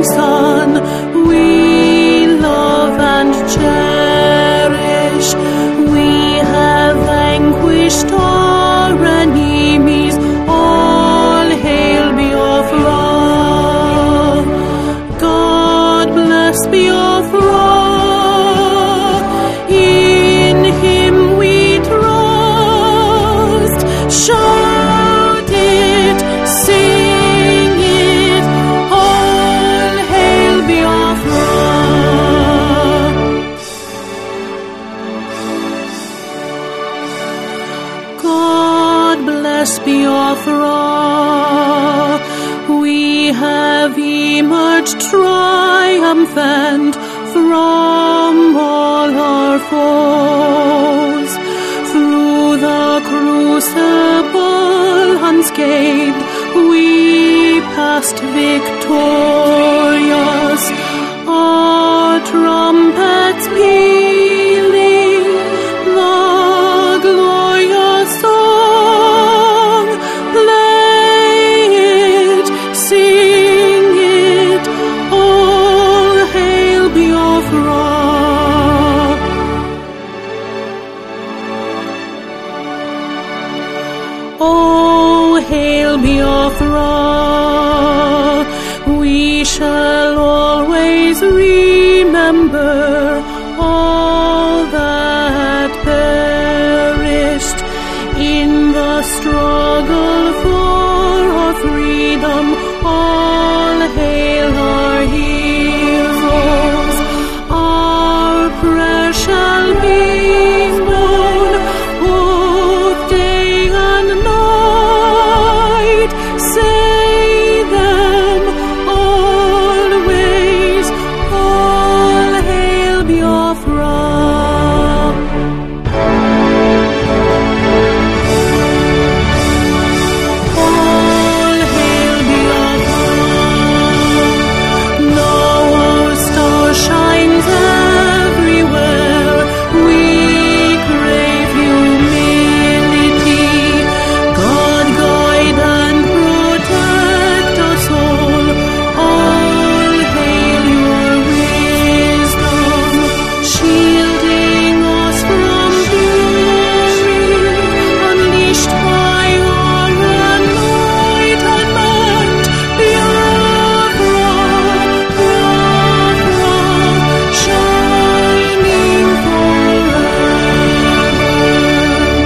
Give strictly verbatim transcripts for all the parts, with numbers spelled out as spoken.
living Son, we love and cherish. We have vanquished our enemies. All hail Biafra. God bless Biafra. In him we trust. Shout it, sing it. All hail Biafra. God bless Biafra. We have emerged triumphant from all our foes. Through the crucible unscathed, we passed victorious. Our trumpets pealing the glorious song. Play it, sing it, all hail Biafra. Oh, hail Biafra. We shall always remember all that perished in the struggle for our freedom. All hail our heroes. Our prayer shall be known both day and night. Say them always. All hail Biafra. All hail Biafra. Now our star shines everywhere. We crave humility. God guide and protect us all. All hail your wisdom, shielding us from fury, unleashed by our enlightenment. Biafra, Biafra, shining forever.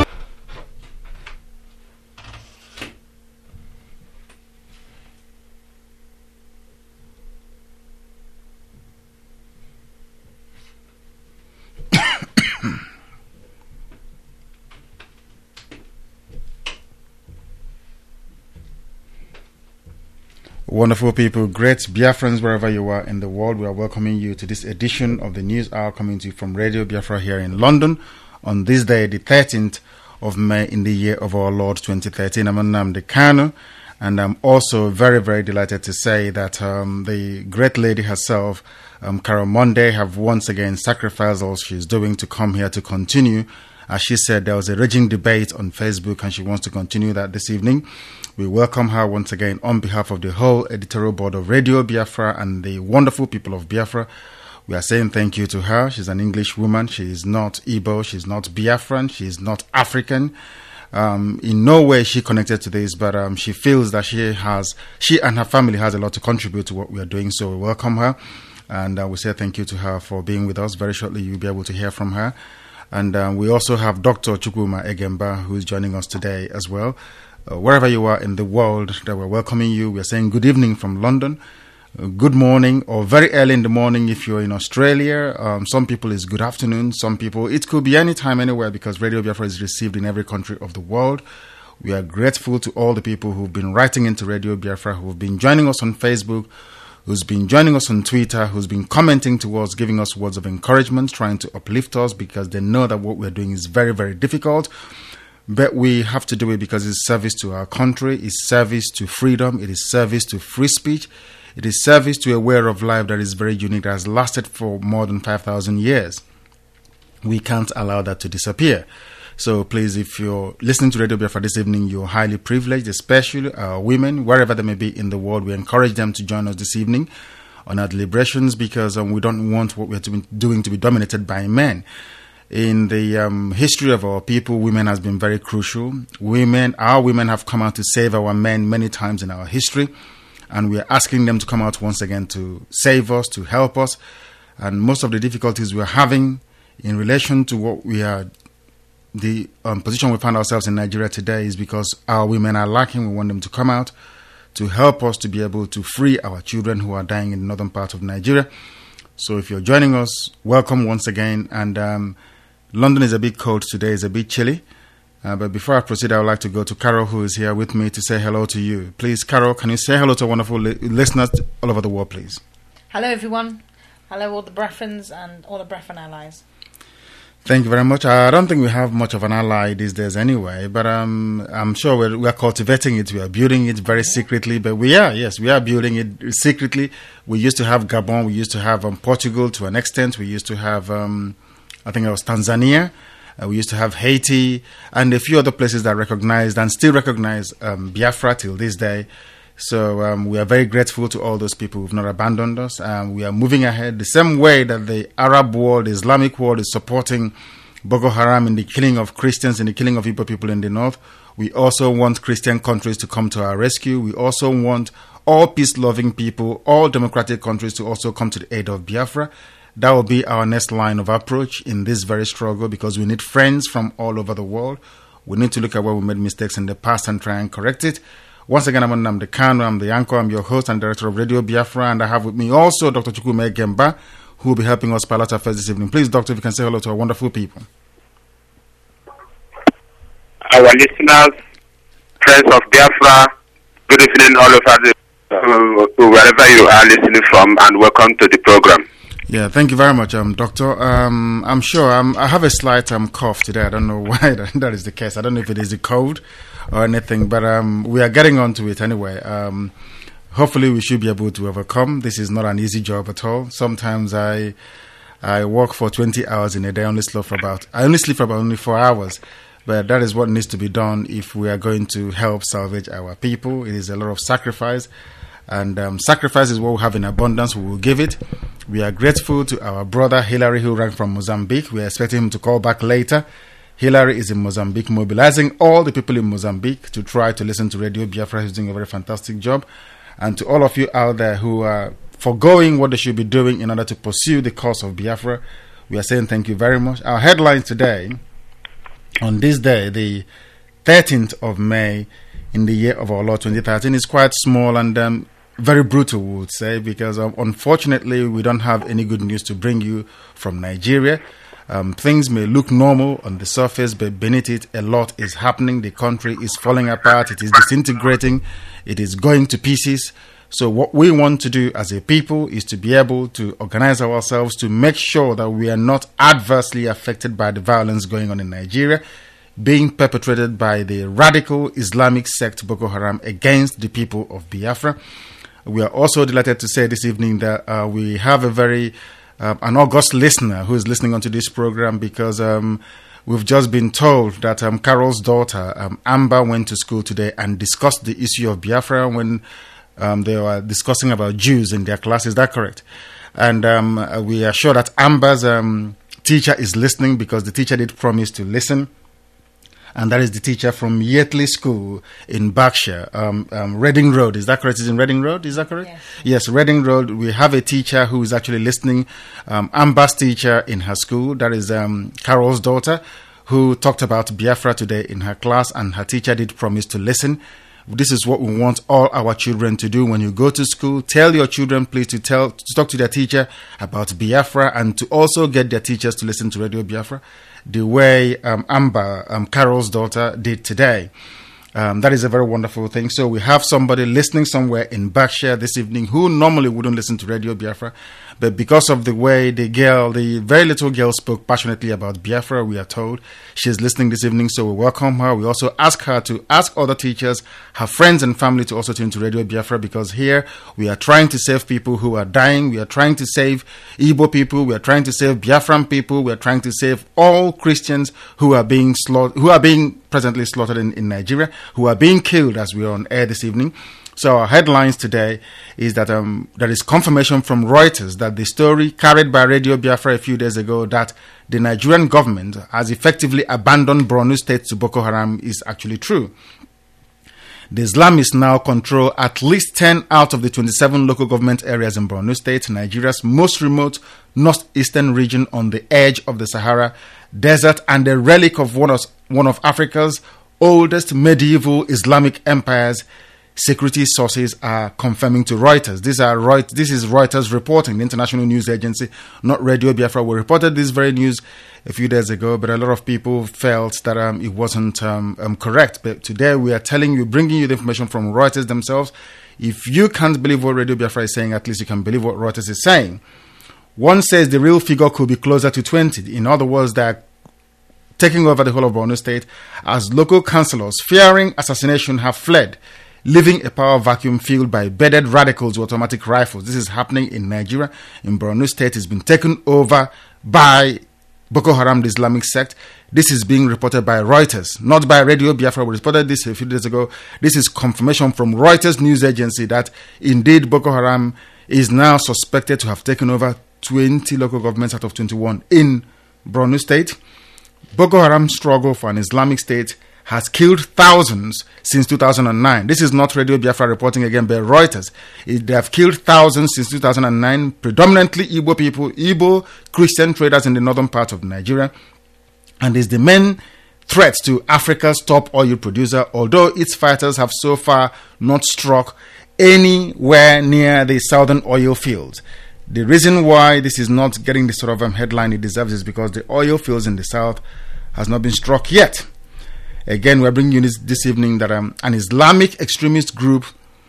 Wonderful people, great Biafrans wherever you are in the world, we are welcoming you to this edition of the News Hour coming to you from Radio Biafra here in London on this day, the thirteenth of May in the year of our Lord twenty thirteen. I'm Nnamdi Kanu, and I'm also very, very delighted to say that um, the great lady herself, um, Carol Monday, have once again sacrificed all she's doing to come here to continue. As she said, there was a raging debate on Facebook and she wants to continue that this evening. We welcome her once again on behalf of the whole editorial board of Radio Biafra and the wonderful people of Biafra. We are saying thank you to her. She's an English woman. She is not Igbo. She's not Biafran. She is not African. Um, in no way is she connected to this, but um, she feels that she has, she and her family has a lot to contribute to what we are doing. So we welcome her, and uh, we say thank you to her for being with us. Very shortly, you'll be able to hear from her. And um, we also have Doctor Chukwuma Egemba, who is joining us today as well. Uh, wherever you are in the world, that we're welcoming you. We're saying good evening from London, uh, good morning, or very early in the morning if you're in Australia. Um, some people it's good afternoon. Some people it could be any time, anywhere, because Radio Biafra is received in every country of the world. We are grateful to all the people who've been writing into Radio Biafra, who've been joining us on Facebook, who's been joining us on Twitter, who's been commenting to us, giving us words of encouragement, trying to uplift us, because they know that what we're doing is very, very difficult. But we have to do it because it's service to our country, it's service to freedom, it is service to free speech, it is service to a way of life that is very unique, that has lasted for more than five thousand years. We can't allow that to disappear. So please, if you're listening to Radio Biafra this evening, you're highly privileged, especially uh, women, wherever they may be in the world. We encourage them to join us this evening on our deliberations because um, we don't want what we're doing to be dominated by men. In the um, history of our people, women has been very crucial. Women, our women have come out to save our men many times in our history, and we are asking them to come out once again to save us, to help us. And most of the difficulties we're having in relation to what we are, the um, position we find ourselves in Nigeria today is because our women are lacking. We want them to come out to help us to be able to free our children who are dying in the northern part of Nigeria. So if you're joining us, welcome once again. And um, London is a bit cold today, it's a bit chilly. Uh, but before I proceed, I would like to go to Carol, who is here with me to say hello to you. Please, Carol, can you say hello to wonderful li- listeners all over the world, please? Hello, everyone. Hello, all the Breffans and all the Breffan allies. Thank you very much. I don't think we have much of an ally these days anyway, but um, I'm sure we're, we're cultivating it. We are building it very yeah. secretly, but we are, yes, we are building it secretly. We used to have Gabon. We used to have um, Portugal to an extent. We used to have, um, I think it was Tanzania. Uh, we used to have Haiti and a few other places that recognized and still recognize um, Biafra till this day. So um, we are very grateful to all those people who have not abandoned us. Um, we are moving ahead the same way that the Arab world, the Islamic world is supporting Boko Haram in the killing of Christians, in the killing of Igbo people in the north. We also want Christian countries to come to our rescue. We also want all peace-loving people, all democratic countries to also come to the aid of Biafra. That will be our next line of approach in this very struggle because we need friends from all over the world. We need to look at where we made mistakes in the past and try and correct it. Once again, I'm Nnamdi Kanu, I'm the anchor, I'm your host and director of Radio Biafra, and I have with me also Doctor Chukwume Gemba, who will be helping us pilot affairs this evening. Please, Doctor, if you can say hello to our wonderful people. Our listeners, friends of Biafra, good evening all over the, uh, wherever you are listening from, and welcome to the program. Yeah, thank you very much, um, Doctor. Um, I'm sure um, I have a slight um, cough today. I don't know why that, that is the case. I don't know if it is the cold or anything, but um, we are getting on to it anyway. Um, hopefully, we should be able to overcome. This is not an easy job at all. Sometimes I I work for twenty hours in a day. I only sleep for about I only sleep for about only four hours. But that is what needs to be done if we are going to help salvage our people. It is a lot of sacrifice. And um, sacrifice is what we have in abundance. We will give it. We are grateful to our brother Hilary, who ran from Mozambique. We are expecting him to call back later. Hilary is in Mozambique, mobilizing all the people in Mozambique to try to listen to Radio Biafra. He's doing a very fantastic job. And to all of you out there who are foregoing what they should be doing in order to pursue the cause of Biafra, we are saying thank you very much. Our headline today, on this day, the thirteenth of May, in the year of our Lord twenty thirteen, is quite small and um, very brutal, we would say, because um, unfortunately we don't have any good news to bring you from Nigeria. Um, things may look normal on the surface, but beneath it, a lot is happening. The country is falling apart. It is disintegrating. It is going to pieces. So what we want to do as a people is to be able to organize ourselves to make sure that we are not adversely affected by the violence going on in Nigeria, being perpetrated by the radical Islamic sect Boko Haram against the people of Biafra. We are also delighted to say this evening that uh, we have a very uh, an august listener who is listening onto this program because um, we've just been told that um, Carol's daughter um, Amber went to school today and discussed the issue of Biafra when um, they were discussing about Jews in their class. Is that correct? And um, we are sure that Amber's um, teacher is listening because the teacher did promise to listen. And that is the teacher from Yateley School in Berkshire, um, um, Reading Road. Is that correct? Is in Reading Road? Is that correct? Yes. Yes, Reading Road. We have a teacher who is actually listening. Um, Amber's teacher in her school. That is um, Carol's daughter, who talked about Biafra today in her class, and her teacher did promise to listen. This is what we want all our children to do. When you go to school, tell your children, please, to tell to talk to their teacher about Biafra, and to also get their teachers to listen to Radio Biafra the way um, Amber, um, Carol's daughter, did today. Um, that is a very wonderful thing. So we have somebody listening somewhere in Berkshire this evening who normally wouldn't listen to Radio Biafra, but because of the way the girl, the very little girl, spoke passionately about Biafra, we are told she's listening this evening. So we welcome her. We also ask her to ask other teachers, her friends and family, to also tune to Radio Biafra, because here we are trying to save people who are dying. We are trying to save Igbo people. We are trying to save Biafran people. We are trying to save all Christians who are being slaughtered, who are being presently slaughtered in, in Nigeria, who are being killed as we are on air this evening. So our headlines today is that um, there is confirmation from Reuters that the story carried by Radio Biafra a few days ago that the Nigerian government has effectively abandoned Borno State to Boko Haram is actually true. The Islamists now control at least ten out of the twenty-seven local government areas in Borno State, Nigeria's most remote northeastern region on the edge of the Sahara Desert and a relic of one of, one of Africa's oldest medieval Islamic empires. Security sources are confirming to Reuters. These are Reut- this is Reuters reporting, the international news agency, not Radio Biafra. We reported this very news a few days ago, but a lot of people felt that um, it wasn't um, um, correct. But today we are telling you, bringing you the information from Reuters themselves. If you can't believe what Radio Biafra is saying, at least you can believe what Reuters is saying. One says the real figure could be closer to twenty. In other words, they're taking over the whole of Borno State as local councillors, fearing assassination, have fled, leaving a power vacuum filled by bedded radicals with automatic rifles. This is happening in Nigeria. In Borno State, it's been taken over by Boko Haram, the Islamic sect. This is being reported by Reuters, not by Radio Biafra. We reported this a few days ago. This is confirmation from Reuters news agency that indeed Boko Haram is now suspected to have taken over twenty local governments out of twenty-one in Borno State. Boko Haram's struggle for an Islamic state has killed thousands since two thousand nine. This is not Radio Biafra reporting again, but Reuters. It, they have killed thousands since two thousand nine, predominantly Igbo people, Igbo Christian traders in the northern part of Nigeria, and is the main threat to Africa's top oil producer, although its fighters have so far not struck anywhere near the southern oil fields. The reason why this is not getting the sort of um, headline it deserves is because the oil fields in the south has not been struck yet. Again, we're bringing you this, this evening that um, an Islamic extremist group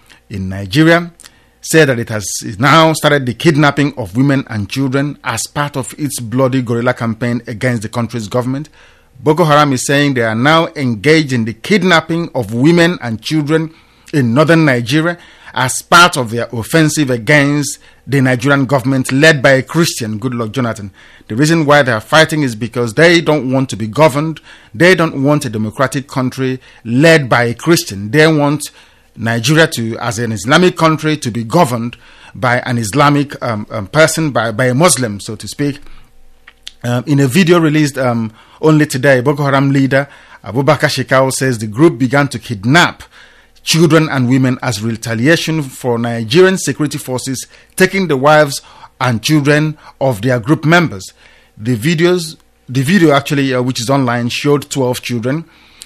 in Nigeria said that it has now started the kidnapping of women and children as part of its bloody guerrilla campaign against the country's government. Boko Haram is saying they are now engaged in the kidnapping of women and children in northern Nigeria as part of their offensive against the Nigerian government led by a Christian, Goodluck Jonathan. The reason why they are fighting is because they don't want to be governed. They don't want a democratic country led by a Christian. They want Nigeria to, as an Islamic country, to be governed by an Islamic um, um, person, by, by a Muslim, so to speak. Um, in a video released um, only today, Boko Haram leader Abubakar Shekau says the group began to kidnap children and women as retaliation for Nigerian security forces taking the wives and children of their group members. The videos, the video actually, uh, which is online, showed twelve children,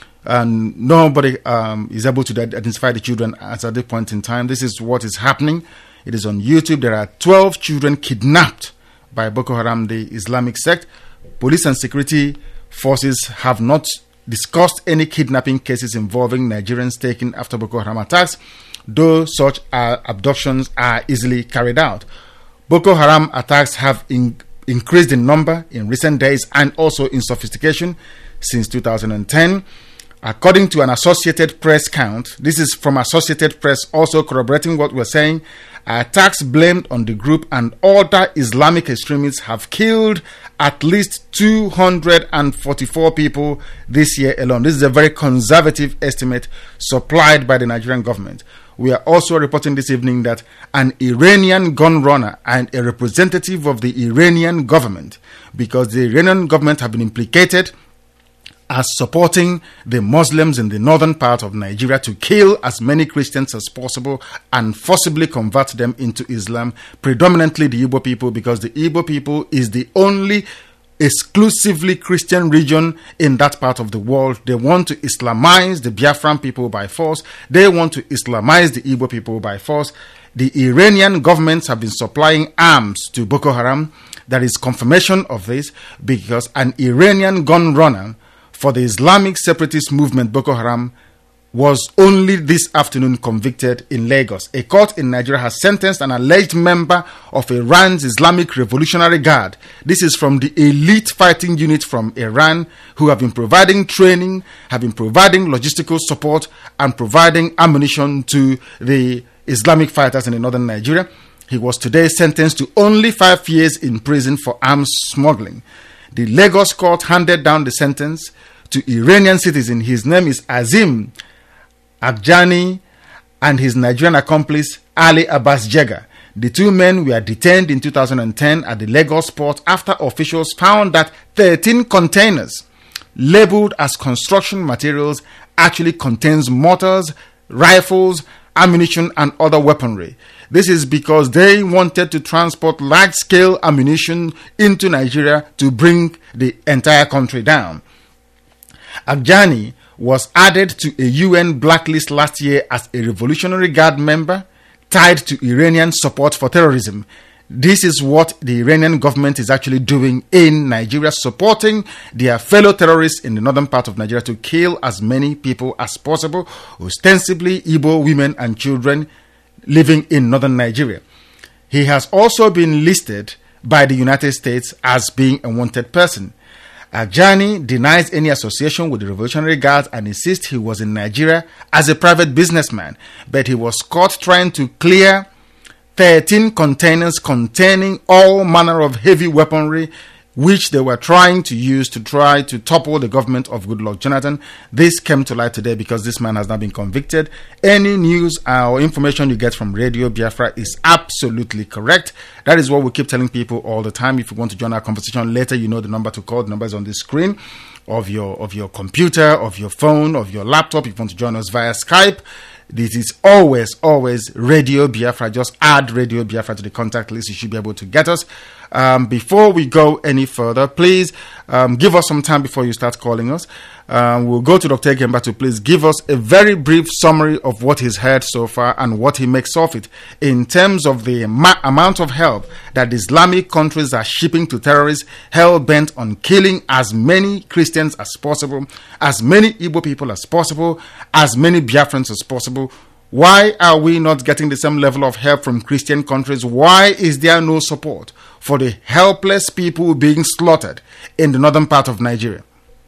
and nobody um, is able to identify the children as at this point in time. This is what is happening. It is on YouTube. There are twelve children kidnapped by Boko Haram, the Islamic sect. Police and security forces have not discussed any kidnapping cases involving Nigerians taken after Boko Haram attacks, though such uh, abductions are easily carried out. Boko Haram attacks have in, increased in number in recent days and also in sophistication since two thousand ten. According to an Associated Press count, this is from Associated Press, also corroborating what we're saying, attacks blamed on the group and other Islamic extremists have killed at least two hundred forty-four people this year alone. This is a very conservative estimate supplied by the Nigerian government. We are also reporting this evening that an Iranian gun runner and a representative of the Iranian government, because the Iranian government have been implicated as supporting the Muslims in the northern part of Nigeria to kill as many Christians as possible and forcibly convert them into Islam, predominantly the Igbo people, because the Igbo people is the only exclusively Christian region in that part of the world. They want to Islamize the Biafran people by force. They want to Islamize the Igbo people by force. The Iranian governments have been supplying arms to Boko Haram. There is confirmation of this because an Iranian gun runner for the Islamic separatist movement Boko Haram was only this afternoon convicted in Lagos. A court in Nigeria has sentenced an alleged member of Iran's Islamic Revolutionary Guard. This is from the elite fighting unit from Iran who have been providing training, have been providing logistical support and providing ammunition to the Islamic fighters in the northern Nigeria. He was today sentenced to only five years in prison for arms smuggling. The Lagos court handed down the sentence to Iranian citizen. His name is Azim Akjani and his Nigerian accomplice Ali Abbas Jega. The two men were detained in two thousand ten at the Lagos port after officials found that thirteen containers labeled as construction materials actually contains mortars, rifles, ammunition and other weaponry. This is because they wanted to transport large-scale ammunition into Nigeria to bring the entire country down. Agjani was added to a U N blacklist last year as a Revolutionary Guard member tied to Iranian support for terrorism. This is what the Iranian government is actually doing in Nigeria, supporting their fellow terrorists in the northern part of Nigeria to kill as many people as possible, ostensibly Igbo women and children living in northern Nigeria. He has also been listed by the United States as being a wanted person. Agjani denies any association with the Revolutionary Guards and insists he was in Nigeria as a private businessman, but he was caught trying to clear thirteen containers containing all manner of heavy weaponry which they were trying to use to try to topple the government of Goodluck Jonathan. This came to light today because this man has now been convicted. Any news or information you get from Radio Biafra is absolutely correct. That is what we keep telling people all the time. If you want to join our conversation later, you know the number to call. The number is on the screen of your of your computer, of your phone, of your laptop. If you want to join us via Skype, this is always, always Radio Biafra. Just add Radio Biafra to the contact list. You should be able to get us. Um, before we go any further, please um, give us some time before you start calling us. Um, we'll go to Doctor Gemba to please give us a very brief summary of what he's heard so far and what he makes of it in terms of the ma- amount of help that Islamic countries are shipping to terrorists hell-bent on killing as many Christians as possible, as many Igbo people as possible, as many Biafrans as possible. Why are we not getting the same level of help from Christian countries? Why is there no support for the helpless people being slaughtered in the northern part of Nigeria?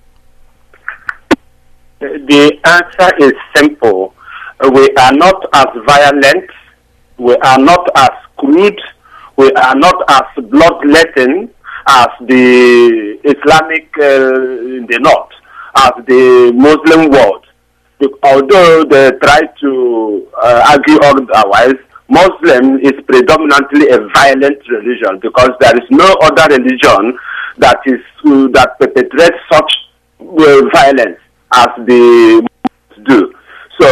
The answer is simple. We are not as violent. We are not as crude. We are not as bloodletting as the Islamic uh, in the north, as the Muslim world. Although they try to uh, argue otherwise, Muslim is predominantly a violent religion because there is no other religion that is uh, that perpetrates such uh, violence as the Muslims do. So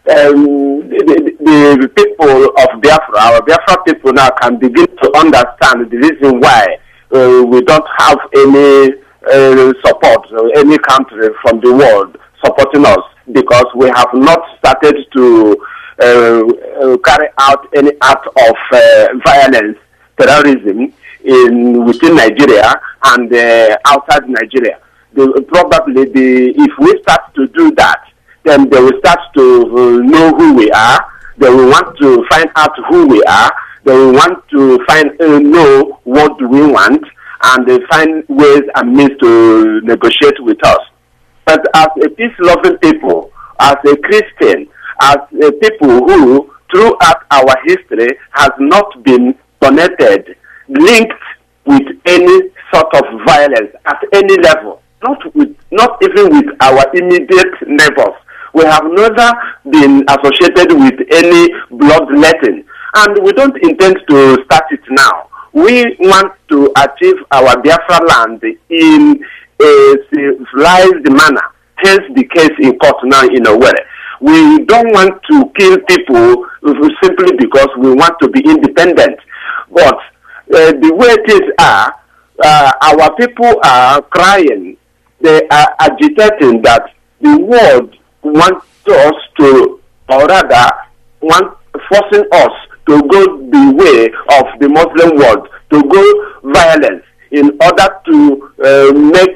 um, the, the, the people of Biafra, our Biafra people now can begin to understand the reason why uh, we don't have any uh, support, or any country from the world supporting us, because we have not started to uh, uh, carry out any act of uh, violence, terrorism in within Nigeria and uh, outside Nigeria. The, probably, the, if we start to do that, then they will start to uh, know who we are. They will want to find out who we are. They will want to find uh, know what do we want, and they find ways and means to negotiate with us. But as a peace-loving people, as a Christian, as a people who, throughout our history, has not been connected, linked with any sort of violence at any level, not with, not even with our immediate neighbors. We have never been associated with any bloodletting, and we don't intend to start it now. We want to achieve our Biafra land in a civilized manner, hence the case in court now in Owerri. We don't want to kill people simply because we want to be independent. But uh, the way things are, uh, our people are crying. They are agitating that the world wants us to, or rather, want, forcing us to go the way of the Muslim world, to go violence in order to uh, make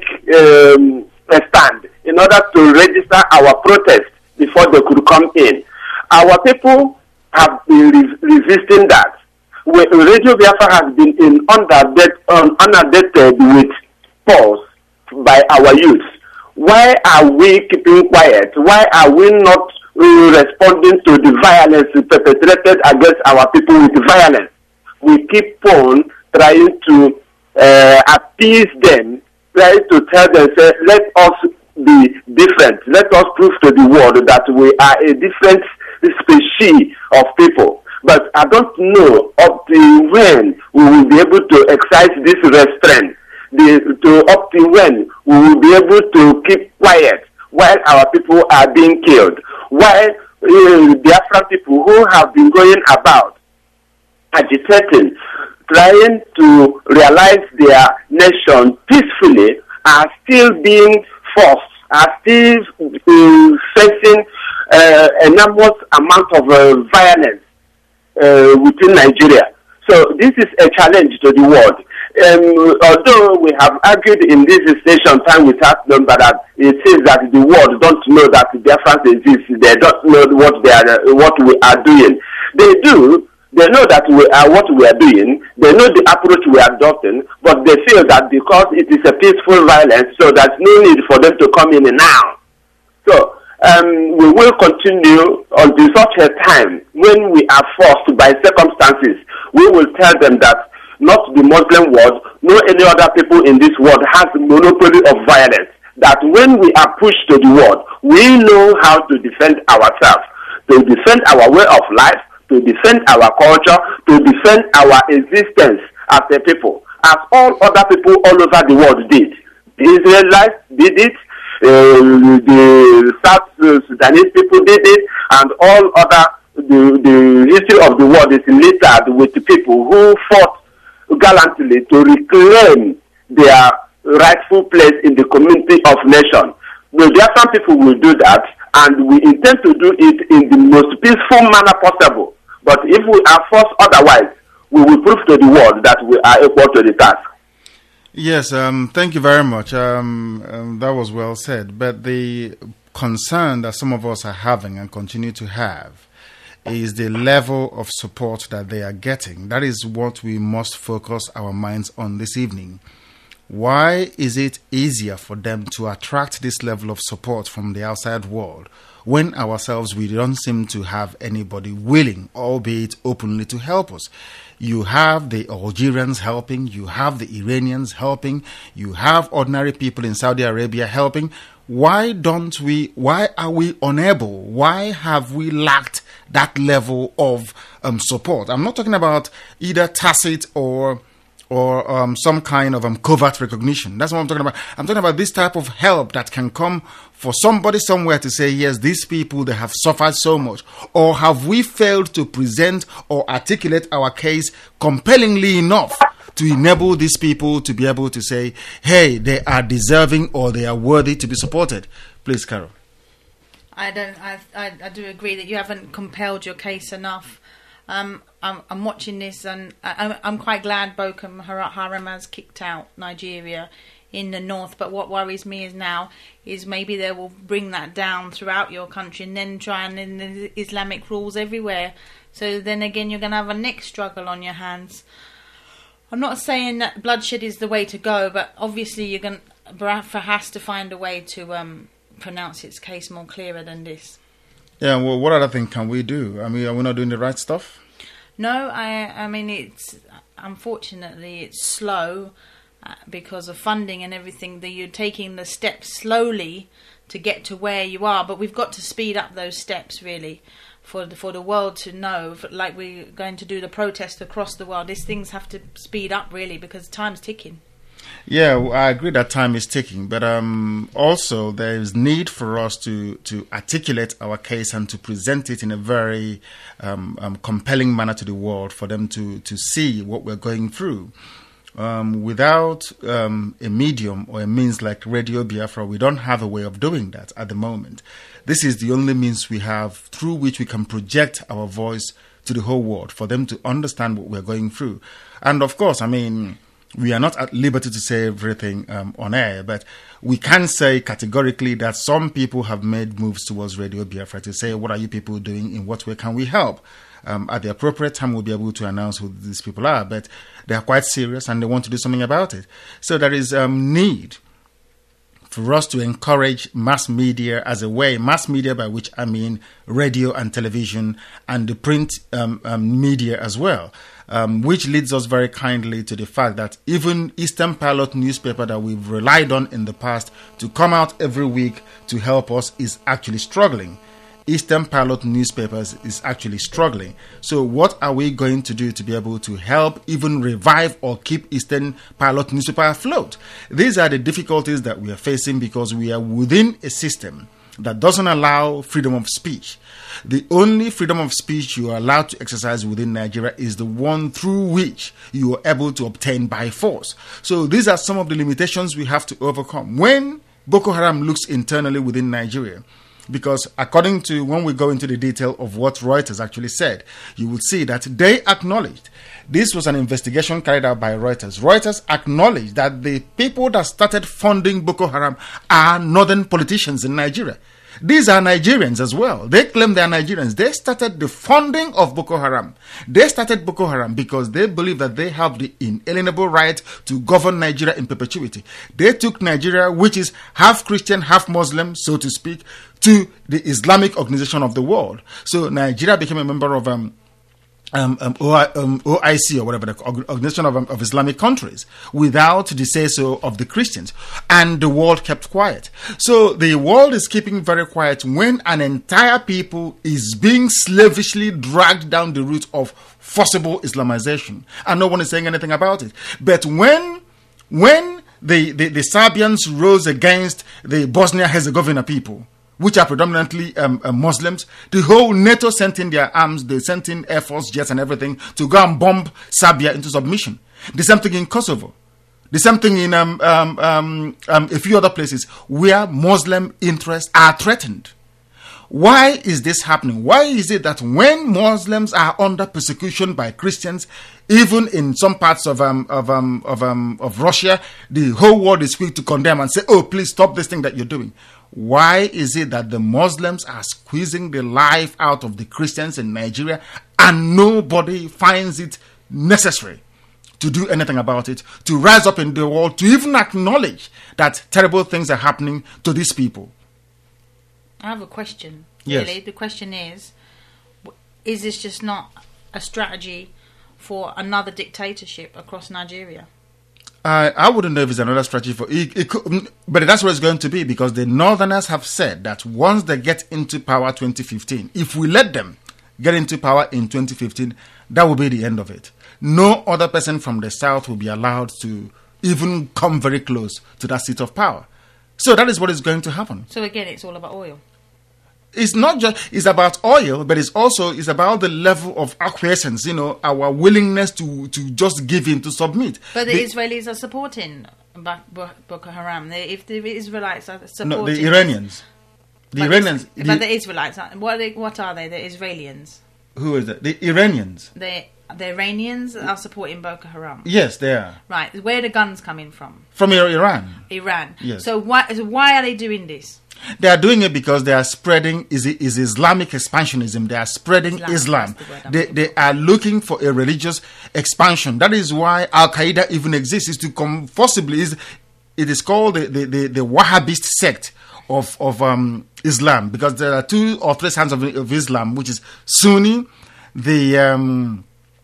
um, a stand, in order to register our protest before they could come in. Our people have been re- resisting that. We, Radio Biafra has been in underdated, um, undated with pause by our youth. Why are we keeping quiet? Why are we not uh, responding to the violence perpetrated against our people with violence? We keep on trying to uh, appease them, trying to tell them, say, let us be different. Let us prove to the world that we are a different species of people. But I don't know up to when we will be able to exercise this restraint, the, to up to when we will be able to keep quiet while our people are being killed, while uh, Biafran people who have been going about agitating, trying to realize their nation peacefully, are still being forced, are still uh, facing uh, enormous amount of uh, violence uh, within Nigeria. So this is a challenge to the world. Um, although we have argued in this station time without number that it says that the world don't know that Biafra exists, they don't know what they are, what we are doing. They do. They know that we are what we are doing. They know the approach we are adopting, but they feel that because it is a peaceful violence, so there's no need for them to come in now. So um, we will continue until such a time when we are forced by circumstances. We will tell them that not the Muslim world, no any other people in this world has monopoly of violence. That when we are pushed to the world, we know how to defend ourselves, to defend our way of life, to defend our culture, to defend our existence as a people, as all other people all over the world did. The Israelites did it, uh, the South Sudanese people did it, and all other, the, the history of the world is littered with people who fought gallantly to reclaim their rightful place in the community of nations. The Biafran people will do that, and we intend to do it in the most peaceful manner possible. But if we are forced otherwise, we will prove to the world that we are equal to the task. Yes, um, thank you very much. Um, um, that was well said. But the concern that some of us are having and continue to have is the level of support that they are getting. That is what we must focus our minds on this evening. Why is it easier for them to attract this level of support from the outside world when ourselves we don't seem to have anybody willing, albeit openly, to help us? You have the Algerians helping, you have the Iranians helping, you have ordinary people in Saudi Arabia helping. Why don't we, why are we unable? Why have we lacked that level of um, support? I'm not talking about either tacit or or um, some kind of um, covert recognition. That's what I'm talking about. I'm talking about this type of help that can come for somebody somewhere to say, yes, these people, they have suffered so much. Or have we failed to present or articulate our case compellingly enough to enable these people to be able to say, hey, they are deserving or they are worthy to be supported? Please, Carol. I don't. I, I, I do agree that you haven't compelled your case enough. Um, I'm, I'm watching this, and I, I'm quite glad Boko Haram has kicked out Nigeria in the north. But what worries me is now is maybe they will bring that down throughout your country, and then try and in the Islamic rules everywhere. So then again, you're going to have a next struggle on your hands. I'm not saying that bloodshed is the way to go, but obviously you're going. Biafra has to find a way to um, pronounce its case more clearer than this. Yeah, well, what other thing can we do? I mean, are we not doing the right stuff? No, I I mean, it's unfortunately it's slow uh, because of funding and everything, that you're taking the steps slowly to get to where you are, but we've got to speed up those steps really for the, for the world to know, for, like we're going to do the protest across the world. These things have to speed up really because time's ticking. Yeah, I agree that time is ticking, but um, also there is need for us to, to articulate our case and to present it in a very um, um, compelling manner to the world for them to, to see what we're going through. Um, without um, a medium or a means like Radio Biafra, we don't have a way of doing that at the moment. This is the only means we have through which we can project our voice to the whole world for them to understand what we're going through. And of course, I mean, we are not at liberty to say everything um, on air, but we can say categorically that some people have made moves towards Radio Biafra to say, what are you people doing? In what way can we help? Um, at the appropriate time, we'll be able to announce who these people are, but they are quite serious and they want to do something about it. So there is um, need for us to encourage mass media as a way, mass media by which I mean radio and television and the print um, um, media as well. Um, which leads us very kindly to the fact that even Eastern Pilot newspaper that we've relied on in the past to come out every week to help us is actually struggling. Eastern Pilot newspapers is actually struggling. So what are we going to do to be able to help even revive or keep Eastern Pilot newspaper afloat? These are the difficulties that we are facing because we are within a system that doesn't allow freedom of speech. The only freedom of speech you are allowed to exercise within Nigeria is the one through which you are able to obtain by force. So these are some of the limitations we have to overcome. When Boko Haram looks internally within Nigeria, because according to when we go into the detail of what Reuters actually said, you will see that they acknowledged this was an investigation carried out by Reuters. Reuters acknowledged that the people that started funding Boko Haram are northern politicians in Nigeria. These are Nigerians as well. They claim they are Nigerians. They started the funding of Boko Haram. They started Boko Haram because they believe that they have the inalienable right to govern Nigeria in perpetuity. They took Nigeria, which is half Christian, half Muslim, so to speak, to the Islamic organization of the world. So Nigeria became a member of um, Um, um, O I C or whatever, the Organization of, um, of Islamic Countries, without the say-so of the Christians. And the world kept quiet. So the world is keeping very quiet when an entire people is being slavishly dragged down the route of forcible Islamization. And no one is saying anything about it. But when, when the, the, the Serbians rose against the Bosnia-Herzegovina people, which are predominantly um, uh, Muslims, the whole NATO sent in their arms, they sent in Air Force jets and everything to go and bomb Serbia into submission. The same thing in Kosovo. The same thing in um, um, um, um, a few other places where Muslim interests are threatened. Why is this happening? Why is it that when Muslims are under persecution by Christians, even in some parts of um, of um, of um, of Russia, the whole world is quick to condemn and say, "Oh, please stop this thing that you're doing." Why is it that the Muslims are squeezing the life out of the Christians in Nigeria and nobody finds it necessary to do anything about it, to rise up in the world, to even acknowledge that terrible things are happening to these people? I have a question. Yes. Really, the question is: is this just not a strategy for another dictatorship across Nigeria? I, I wouldn't know if it's another strategy for it, it could, but that's what it's going to be, because the Northerners have said that once they get into power twenty fifteen, if we let them get into power in twenty fifteen, that will be the end of it. No other person from the South will be allowed to even come very close to that seat of power. So that is what is going to happen. So again, it's all about oil. It's not just, it's about oil, but it's also, it's about the level of acquiescence, you know, our willingness to, to just give in, to submit. But the, the Israelis are supporting Boko Haram. They, if the Israelites are supporting... No, the Iranians. The but Iranians. The, the, but the Israelites, are, what, are they, what are they? The Israelis? Who is that? The Iranians. The, the Iranians are supporting Boko Haram. Yes, they are. Right. Where are the guns coming from? From Iran. Iran. Yes. So why, so why are they doing this? They are doing it because they are spreading is is Islamic expansionism. They are spreading Islam, Islam. that's the word I'm They looking they are looking for a religious expansion. That is why Al Qaeda even exists. Is to come forcibly is it is called the, the, the, the Wahhabist sect of of um, Islam, because there are two or three strands of, of Islam, which is Sunni, the um,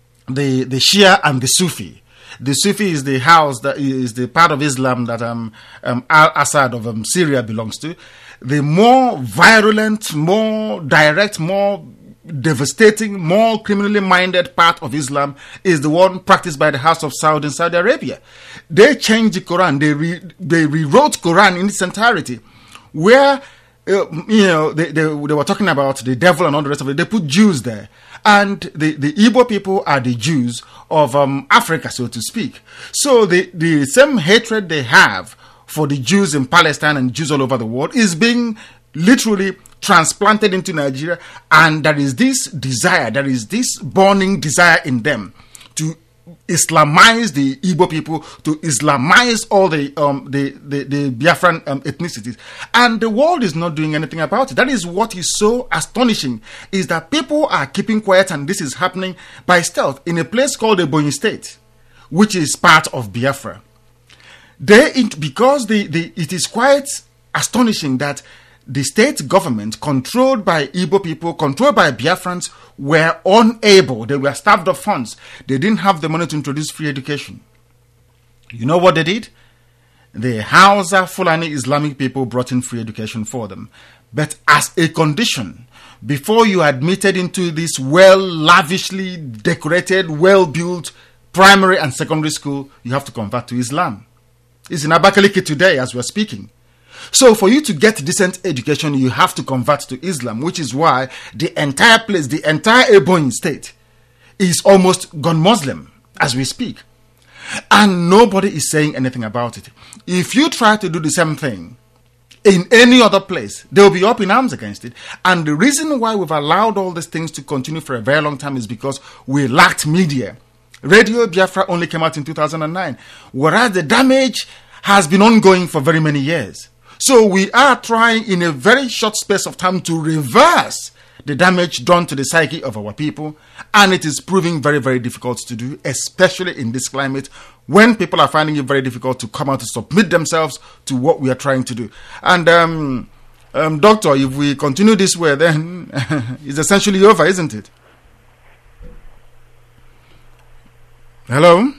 the the Shia, and the Sufi. The Sufi is the house that is the part of Islam that um, um, Al-Assad of um, Syria belongs to. The more virulent, more direct, more devastating, more criminally minded part of Islam is the one practiced by the House of Saud in Saudi Arabia. They changed the Quran. They re, they rewrote Quran in its entirety, where uh, you know they, they they were talking about the devil and all the rest of it. They put Jews there. And the, the Igbo people are the Jews of um, Africa, so to speak. So the, the same hatred they have for the Jews in Palestine and Jews all over the world is being literally transplanted into Nigeria. And there is this desire, there is this burning desire in them to Islamize the Igbo people, to Islamize all the um, the, the, the Biafran um, ethnicities. And the world is not doing anything about it. That is what is so astonishing, is that people are keeping quiet, and this is happening by stealth in a place called Ebonyi State, which is part of Biafra. They, because the, the, it is quite astonishing that the state government, controlled by Igbo people, controlled by Biafrans, were unable. They were starved of funds. They didn't have the money to introduce free education. You know what they did? The Hausa Fulani Islamic people brought in free education for them. but as a condition, before you are admitted into this well, lavishly decorated, well-built primary and secondary school, you have to convert to Islam. It's in Abakaliki today as we're speaking. So for you to get decent education, you have to convert to Islam, which is why the entire place, the entire Ebonyi state, is almost gone Muslim as we speak. And nobody is saying anything about it. If you try to do the same thing in any other place, they'll be up in arms against it. And the reason why we've allowed all these things to continue for a very long time is because we lacked media. Radio Biafra only came out in two thousand nine, whereas the damage has been ongoing for very many years. So we are trying in a very short space of time to reverse the damage done to the psyche of our people, and it is proving very, very difficult to do, especially in this climate when people are finding it very difficult to come out to submit themselves to what we are trying to do. And um, um, Doctor, if we continue this way, then it's essentially over, isn't it? Hello?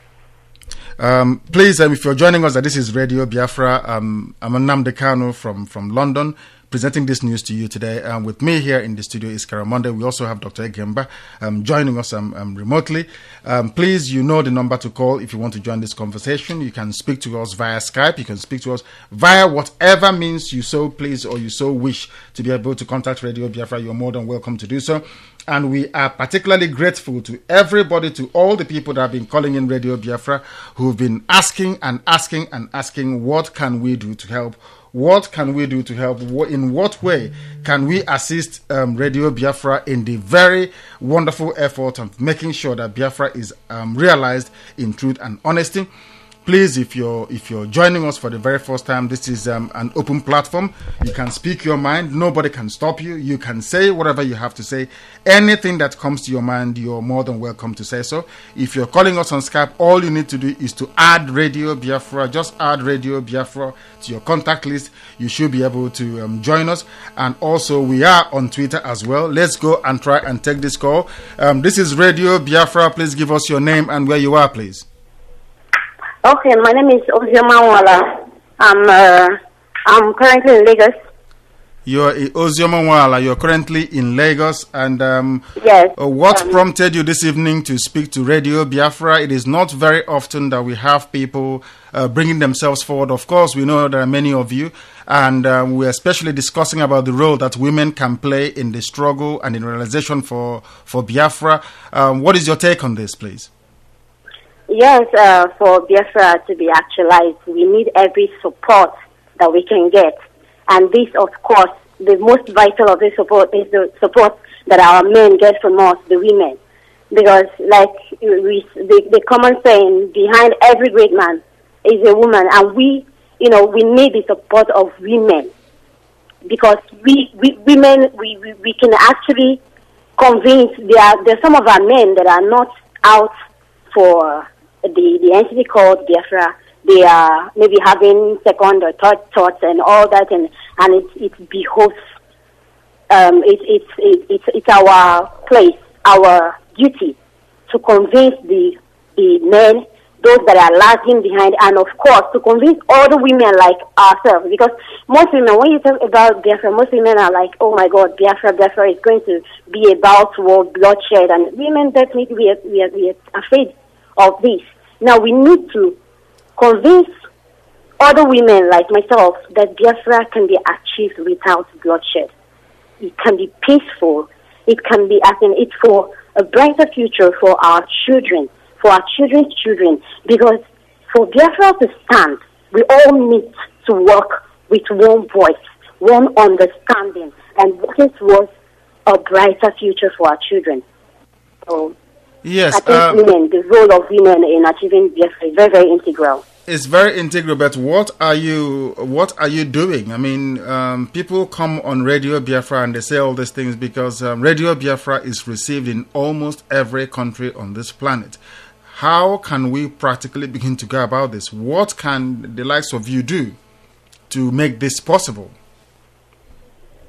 Um, please, um, if you're joining us, uh, this is Radio Biafra. Um, I'm Nnamdi Kanu from, from London, presenting this news to you today. Um, with me here in the studio is Karamonde. We also have Doctor Egemba um, joining us um, um, remotely. Um, please, you know the number to call if you want to join this conversation. You can speak to us via Skype. You can speak to us via whatever means you so please or you so wish to be able to contact Radio Biafra. You're more than welcome to do so. And we are particularly grateful to everybody, to all the people that have been calling in Radio Biafra, who've been asking and asking and asking, what can we do to help? What can we do to help? In what way can we assist um, Radio Biafra in the very wonderful effort of making sure that Biafra is um, realized in truth and honesty? Please, if you're if you're joining us for the very first time, this is um, an open platform. You can speak your mind. Nobody can stop you. You can say whatever you have to say. Anything that comes to your mind, you're more than welcome to say so. If you're calling us on Skype, all you need to do is to add Radio Biafra. Just add Radio Biafra to your contact list. You should be able to um, join us. And also, we are on Twitter as well. Let's go and try and take this call. Um, this is Radio Biafra. Please give us your name and where you are, please. Okay, my name is Ozioma Wala. I'm uh, I'm currently in Lagos. You're Ozioma Wala. You're currently in Lagos, and um, yes. Uh, what um, prompted you this evening to speak to Radio Biafra? It is not very often that we have people uh, bringing themselves forward. Of course, we know there are many of you, and uh, we're especially discussing about the role that women can play in the struggle and in realization for for Biafra. Um, what is your take on this, please? Yes, uh, for Biafra to be actualized, we need every support that we can get. And this, of course, the most vital of this support is the support that our men get from us, the women. Because, like we, the, the common saying, behind every great man is a woman. And we, you know, we need the support of women. Because we, we women, we, we, we can actually convince, there are, there are some of our men that are not out for the, the entity called Biafra. They are maybe having second or third thoughts and all that, and, and it, it behoves, um, it, it's it, it's it's our place, our duty to convince the, the men, those that are lagging behind, and of course to convince all the women like ourselves. Because most women, when you talk about Biafra, most women are like, oh my God, Biafra, Biafra is going to be about war, bloodshed, and women definitely we are, we are, we are afraid of this. Now we need to convince other women like myself that Biafra can be achieved without bloodshed. It can be peaceful. It can be, as in, it's for a brighter future for our children, for our children's children. Because for Biafra to stand, we all need to work with one voice, one understanding, and working towards a brighter future for our children. So, yes, I think uh, women, the role of women in achieving Biafra is very, very integral. It's very integral, but what are you what are you doing? I mean, um, people come on Radio Biafra and they say all these things because um, Radio Biafra is received in almost every country on this planet. How can we practically begin to go about this? What can the likes of you do to make this possible?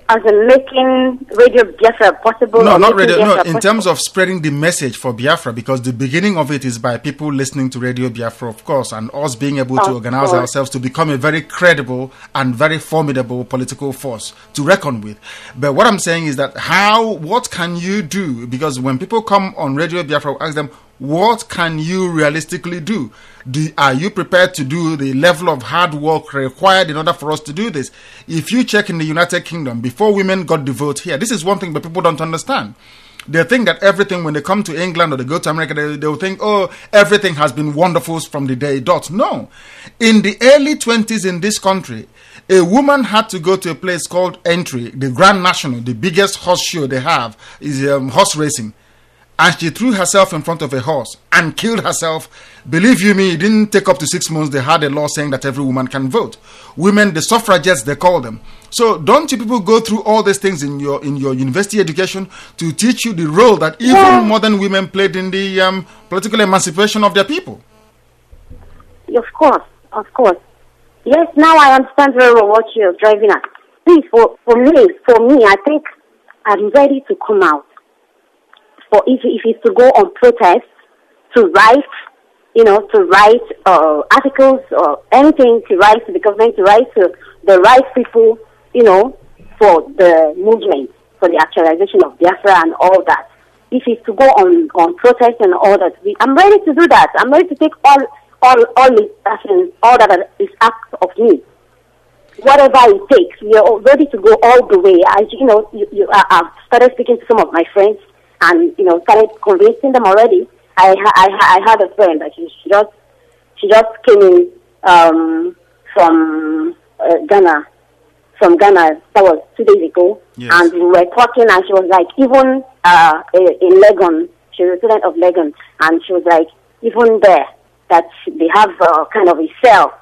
as in making Radio Biafra possible? No, or not making radio. No, Biafra in terms of spreading the message for Biafra, because the beginning of it is by people listening to Radio Biafra, of course, and us being able to Of organize course. ourselves to become a very credible and very formidable political force to reckon with. But what I'm saying is that how, what can you do? Because when people come on Radio Biafra, we ask them, what can you realistically do? do? Are you prepared to do the level of hard work required in order for us to do this? If you check in the United Kingdom, before women got the vote here, this is one thing that people don't understand. They think that everything, when they come to England or they go to America, they, they'll think, oh, everything has been wonderful from the day dot. No. In the early twenties in this country, a woman had to go to a place called Entry, the Grand National, the biggest horse show they have, is um, horse racing. And she threw herself in front of a horse and killed herself. Believe you me, it didn't take up to six months. They had a law saying that every woman can vote. Women, the suffragettes, they call them. So don't you people go through all these things in your in your university education to teach you the role that even Yeah. modern women played in the um, political emancipation of their people? Of course, of course. Yes, now I understand very well what you're driving at. Please, for, for me, for me, I think I'm ready to come out. For if, if it's to go on protest, to write, you know, to write uh, articles or anything, to write to the government, to write to the right people, you know, for the movement, for the actualization of Biafra and all that. If it's to go on, on protest and all that, we, I'm ready to do that. I'm ready to take all all all the actions, all that is asked of me. Whatever it takes, we are ready to go all the way. As you know, you, you, I, I've started speaking to some of my friends, and you know, started convincing them already. I I I had a friend that she, she just she just came in um, from uh, Ghana, from Ghana. That was two days ago, Yes. and we were talking, and she was like, even uh, in Legon, she was a student of Legon, and she was like, even there, that they have uh, kind of a cell,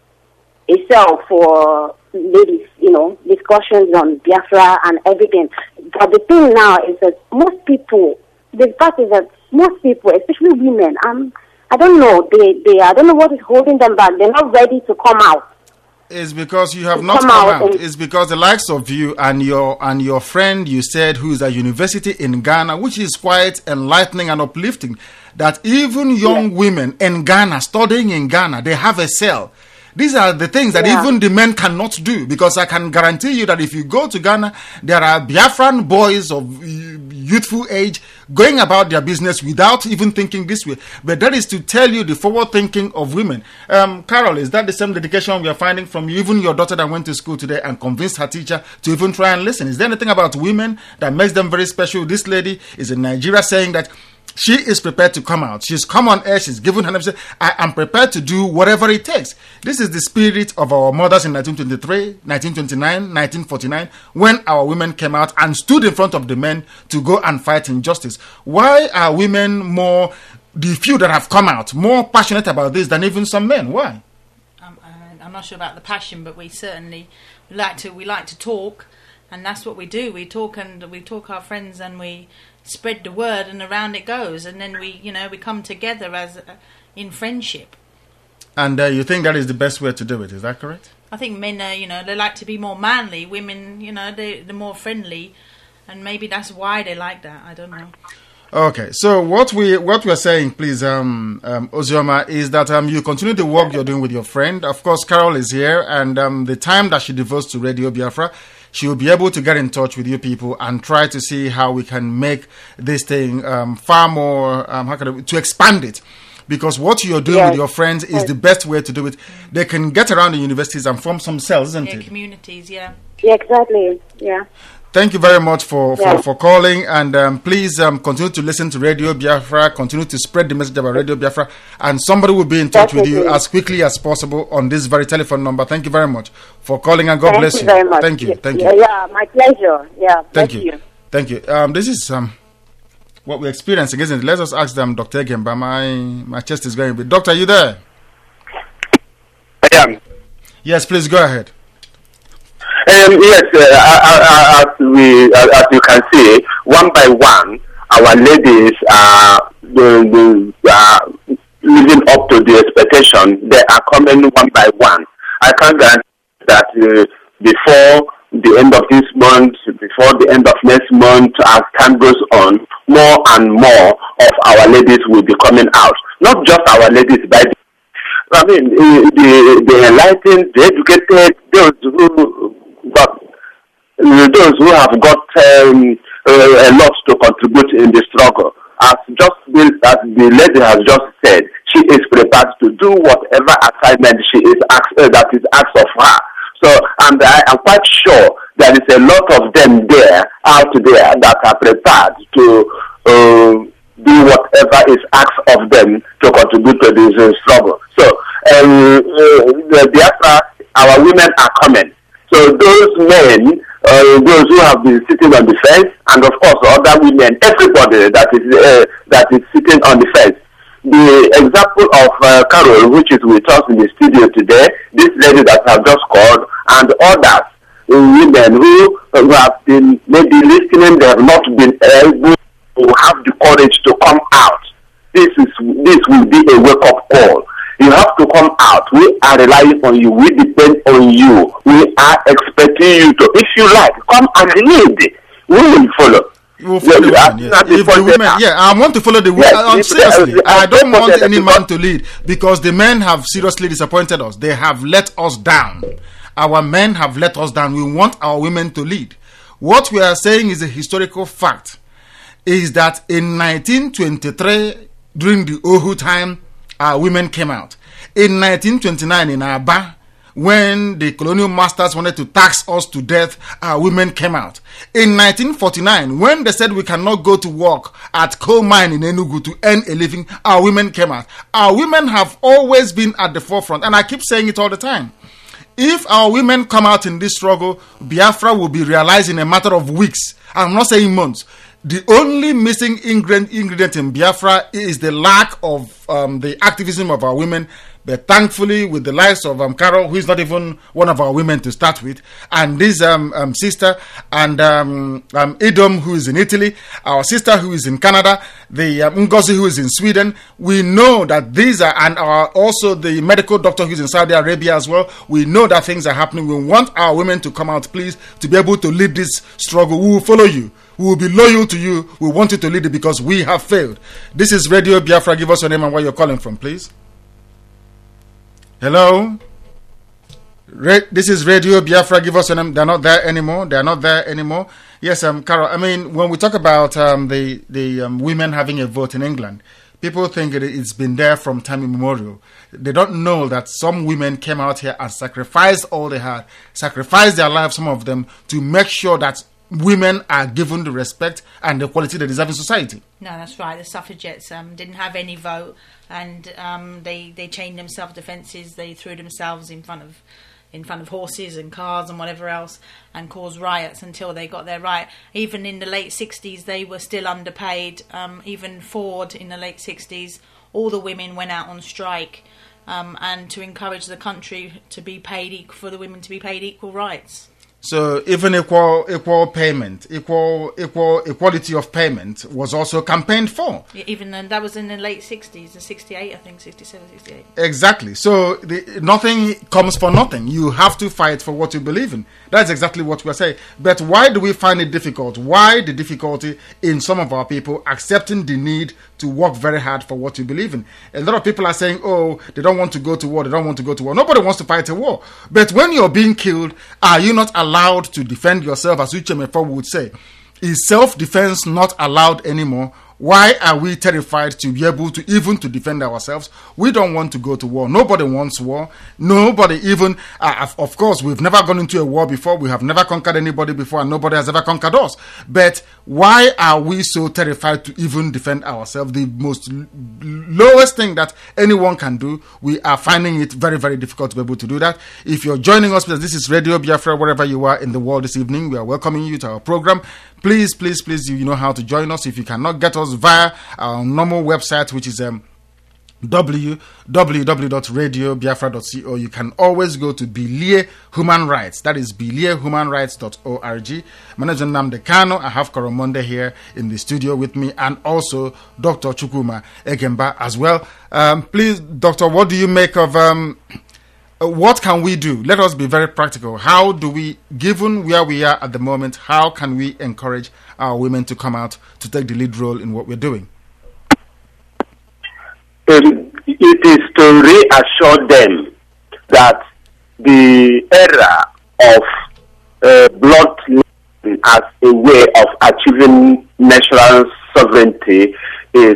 a cell for ladies, you know, discussions on Biafra and everything. But the thing now is that most people, the fact is that most people, especially women, um, I don't know, they, they, I don't know what is holding them back. They're not ready to come out. It's because you have To not come come out out. and- It's because the likes of you and your and your friend you said who is at university in Ghana, which is quite enlightening and uplifting, that even young Yeah. women in Ghana, studying in Ghana, they have a cell. These are the things that Yeah. even the men cannot do, because I can guarantee you that if you go to Ghana, there are Biafran boys of uh, youthful age going about their business without even thinking this way. But that is to tell you the forward thinking of women. Um, Carol, is that the same dedication we are finding from you, even your daughter that went to school today and convinced her teacher to even try and listen? Is there anything about women that makes them very special? This lady is in Nigeria saying that she is prepared to come out. She's come on air. She's given her name. She said, I am prepared to do whatever it takes. This is the spirit of our mothers in nineteen twenty-three, nineteen twenty-nine, nineteen forty-nine, when our women came out and stood in front of the men to go and fight injustice. Why are women more, the few that have come out, more passionate about this than even some men? Why? I'm, uh, I'm not sure about the passion, but we certainly we like to we like to talk, and that's what we do. We talk and we talk our friends, and we spread the word, and around it goes. And then we, you know, we come together as uh, in friendship. And uh, you think that is the best way to do it? Is that correct? I think men are, you know, they like to be more manly. Women, you know, they they're more friendly, and maybe that's why they like that. I don't know. Okay, so what we what we are saying, please, um, um, Ozioma, is that um, you continue the work you're doing with your friend. Of course, Carol is here, and um, the time that she devotes to Radio Biafra, she will be able to get in touch with you people and try to see how we can make this thing um, far more, um, how can I, to expand it. Because what you're doing Yes. with your friends is Yes. the best way to do it. They can get around the universities and form some cells, isn't Yeah, it? communities. Yeah. Yeah, exactly. Yeah. Thank you very much for, for, Yeah. for calling, and um, please um, continue to listen to Radio Biafra, continue to spread the message about Radio Biafra, and somebody will be in touch with you Definitely. as quickly as possible on this very telephone number. Thank you very much for calling, and God Thank bless you you. very much. Thank you. Yeah, Thank yeah, you. Yeah, my pleasure. Yeah. Thank bless you. Thank you. Um, this is um, what we're experiencing, isn't it? Let us ask them, Doctor Gemba. My, my chest is going a bit. Doctor, are you there? I am. Yes, please go ahead. Um, yes, uh, uh, as we uh, as you can see, one by one, our ladies are the, the, uh, living up to the expectation. They are coming one by one. I can guarantee that uh, before the end of this month, before the end of next month, as time goes on, more and more of our ladies will be coming out. Not just our ladies, but I mean, the, the enlightened, the educated, those who got, those who have got um, a lot to contribute in the struggle. As just the, as the lady has just said, she is prepared to do whatever assignment she is asked, uh, that is asked of her. So, and I am quite sure there is a lot of them there, out there, that are prepared to uh, do whatever is asked of them to contribute to this uh, struggle. So, um, uh, the Biafra, our women are coming. So those men, uh, those who have been sitting on the fence, and of course other women, everybody that is uh, that is sitting on the fence. The example of uh, Carol, which is with us in the studio today, this lady that I've just called, and others, uh, women who, uh, who have been maybe listening, they have not been able to have the courage to come out. This is this will be a wake-up call. You have to come out. We are relying on you. We depend on you. We are expecting you to, if you like, come and lead. We will follow. We'll follow the women, yes. If the women, yeah, I want to follow the women. Yes, uh, seriously, uh, I don't want any man to lead, because the men have seriously disappointed us. They have let us down. Our men have let us down. We want our women to lead. What we are saying is a historical fact, is that in nineteen twenty-three, during the Ohu time, our women came out. In nineteen twenty-nine, in Aba, when the colonial masters wanted to tax us to death, our women came out. In nineteen forty-nine, when they said we cannot go to work at coal mine in Enugu to earn a living, our women came out. Our women have always been at the forefront, and I keep saying it all the time. If our women come out in this struggle, Biafra will be realized in a matter of weeks. I'm not saying months. The only missing ingredient, ingredient in Biafra is the lack of um, the activism of our women. But thankfully, with the likes of um, Carol, who is not even one of our women to start with, and this um, um, sister, and um, um, Idom, who is in Italy, our sister who is in Canada, the um, Ngozi, who is in Sweden, we know that these are, and our, also the medical doctor who is in Saudi Arabia as well, we know that things are happening. We want our women to come out, please, to be able to lead this struggle. We will follow you. We will be loyal to you. We want you to lead it because we have failed. This is Radio Biafra. Give us your name and where you're calling from, please. Hello? Re- this is Radio Biafra. Give us your name. They're not there anymore. They're not there anymore. Yes, um, Carol, I mean, when we talk about um, the, the um, women having a vote in England, people think it, it's been there from time immemorial. They don't know that some women came out here and sacrificed all they had, sacrificed their lives, some of them, to make sure that women are given the respect and the quality they deserve in society. No, that's right. The suffragettes um, didn't have any vote, and um, they they chained them self-defences. They threw themselves in front of in front of horses and cars and whatever else, and caused riots until they got their right. Even in the late sixties, they were still underpaid. Um, even Ford in the late sixties, all the women went out on strike, um, and to encourage the country to be paid equal, for the women to be paid equal rights. So even equal equal payment, equal equal equality of payment was also campaigned for. Yeah, even then, that was in the late sixties, the sixty-eight, I think, sixty-seven, sixty-eight. Exactly. So the, nothing comes for nothing. You have to fight for what you believe in. That's exactly what we're saying. But why do we find it difficult? Why the difficulty in some of our people accepting the need to work very hard for what you believe in? A lot of people are saying, oh, they don't want to go to war, they don't want to go to war. Nobody wants to fight a war. But when you're being killed, are you not allowed allowed to defend yourself, as Uche Mefo would say? Is self-defense not allowed anymore? Why are we terrified to be able to even to defend ourselves? We don't want to go to war. Nobody wants war. Nobody even, uh, of course, we've never gone into a war before. We have never conquered anybody before, and nobody has ever conquered us. But why are we so terrified to even defend ourselves? The most l- lowest thing that anyone can do, we are finding it very, very difficult to be able to do that. If you're joining us, this is Radio Biafra, wherever you are in the world this evening, we are welcoming you to our program. Please, please, please, you know how to join us. If you cannot get us via our normal website, which is um, w w w dot radio biafra dot co, you can always go to Bilie Human Rights. That is bilie human rights dot org. Manager Nnamdi Kanu, I have Koromonde here in the studio with me, and also Doctor Chukwuma Egemba as well. Um, please, Doctor, what do you make of um, uh, what can we do? Let us be very practical. How do we, given where we are at the moment, how can we encourage our women to come out to take the lead role in what we're doing? Um, it is to reassure them that the era of uh, blood as a way of achieving national sovereignty is,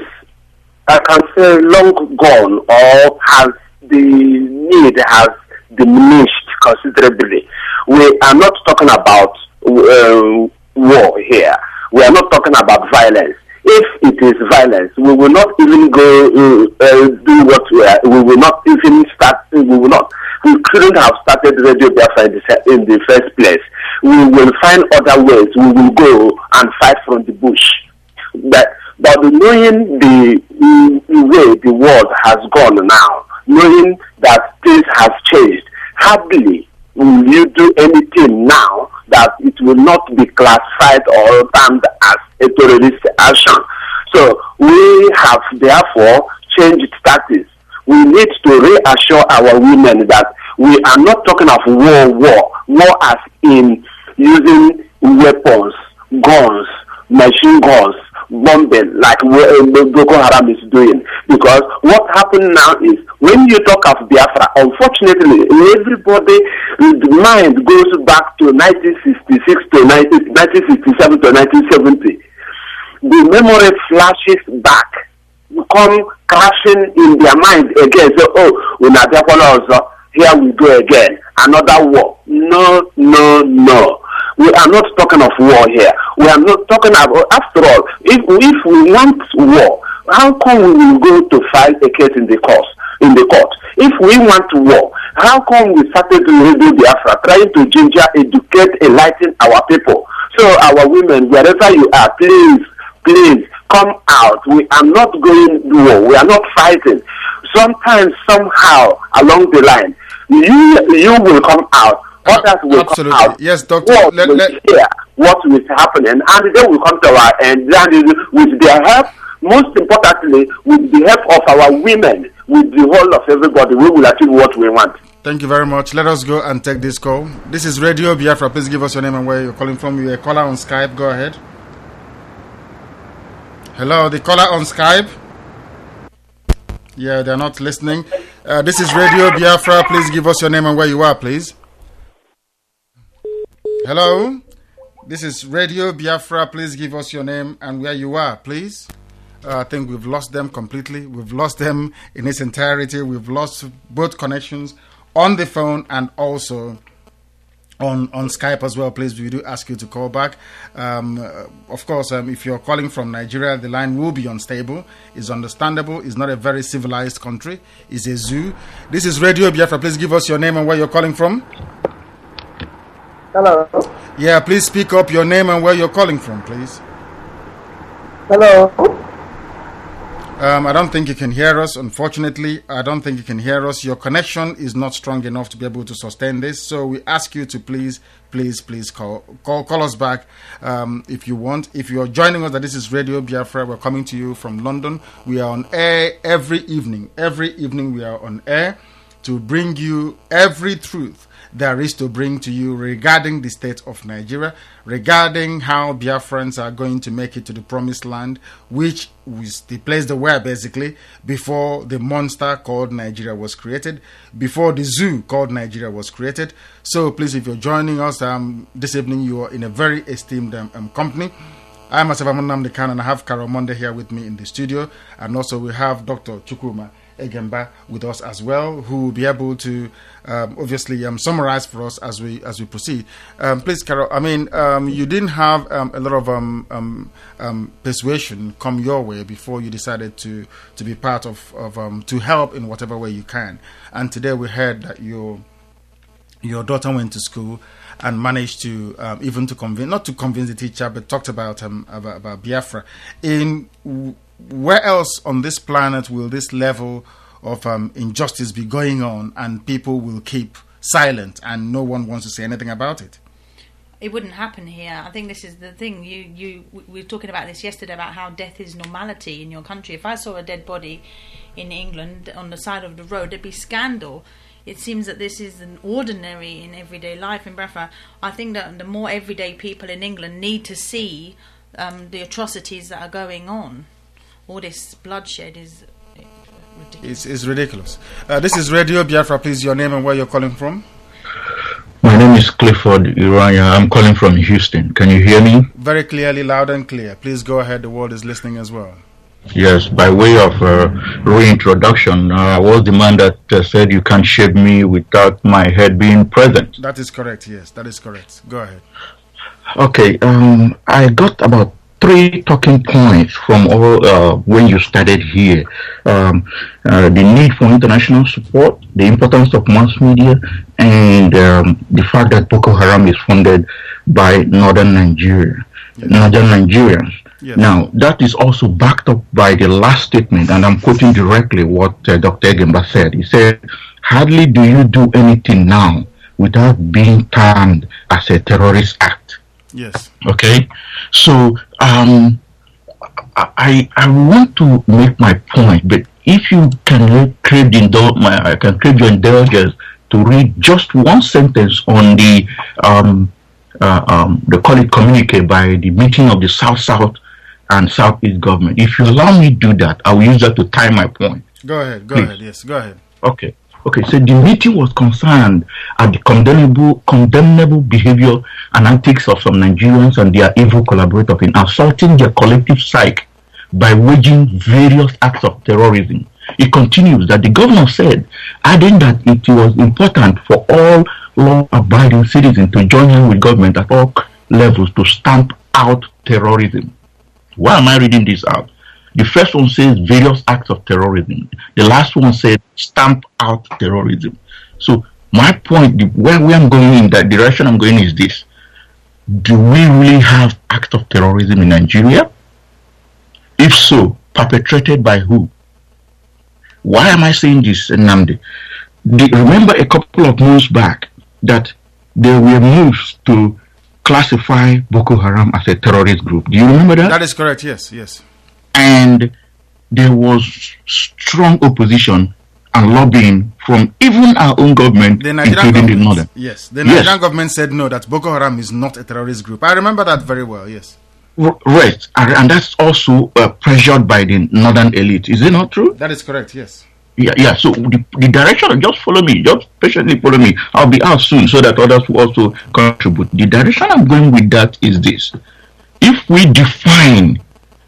I can say, long gone, or has the need has diminished considerably. We are not talking about uh, war here. We are not talking about violence. If it is violence, we will not even go uh, uh, do what we are. We will not even start. We will not. We couldn't have started Radio Biafra in the, in the first place. We will find other ways. We will go and fight from the bush. But, but knowing the, the way the world has gone now, knowing that things have changed, hardly will you do anything now that it will not be classified or termed as a terrorist action. So we have therefore changed status. We need to reassure our women that we are not talking of war, war, war as in using weapons, guns, machine guns, bombing like Boko Haram is doing. Because what happened now is, when you talk of Biafra, unfortunately, everybody's mind goes back to nineteen sixty-six to nineteen sixty-seven to nineteen seventy. The memory flashes back, come crashing in their mind again. So, oh, we are also, here we go again, another war. No, no, no. We are not talking of war here. We are not talking about, after all, if, if we want war, how come we will go to file a case in the court? In the court? If we want war, how come we started to Radio Biafra, trying to ginger, educate, enlighten our people? So our women, wherever you are, please, please come out. We are not going to war. We are not fighting. Sometimes, somehow, along the line, you you will come out. Others will Absolutely. come out. Yes, Doctor. What Let, will let, hear what is happening, and they will come to our end. And with their help, most importantly, with the help of our women, with the whole of everybody, we will achieve what we want. Thank you very much. Let us go and take this call. This is Radio Biafra. Please give us your name and where you're calling from. You're a caller on Skype. Go ahead. Hello, the caller on Skype. Yeah, they're not listening. Uh, this is Radio Biafra. Please give us your name and where you are, please. Hello, this is Radio Biafra. Please give us your name and where you are, please. Uh, I think we've lost them completely. We've lost them in its entirety. We've lost both connections on the phone and also on, on Skype as well. Please, we do ask you to call back. Um, uh, of course, um, if you're calling from Nigeria, the line will be unstable. It's understandable. It's not a very civilized country. It's a zoo. This is Radio Biafra. Please give us your name and where you're calling from. Hello. Yeah, please speak up your name and where you're calling from, please. Hello. Um, I don't think you can hear us. Unfortunately, I don't think you can hear us. Your connection is not strong enough to be able to sustain this. So we ask you to please, please, please call call, call us back um, if you want. If you're joining us, that this is Radio Biafra. We're coming to you from London. We are on air every evening. Every evening we are on air to bring you every truth there is to bring to you regarding the state of Nigeria, regarding how Biafrans are going to make it to the promised land, which was the place they were basically before the monster called Nigeria was created, before the zoo called Nigeria was created. So please, if you're joining us um, this evening, you are in a very esteemed um, um, company. I'm Asaf Nnamdi Kanu, and I have Carol Monday here with me in the studio, and also we have Doctor Chukwuma Egemba with us as well, who will be able to um, obviously um, summarize for us as we as we proceed. Um, please, Carol, I mean, um, you didn't have um, a lot of um, um, um, persuasion come your way before you decided to to be part of, of um, to help in whatever way you can. And today we heard that your your daughter went to school and managed to um, even to convince, not to convince the teacher, but talked about um, about, about Biafra. In where else on this planet will this level of um, injustice be going on and people will keep silent and no one wants to say anything about it? It wouldn't happen here. I think this is the thing. You, you, we were talking about this yesterday about how death is normality in your country. If I saw a dead body in England on the side of the road, there'd be scandal. it seems that this is an ordinary in everyday life in Biafra. I think that the more everyday people in England need to see um, the atrocities that are going on. All this bloodshed is ridiculous. It's, it's ridiculous. Uh, this is Radio Biafra. Please, your name and where you're calling from. My name is Clifford Iranya. I'm calling from Houston. Can you hear me? Very clearly, loud and clear. Please go ahead. The world is listening as well. Yes, by way of uh, reintroduction, uh, I was the man that uh, said you can't shave me without my head being present. That is correct, yes. That is correct. Go ahead. Okay, um, I got about three talking points from all uh, when you started here. Um, uh, the need for international support, the importance of mass media, and um, the fact that Boko Haram is funded by northern Nigeria, yes. northern Nigerians. Yes. Now, that is also backed up by the last statement, and I'm quoting directly what uh, Doctor Egemba said. He said, hardly do you do anything now without being termed as a terrorist act. Yes. Okay. So um, I I want to make my point, but if you can crave the indul- my I can crave your indulgence to read just one sentence on the um uh, um the call it communique by the meeting of the South South and Southeast government. If you allow me to do that, I will use that to tie my point. Go ahead. Go Please. ahead. Yes. Go ahead. Okay. Okay, so the meeting was concerned at the condemnable, condemnable behavior and antics of some Nigerians and their evil collaborators in assaulting their collective psyche by waging various acts of terrorism. It continues that the governor said, adding that it was important for all law-abiding citizens to join in with government at all levels to stamp out terrorism. Why am I reading this out? The first one says various acts of terrorism. The last one says stamp out terrorism. So my point, where, where I'm going in that direction I'm going is this. Do we really have acts of terrorism in Nigeria? If so, perpetrated by who? Why am I saying this, Nnamdi? The, remember a couple of months back that there were moves to classify Boko Haram as a terrorist group. Do you remember that? That is correct, yes, yes. And there was strong opposition and lobbying from even our own government, the Nigerian including government, the northern. Yes, the Nigerian yes. government said no, that Boko Haram is not a terrorist group. I remember that very well, yes. R- right, and, and that's also uh, pressured by the northern elite. Is it not true? That is correct, yes. Yeah, yeah. So the, the direction, just follow me, just patiently follow me. I'll be out soon so that others will also contribute. The direction I'm going with that is this. If we define,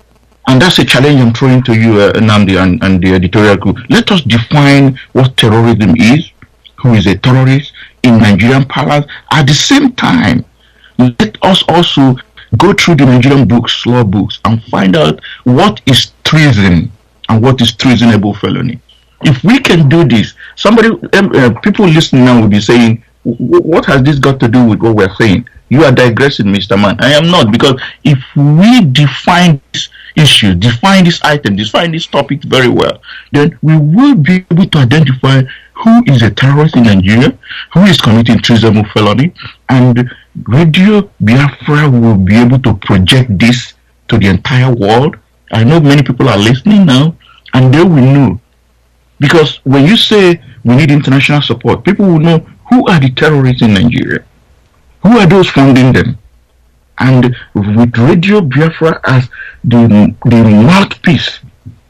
and that's a challenge I'm throwing to you, uh, Nnamdi, and, and the editorial group. Let us define what terrorism is, who is a terrorist in Nigerian parlance. At the same time, let us also go through the Nigerian books, law books, and find out what is treason and what is treasonable felony. If we can do this, somebody, uh, people listening now will be saying, what has this got to do with what we're saying? You are digressing, Mister Man. I am not, because if we define this issue, define this item, define this topic very well, then we will be able to identify who is a terrorist in Nigeria, who is committing treasonable felony, and Radio Biafra will be able to project this to the entire world. I know many people are listening now, and they will know. Because when you say we need international support, people will know who are the terrorists in Nigeria. Who are those funding them? And with Radio Biafra as the, the mouthpiece,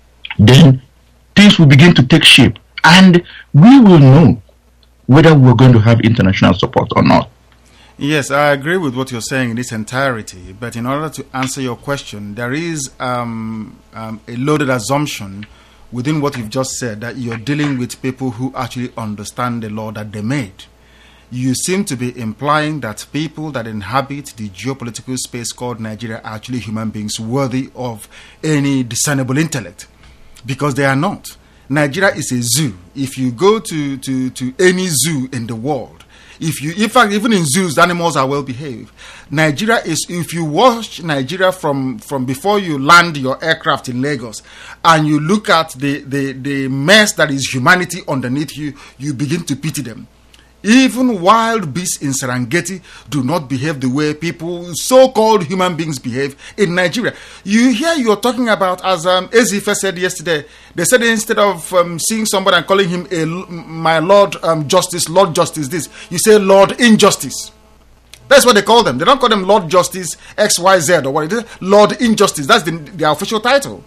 then things will begin to take shape. And we will know whether we're going to have international support or not. Yes, I agree with what you're saying in its entirety. But in order to answer your question, there is um, um, a loaded assumption within what you've just said, that you're dealing with people who actually understand the law that they made. You seem to be implying that people that inhabit the geopolitical space called Nigeria are actually human beings worthy of any discernible intellect, because they are not. Nigeria is a zoo. If you go to, to, to any zoo in the world, if you, in fact, even in zoos, the animals are well behaved. Nigeria is, if you watch Nigeria from, from before you land your aircraft in Lagos, and you look at the, the, the mess that is humanity underneath you, you begin to pity them. Even wild beasts in Serengeti do not behave the way people, so-called human beings, behave in Nigeria. You hear you're talking about, as um, Ezife said yesterday, they said instead of um, seeing somebody and calling him a my Lord um, Justice, Lord Justice this, you say Lord Injustice. That's what they call them. They don't call them Lord Justice X Y Z or what it is. Lord Injustice. That's the, their official title.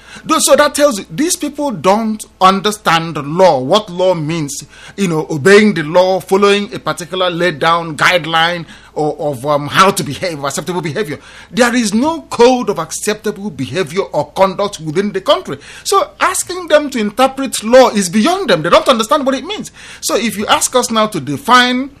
So that tells you these people don't understand law, what law means, you know, obeying the law, following a particular laid down guideline or, of um, how to behave, acceptable behavior. There is no code of acceptable behavior or conduct within the country. So asking them to interpret law is beyond them. They don't understand what it means. So if you ask us now to define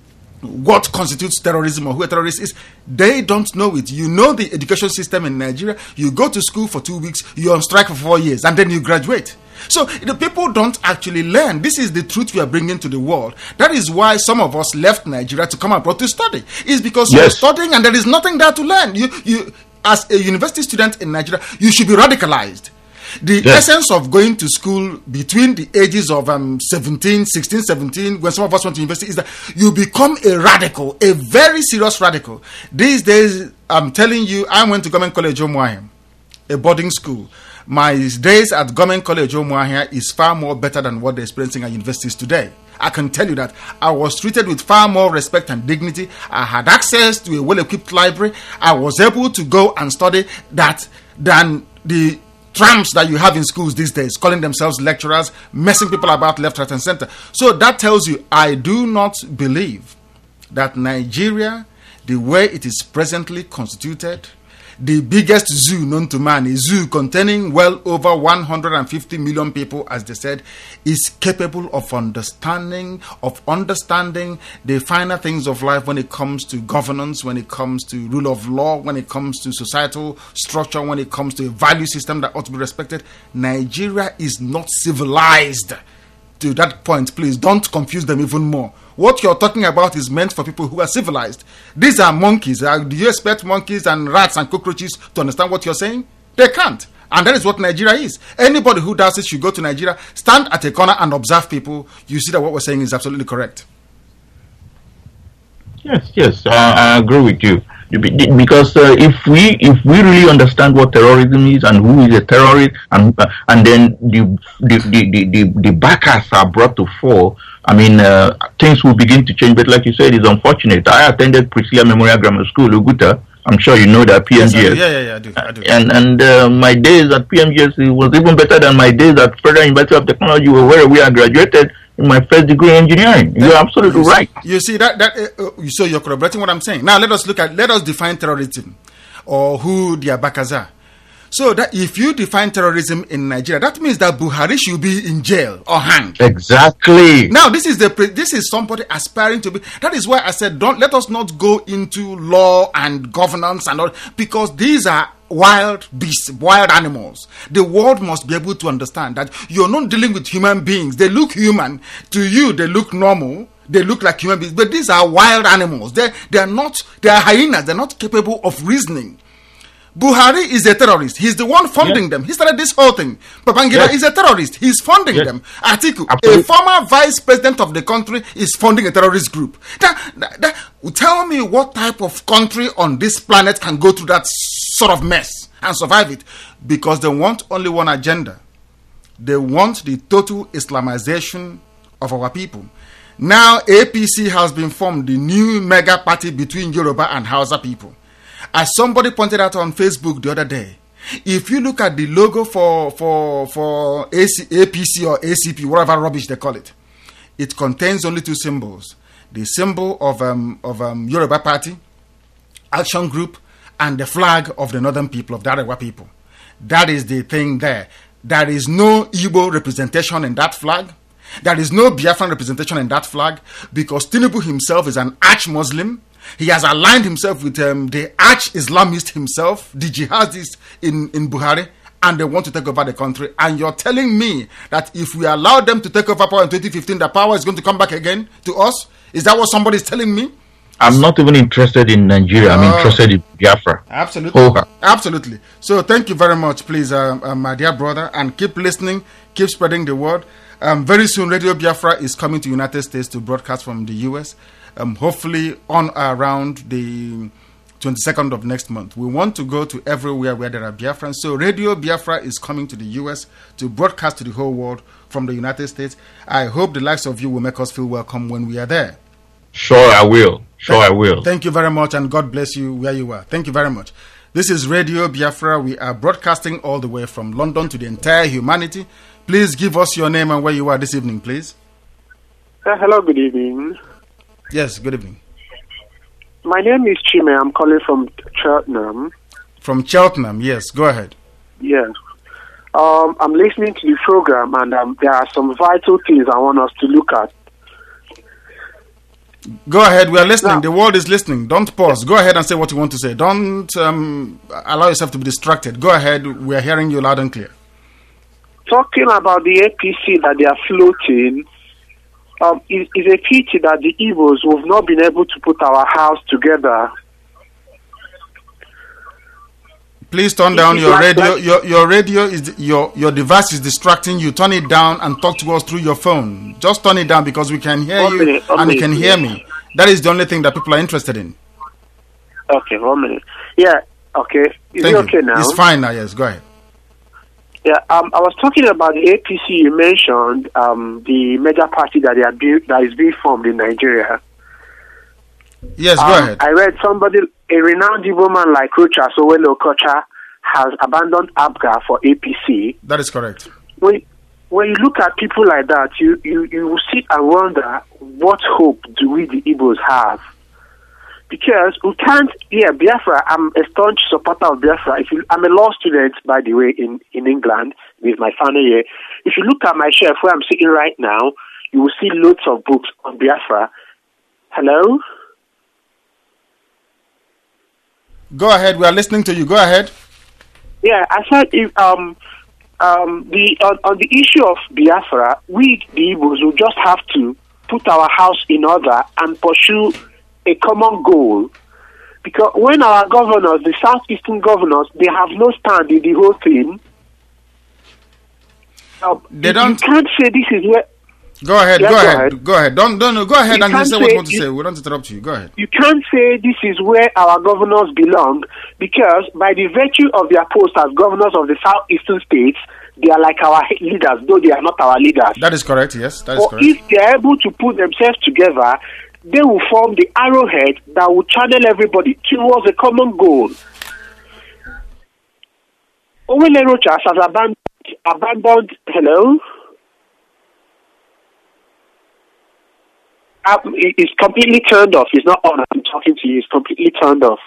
what constitutes terrorism or who a terrorist is, they don't know it. You know the education system in Nigeria. You go to school for two weeks, you're on strike for four years, and then you graduate. So the people don't actually learn. This is the truth we are bringing to the world. That is why some of us left Nigeria to come abroad to study. It's because yes. you're studying and there is nothing there to learn. You, you, as a university student in Nigeria, you should be radicalized. The yes. essence of going to school between the ages of um, seventeen, sixteen, seventeen, when some of us went to university, is that you become a radical, a very serious radical. These days, I'm telling you, I went to Government College Umuahia, a boarding school. My days at Government College Umuahia is far more better than what they're experiencing at universities today. I can tell you that I was treated with far more respect and dignity. I had access to a well-equipped library. I was able to go and study that than the tramps that you have in schools these days, calling themselves lecturers, messing people about left, right, and center. So that tells you, I do not believe that Nigeria, the way it is presently constituted, the biggest zoo known to man, a zoo containing well over one hundred fifty million people, as they said, is capable of understanding, of understanding the finer things of life when it comes to governance, when it comes to rule of law, when it comes to societal structure, when it comes to a value system that ought to be respected. Nigeria is not civilized. To that point, please don't confuse them even more. What you're talking about is meant for people who are civilized. These are monkeys. Uh, do you expect monkeys and rats and cockroaches to understand what you're saying? They can't. And that is what Nigeria is. Anybody who does it should go to Nigeria, stand at a corner and observe people. You see that what we're saying is absolutely correct. Yes, yes, uh, I agree with you. Because uh, if we if we really understand what terrorism is and who is a terrorist, and uh, and then the the, the, the, the the backers are brought to fore, I mean, uh, things will begin to change. But like you said, it's unfortunate. I attended Priscilla Memorial Grammar School, Uguta. I'm sure you know that P M G S. Yes, yeah, yeah, yeah, I do. I do. And and uh, my days at P M G S was even better than my days at Federal University of Technology, where we are graduated in my first degree in engineering. You're absolutely you right. See, you see that that uh, uh, so you're corroborating what I'm saying. Now let us look at let us define terrorism, or who the Abakas are. So that if you define terrorism in Nigeria, that means that Buhari should be in jail or hanged. Exactly. Now this is the this is somebody aspiring to be. That is why I said don't let us not go into law and governance and all, because these are wild beasts, wild animals. The world must be able to understand that you're not dealing with human beings. They look human to you. They look normal. They look like human beings, but these are wild animals. They they are not. They are hyenas. They're not capable of reasoning. Buhari is a terrorist. He's the one funding yes. them. He started this whole thing. Babangida yes. is a terrorist. He's funding yes. them. Atiku, Absolutely. a former vice president of the country, is funding a terrorist group. That, that, that, tell me what type of country on this planet can go through that sort of mess and survive it? Because they want only one agenda. They want the total Islamization of our people. Now A P C has been formed, the new mega party between Yoruba and Hausa people. As somebody pointed out on Facebook the other day, if you look at the logo for for for A P C or A C P, whatever rubbish they call it, it contains only two symbols: the symbol of um of um Yoruba Party, Action Group, and the flag of the Northern people, of the Arewa people. That is the thing there. There is no Igbo representation in that flag. There is no Biafran representation in that flag, because Tinubu himself is an arch-Muslim. He has aligned himself with um, the arch-Islamist himself, the jihadists in, in Buhari, and they want to take over the country. And you're telling me that if we allow them to take over power in twenty fifteen, the power is going to come back again to us? Is that what somebody is telling me? I'm not even interested in Nigeria. I'm uh, interested in Biafra. Absolutely. Oh. Absolutely. So thank you very much, please, uh, uh, my dear brother, and keep listening, keep spreading the word. Um, very soon, Radio Biafra is coming to United States to broadcast from the U S. Um, hopefully, on around the twenty-second of next month. We want to go to everywhere where there are Biafrans. So Radio Biafra is coming to the U S to broadcast to the whole world from the United States. I hope the likes of you will make us feel welcome when we are there. Sure, I will. Sure, Thank, I will. Thank you very much, and God bless you where you are. Thank you very much. This is Radio Biafra. We are broadcasting all the way from London to the entire humanity. Please give us your name and where you are this evening, please. Uh, hello, good evening. Yes, good evening. My name is Chime. I'm calling from Cheltenham. From Cheltenham, yes. Go ahead. Yeah. Um, I'm listening to the program, and um, there are some vital things I want us to look at. Go ahead. We are listening. Now, the world is listening. Don't pause. Go ahead and say what you want to say. Don't um, allow yourself to be distracted. Go ahead. We are hearing you loud and clear. Talking about the A P C that they are floating, um, it is a pity that the Igbos have not been able to put our house together. Please turn down your radio. Your your radio is your your device is distracting you. Turn it down and talk to us through your phone. Just turn it down because we can hear One you minute, one and you minute. can hear me. That is the only thing that people are interested in. Okay, one minute. Yeah, okay. Is Thank it okay you. now? It's fine now. Yes, go ahead. Yeah, um, I was talking about the A P C you mentioned, um, the major party that they are built, that is being formed in Nigeria. Yes, go Um, ahead. I read somebody, a renowned Igbo man like Rocha Sowelo Okocha, has abandoned ABGA for A P C. That is correct. When, when you look at people like that, you, you, you will sit and wonder, what hope do we, the Igbos, have? Because we can't, yeah, Biafra, I'm a staunch supporter of Biafra. If you, I'm a law student, by the way, in, in England, with my final year. If you look at my shelf where I'm sitting right now, you will see loads of books on Biafra. Hello? Go ahead. We are listening to you. Go ahead. Yeah, I said if um um the on, on the issue of Biafra, we the Igbos will just have to put our house in order and pursue a common goal. Because when our governors, the southeastern governors, they have no stand in the whole thing. Uh, They you, don't- you can't say this is where Go ahead. Yeah, go, go ahead. ahead. Go ahead. Don't don't go ahead You and you can't say what you say- want to you- say. We don't interrupt you. Go ahead. you can't say this is where our governors belong, because by the virtue of their post as governors of the southeastern states, they are like our leaders, though they are not our leaders. That is correct. Yes, that is But correct. if they are able to put themselves together, they will form the arrowhead that will channel everybody towards a common goal. Owele Rochas has abandoned, abandoned hello? Uh, it- it's completely turned off. It's not on. I'm talking to you. It's completely turned off.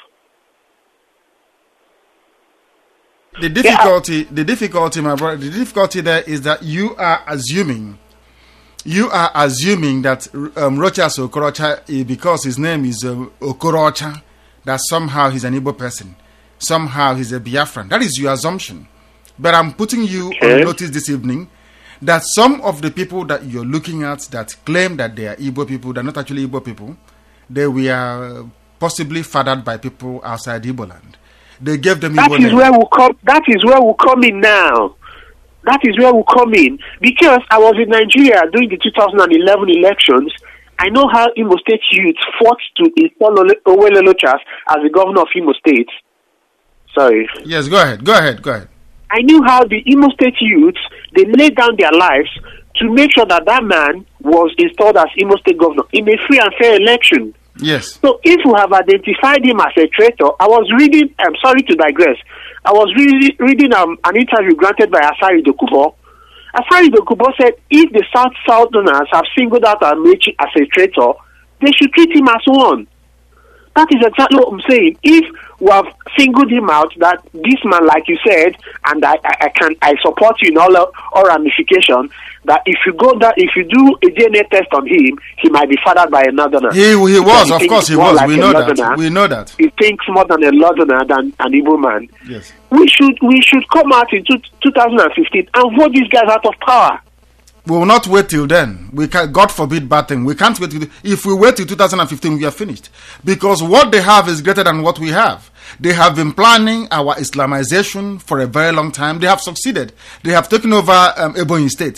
The difficulty, the difficulty, my brother, the difficulty there is that you are assuming, you are assuming that um, Rochas Okorocha, eh, because his name is um, Okorocha, that somehow he's an Igbo person, somehow he's a Biafran. That is your assumption. But I'm putting you Okay. on notice this evening that some of the people that you're looking at that claim that they are Igbo people, they're not actually Igbo people. They were possibly fathered by people outside Igbo land. They gave them That Igbo is name. where we come. That is where we come in now. That is where we come in, because I was in Nigeria during the two thousand eleven elections. I know how Imo State youth fought to install Ole- Owele Rochas as the governor of Imo State. Sorry. Yes, go ahead. Go ahead. Go ahead. I knew how the Imo State youths, they laid down their lives to make sure that that man was installed as Imo State governor in a free and fair election. Yes. So if we have identified him as a traitor, I was reading, I'm sorry to digress, I was reading, reading um, an interview granted by Asari Dokubo. Asari Dokubo said if the South Southerners have singled out Amechi as a traitor, they should treat him as one. That is exactly what I'm saying. If we have singled him out, that this man, like you said, and I, I, I can I support you in all all ramification, that if you go that if you do a D N A test on him, he might be fathered by a northerner. He, he Because was, he of thinks course, he more was. like We a know northerner. that. We know that. He thinks more than a northerner than an Igbo man. Yes. We should we should come out in two, two thousand fifteen and vote these guys out of power. We will not wait till then. We can, God forbid bad thing. We can't wait till, if we wait till two thousand fifteen, we are finished. Because what they have is greater than what we have. They have been planning our Islamization for a very long time. They have succeeded. They have taken over um, Ebonyi State.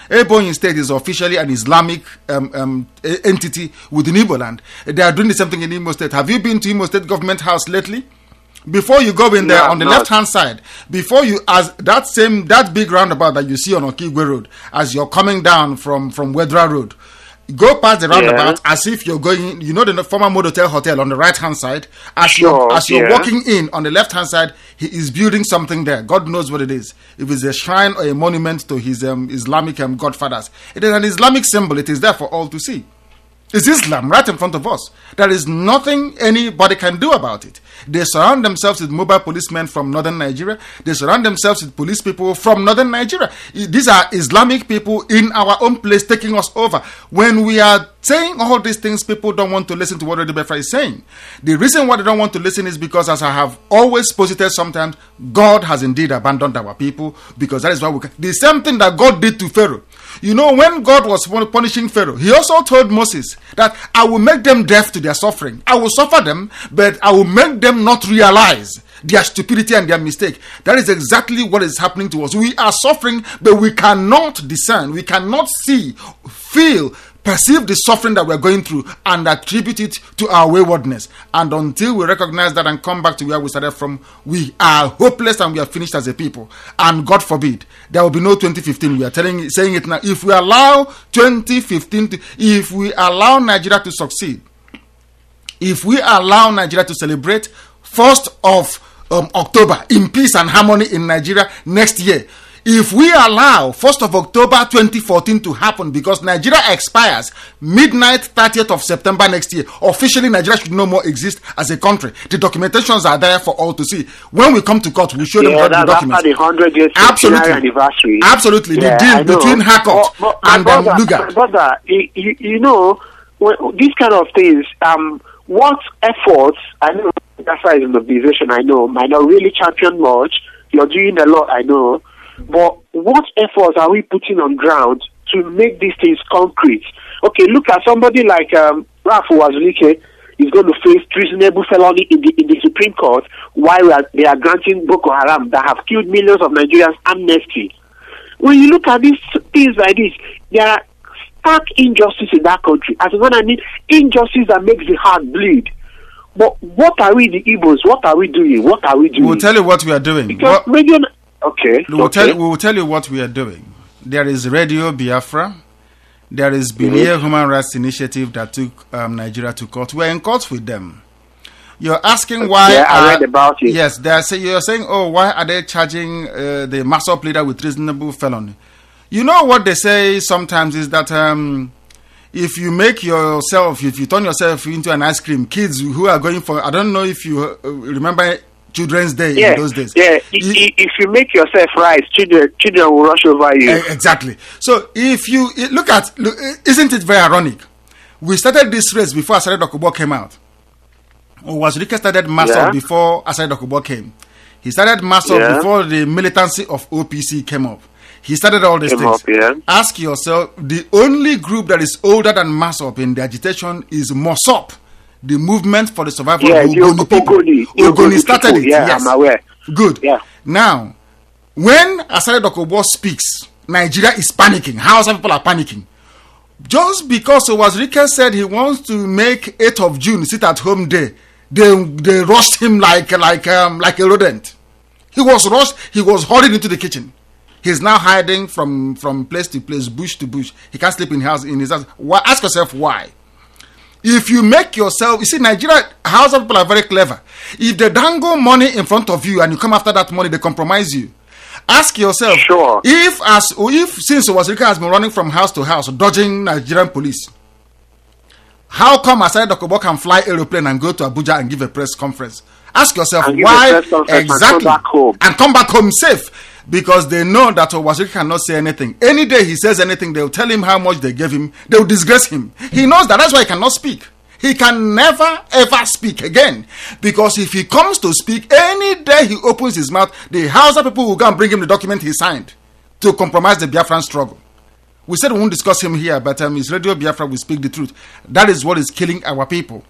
Ebonyi State is officially an Islamic um, um, entity within Igbo land. They are doing the same thing in Imo State. Have you been to Imo State government house lately? Before you go in there, No, on the not. left hand side, before you, as that same, that big roundabout that you see on Okigwe Road, as you're coming down from, from Wedra Road, go past the roundabout as if you're going, you know, the former Modotel Hotel on the right hand side. As Sure, you're, as you're yeah. walking in on the left hand side, he is building something there. God knows what it is. If it's a shrine or a monument to his um, Islamic um, godfathers, it is an Islamic symbol. It is there for all to see. It's Islam right in front of us. There is nothing anybody can do about it. They surround themselves with mobile policemen from northern Nigeria. They surround themselves with police people from northern Nigeria. I- These are Islamic people in our own place taking us over. When we are saying all these things, people don't want to listen to what Radio Biafra is saying. The reason why they don't want to listen is because, as I have always posited sometimes, God has indeed abandoned our people, because that is why we can. The same thing that God did to Pharaoh. You know, when God was punishing Pharaoh, he also told Moses that I will make them deaf to their suffering. I will suffer them, but I will make them not realize their stupidity and their mistake. That is exactly what is happening to us. We are suffering, but we cannot discern, we cannot see, feel, perceive the suffering that we're going through and attribute it to our waywardness. And until we recognize that and come back to where we started from, we are hopeless and we are finished as a people. And God forbid, there will be no twenty fifteen. We are telling, saying it now. If we allow twenty fifteen, to, if we allow Nigeria to succeed, if we allow Nigeria to celebrate first of um, October in peace and harmony in Nigeria next year, if we allow first of October twenty fourteen to happen, because Nigeria expires midnight thirtieth of September next year, officially Nigeria should no more exist as a country. The documentations are there for all to see. When we come to court, we'll show them Yeah, all the that's documents. after the hundred years Absolutely. anniversary. Absolutely. Yeah, The I deal know. between Harcourt Oh, but my and um, brother, Lugard. my brother, you, you, you know, when, these kind of things, um, what efforts, I know, that's why it's an organization, I know, might not really champion much. You're doing a lot, I know. But what efforts are we putting on ground to make these things concrete? Okay, look at somebody like um, Rafu Wazulike is going to face treasonable felony in the in the Supreme Court while we are, they are granting Boko Haram that have killed millions of Nigerians amnesty. When you look at these things like this, there are stark injustice in that country. As in, when I mean injustice that makes the heart bleed. But what are we, the Igbos? What are we doing? What are we doing? We'll tell you what we are doing. Because What- radio. Okay. We will, okay. tell, we will tell you what we are doing. There is Radio Biafra. There is Bilia Human Rights Initiative that took um, Nigeria to court. We're in court with them. You're asking why. Yeah, I are- read about it. Yes, they are say, you're saying, oh, why are they charging uh, the Masop leader with reasonable felony? You know what they say sometimes is that um, if you make yourself, if you turn yourself into an ice cream, kids who are going for, I don't know if you uh, remember Children's Day Yeah, in those days. yeah. I- You- I- if you make yourself rice, children, children will rush over you. Eh, exactly. So if you eh, look at, look, eh, isn't it very ironic? We started this race before Asare Dokubo came out. Or was Rike started Masop Yeah. before Asare Dokubo came? He started Masop Yeah. before the militancy of O P C came up. He started all these Came things. up, yeah. Ask yourself, the only group that is older than Masop in the agitation is Mosop, the movement for the survival Yeah, of the Ogoni people. Ogoni- the Ogoni Ogoni started people, it. yeah, yes. I'm aware. Good. Yeah. Now, when Asare Dokubo speaks, Nigeria is panicking. Hausa people are panicking. Just because Owazirike said he wants to make eighth of June sit at home day, they they rushed him like like um, like a rodent. He was rushed. He was hurried into the kitchen. He's now hiding from from place to place, bush to bush. He can't sleep in house in his house. Why? Ask yourself why. If you make yourself, you see, Nigeria, Hausa people are very clever. If they dangle money in front of you and you come after that money, they compromise you. Ask yourself, Sure. if as if since Owazirike has been running from house to house, dodging Nigerian police, how come Asare Dokubo can fly aeroplane and go to Abuja and give a press conference? Ask yourself And give a why press conference and exactly come back home. and come back home safe, because they know that Owazirike cannot say anything. Any day he says anything, they will tell him how much they gave him. They will disgrace him. He knows that. That's why he cannot speak. He can never ever speak again, because if he comes to speak, any day he opens his mouth, the Hausa people will go and bring him the document he signed to compromise the Biafran struggle. We said we won't discuss him here, but um, it's Radio Biafra, we speak the truth. That is what is killing our people.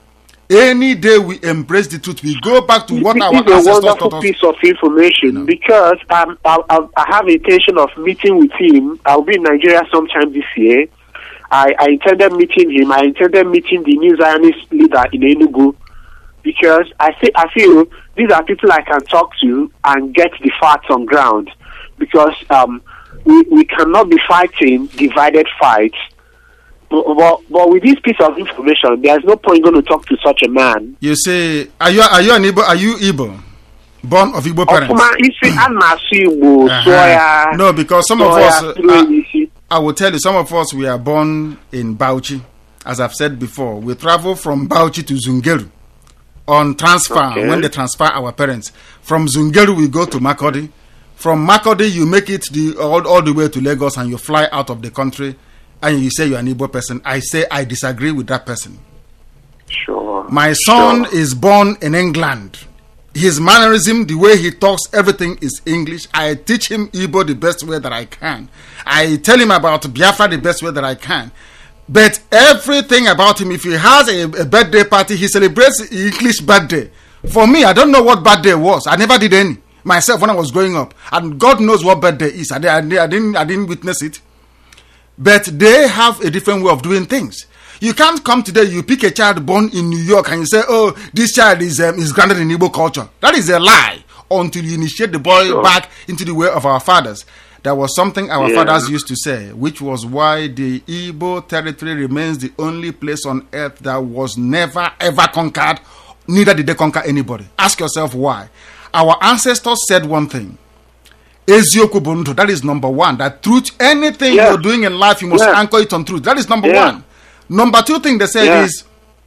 Any day we embrace the truth, we go back to what this our is a ancestors wonderful taught us. piece of information No. because um, I, I, I have intention of meeting with him. I'll be in Nigeria sometime this year. I, I intended meeting him. I intended meeting the new Zionist leader in Enugu because I, say, I feel these are people I can talk to and get the facts on ground because um, we, we cannot be fighting divided fights. But, but, but with this piece of information, there's no point going to talk to such a man. You say, are you are you an Igbo? Are you Igbo? Born of Igbo parents? Ọfụma, isi a na-asụ Igbo, sụọ ya- Uh-huh. No, because some of sụọ us, ya, uh, tụrụ ya isi. I will tell you, some of us, we are born in Bauchi. As I've said before, we travel from Bauchi to Zungeru on transfer, Okay. when they transfer our parents. From Zungeru, we go to Makodi. From Makodi, you make it the, all, all the way to Lagos and you fly out of the country and you say you're an Igbo person. I say I disagree with that person. Sure. My son Sure. is born in England. His mannerism, the way he talks, everything is English. I teach him Igbo the best way that I can. I tell him about Biafra the best way that I can. But everything about him, if he has a, a birthday party, he celebrates English birthday. For me, I don't know what birthday was. I never did any myself when I was growing up. And God knows what birthday is. I, I, I, didn't, I didn't witness it. But they have a different way of doing things. You can't come today, you pick a child born in New York and you say, oh, this child is um, is grounded in Igbo culture. That is a lie until you initiate the boy Sure. back into the way of our fathers. There was something our Yeah. fathers used to say, which was why the Igbo territory remains the only place on earth that was never ever conquered, neither did they conquer anybody. Ask yourself why. Our ancestors said one thing. Ezioku Bundu, that is number one. That truth, anything Yeah. you're doing in life, you must Yeah. anchor it on truth. That is number Yeah. one. Number two thing they said Yeah. is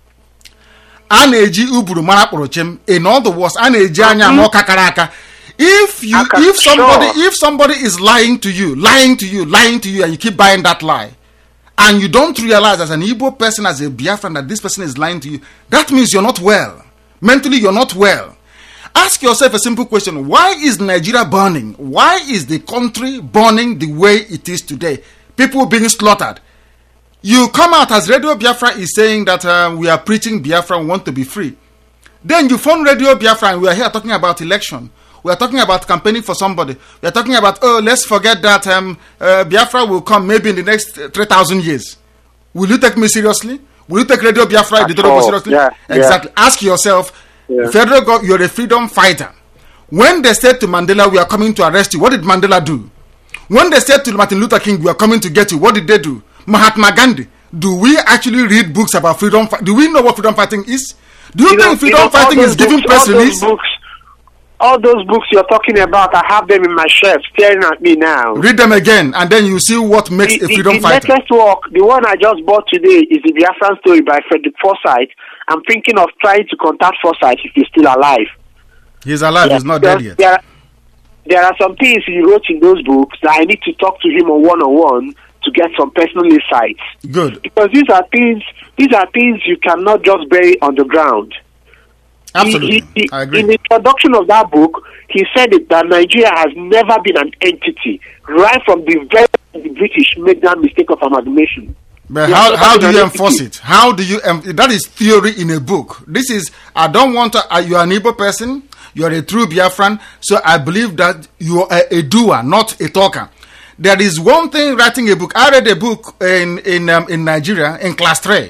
Aneji uburu mara kporochem. In other words, Aneji anya mo kakaraka. If you Aka- if somebody sure. if somebody is lying to you, lying to you, lying to you, and you keep buying that lie, and you don't realize as an Igbo person, as a Biafran, that this person is lying to you, that means you're not well. Mentally, you're not well. Ask yourself a simple question. Why is Nigeria burning? Why is the country burning the way it is today? People being slaughtered. You come out as Radio Biafra is saying that uh, we are preaching Biafra, we want to be free. Then you phone Radio Biafra and we are here talking about election. We are talking about campaigning for somebody. We are talking about, oh, let's forget that um, uh, Biafra will come maybe in the next uh, three thousand years. Will you take me seriously? Will you take Radio Biafra At editorial all. seriously? Yeah, yeah. Exactly. Ask yourself, Yeah. federal government, you're a freedom fighter. When they said to Mandela, we are coming to arrest you, what did Mandela do? When they said to Martin Luther King, we are coming to get you, what did they do? Mahatma Gandhi, do we actually read books about freedom? Fi- do we know what freedom fighting is? Do you, You know- think freedom you know, all fighting is those giving books- press all those release? books, all those books you're talking about, I have them in my shelf, staring at me now. Read them again, and then you see what makes The, a the, freedom the fighter. latest work, the one I just bought today, is the Biafran story by Frederick Forsyth. I'm thinking of trying to contact Forsyth if he's still alive. He's alive, he's not There- dead yet. There, there are some things he wrote in those books that I need to talk to him on one-on-one to get some personal insights. Good. Because these are things, these are things you cannot just bury on the ground. Absolutely. He- he- I agree. In the introduction of that book, he said it, that Nigeria has never been an entity. Right from the very the British made that mistake of amalgamation. But Yeah, how, so how that's do an you entity. enforce it? How do you, um, that is theory in a book. This is, I don't want to, uh, you are an Igbo person, you are a true Biafran, so I believe that you are a, a doer, not a talker. There is one thing writing a book. I read a book in, in, um, in Nigeria, in class three,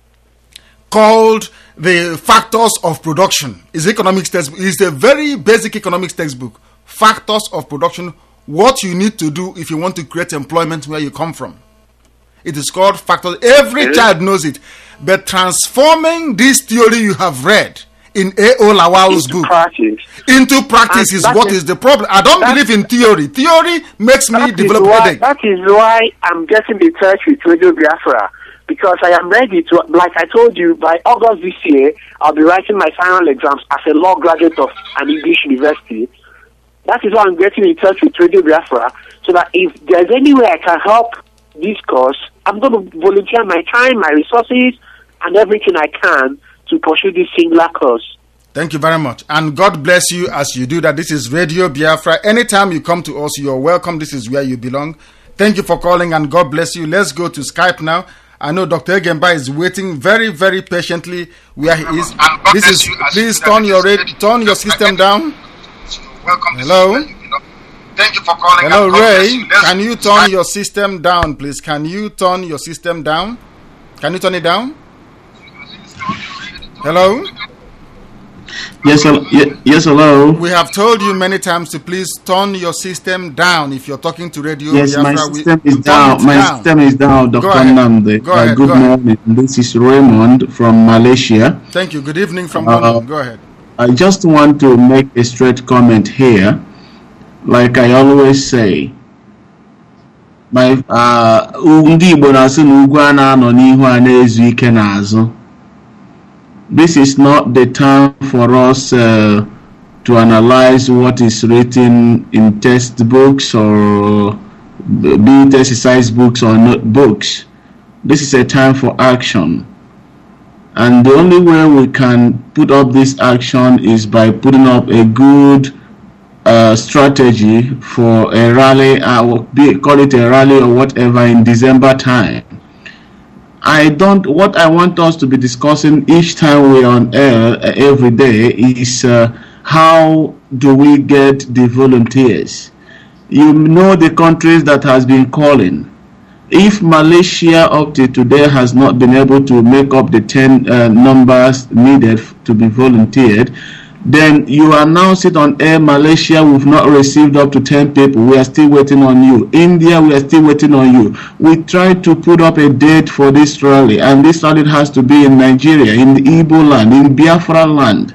called The Factors of Production. It's economics textbook. It's a very basic economics textbook. Factors of production, what you need to do if you want to create employment where you come from. It is called factors. Every child knows it. But transforming this theory you have read in A O Lawal's Into book practice. into practice And is that what is- is the problem. I don't that- believe in theory. Theory makes me That is, develop why, headache. that is why I'm getting in touch with Radio Biafra, because I am ready to, like I told you, by August this year, I'll be writing my final exams as a law graduate of an English university. That is why I'm getting in touch with Radio Biafra, so that if there's any way I can help this cause, I'm going to volunteer my time, my resources, and everything I can to pursue this singular cause. Thank you very much. And God bless you as you do that. This is Radio Biafra. Anytime you come to us, you're welcome. This is where you belong. Thank you for calling and God bless you. Let's go to Skype now. I know Doctor Egemba is waiting very, very patiently where he is. This is. Please turn your radio, turn your system down. Hello. Thank you for calling. Hello, Ray. Can you turn your system down, please? Can you turn your system down? Can you turn it down? Hello. Yes, hello. Yes, hello. We have told you many times to please turn your system down if you're talking to radio. Yes, Biafra, my system we, is down. My down. system is down, Doctor Namde. Go ahead. Uh, good go morning. Ahead. This is Raymond from Malaysia. Thank you. Good evening from uh, London. Go ahead. I just want to make a straight comment here. Like I always say, my uh ndị Igbo na-asị na ugwu a na-anọ n'ihu a na-ezu ike n'azụ. This is not the time for us uh, to analyze what is written in textbooks or be it exercise books or notebooks. This is a time for action. And the only way we can put up this action is by putting up a good uh, strategy for a rally, uh, be, call it a rally or whatever, in December time. I don't, what I want us to be discussing each time we're on air uh, every day is uh, how do we get the volunteers? You know the countries that has been calling. If Malaysia up to today has not been able to make up the ten uh, numbers needed to be volunteered, then you announce it on air. Malaysia, we've not received up to ten people. We are still waiting on you. India, we are still waiting on you. We tried to put up a date for this rally, and this rally has to be in Nigeria, in the Igbo land, in Biafra land,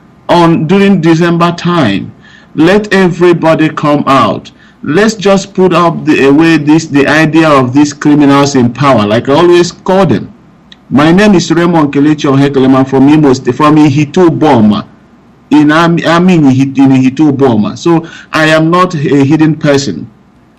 on during December time. Let everybody come out. Let's just put up the away this the idea of these criminals in power, like I always call them. My name is Raymond Kelechi Ohekeleman from Imo State, from Ihitu Boma. In I'm in Ihitu Boma. So I am not a hidden person.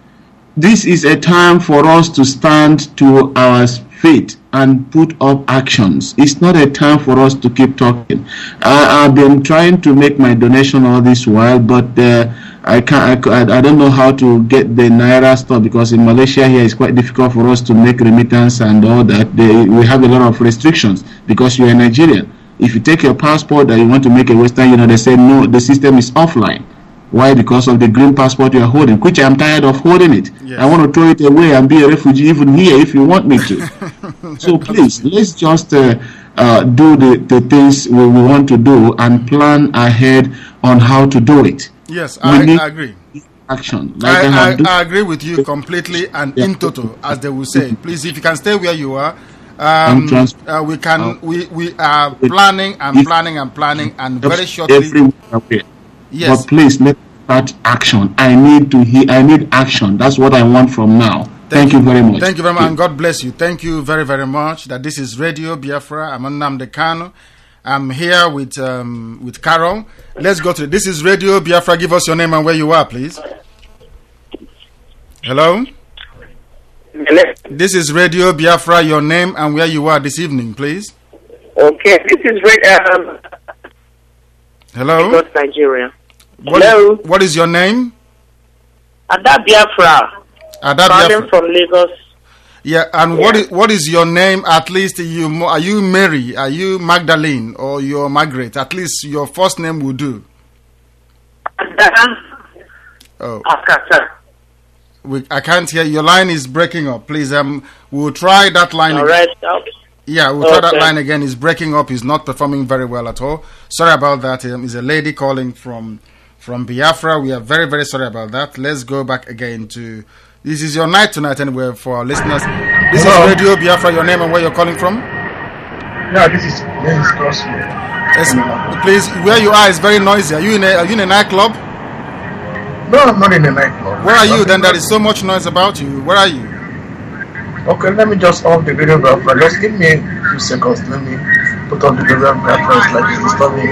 This is a time for us to stand to our feet and put up actions. It's not a time for us to keep talking. I, I've been trying to make my donation all this while, but uh, I can't. I, I don't know how to get the Naira stuff, because in Malaysia here it's quite difficult for us to make remittance and all that. They, we have a lot of restrictions because you're a Nigerian. If you take your passport and you want to make a Western Union, they say no, the system is offline. Why? Because of the green passport you are holding, which I'm tired of holding it. Yes. I want to throw it away and be a refugee even here if you want me to. So please, let's just uh, uh, do the, the things we, we want to do and plan ahead on how to do it. Yes, I, I agree. Action. Like I, I, I agree with you completely and yeah. in total, as they will say. Please, if you can stay where you are, um, uh, we can. Uh, we we are planning and planning and planning, and very shortly. Yes. But please, let's start action. I need to hear. I need action. That's what I want from now. Thank, Thank you very much. Thank you very much, and God bless you. Thank you very very much. That this is Radio Biafra. I'm Nnamdi Kanu. I'm here with um, with Carol. Let's go to this is Radio Biafra. Give us your name and where you are, please. Hello. Hello. This is Radio Biafra. Your name and where you are this evening, please. Okay, this is Radio. Um, Hello. Lagos, Nigeria. What Hello. Is, what is your name? Ada Biafra. Ada Biafra. from Lagos. Yeah, and yeah. what is what is your name? At least you are you Mary? Are you Magdalene or you're Margaret? At least your first name will do. Ada. Oh. Akata. We, I can't hear. Your line is breaking up. Please, um, we'll try that line. All again. right. Yeah, we'll okay. try that line again. It's breaking up. It's not performing very well at all. Sorry about that. Um, it's a lady calling from from Biafra. We are very very sorry about that. Let's go back again to. This is your night tonight anyway for our listeners. This Hello. is Radio Biafra. Your name and where you're calling from? Yeah, this is Dennis Crosby. Yes, please, where you are is very noisy. Are you in a, are you in a nightclub? No, I'm not in a nightclub. Where are you then? There is so much noise about you. Where are you? Okay, let me just off the Radio Biafra. Just give me a few seconds. Let me put on the Radio Biafra. It's like it's disturbing.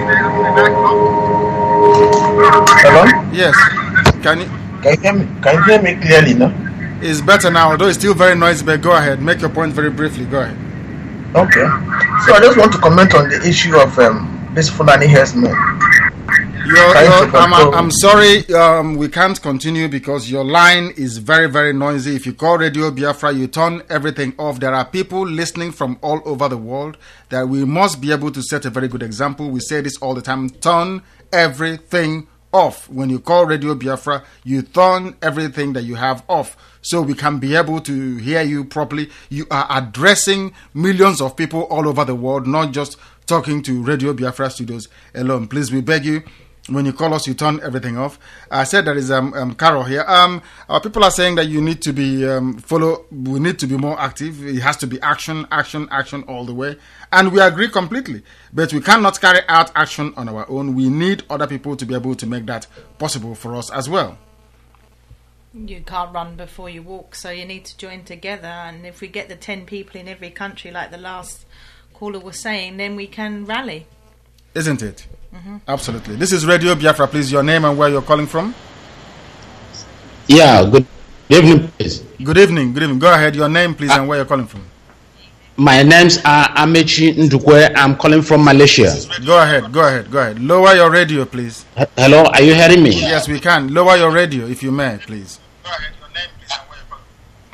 Hello? Yes. Can you? Can you hear me? Can you hear me clearly now? It's better now, although it's still very noisy. But go ahead, make your point very briefly. Go ahead. Okay. So I just want to comment on the issue of um, this Fulani herdsmen. You're, trying you're, to I'm, control. I'm sorry, um, we can't continue because your line is very, very noisy. If you call Radio Biafra, you turn everything off. There are people listening from all over the world that we must be able to set a very good example. We say this all the time. Turn everything off. When you call Radio Biafra, you turn everything that you have off so we can be able to hear you properly. You are addressing millions of people all over the world, not just talking to Radio Biafra studios alone. Please, we beg you, when you call us, you turn everything off. I said there is um, um Carol here. Um, our people are saying that you need to be um, follow. We need to be more active. It has to be action, action, action all the way, and we agree completely. But we cannot carry out action on our own. We need other people to be able to make that possible for us as well. You can't run before you walk, so you need to join together. And if we get the ten people in every country, like the last caller was saying, then we can rally. Isn't it? Mm-hmm. Absolutely. This is Radio Biafra. Please, your name and where you're calling from. Yeah, good evening, please. Good evening. Good evening. Go ahead. Your name, please, uh, and where you're calling from. My name's uh, Amechi Ndukwe. I'm calling from Malaysia. Go ahead. Go ahead. Go ahead. Lower your radio, please. H- Hello, are you hearing me? Yes, we can. Lower your radio, if you may, please. Go ahead, your name, please, and where you're calling.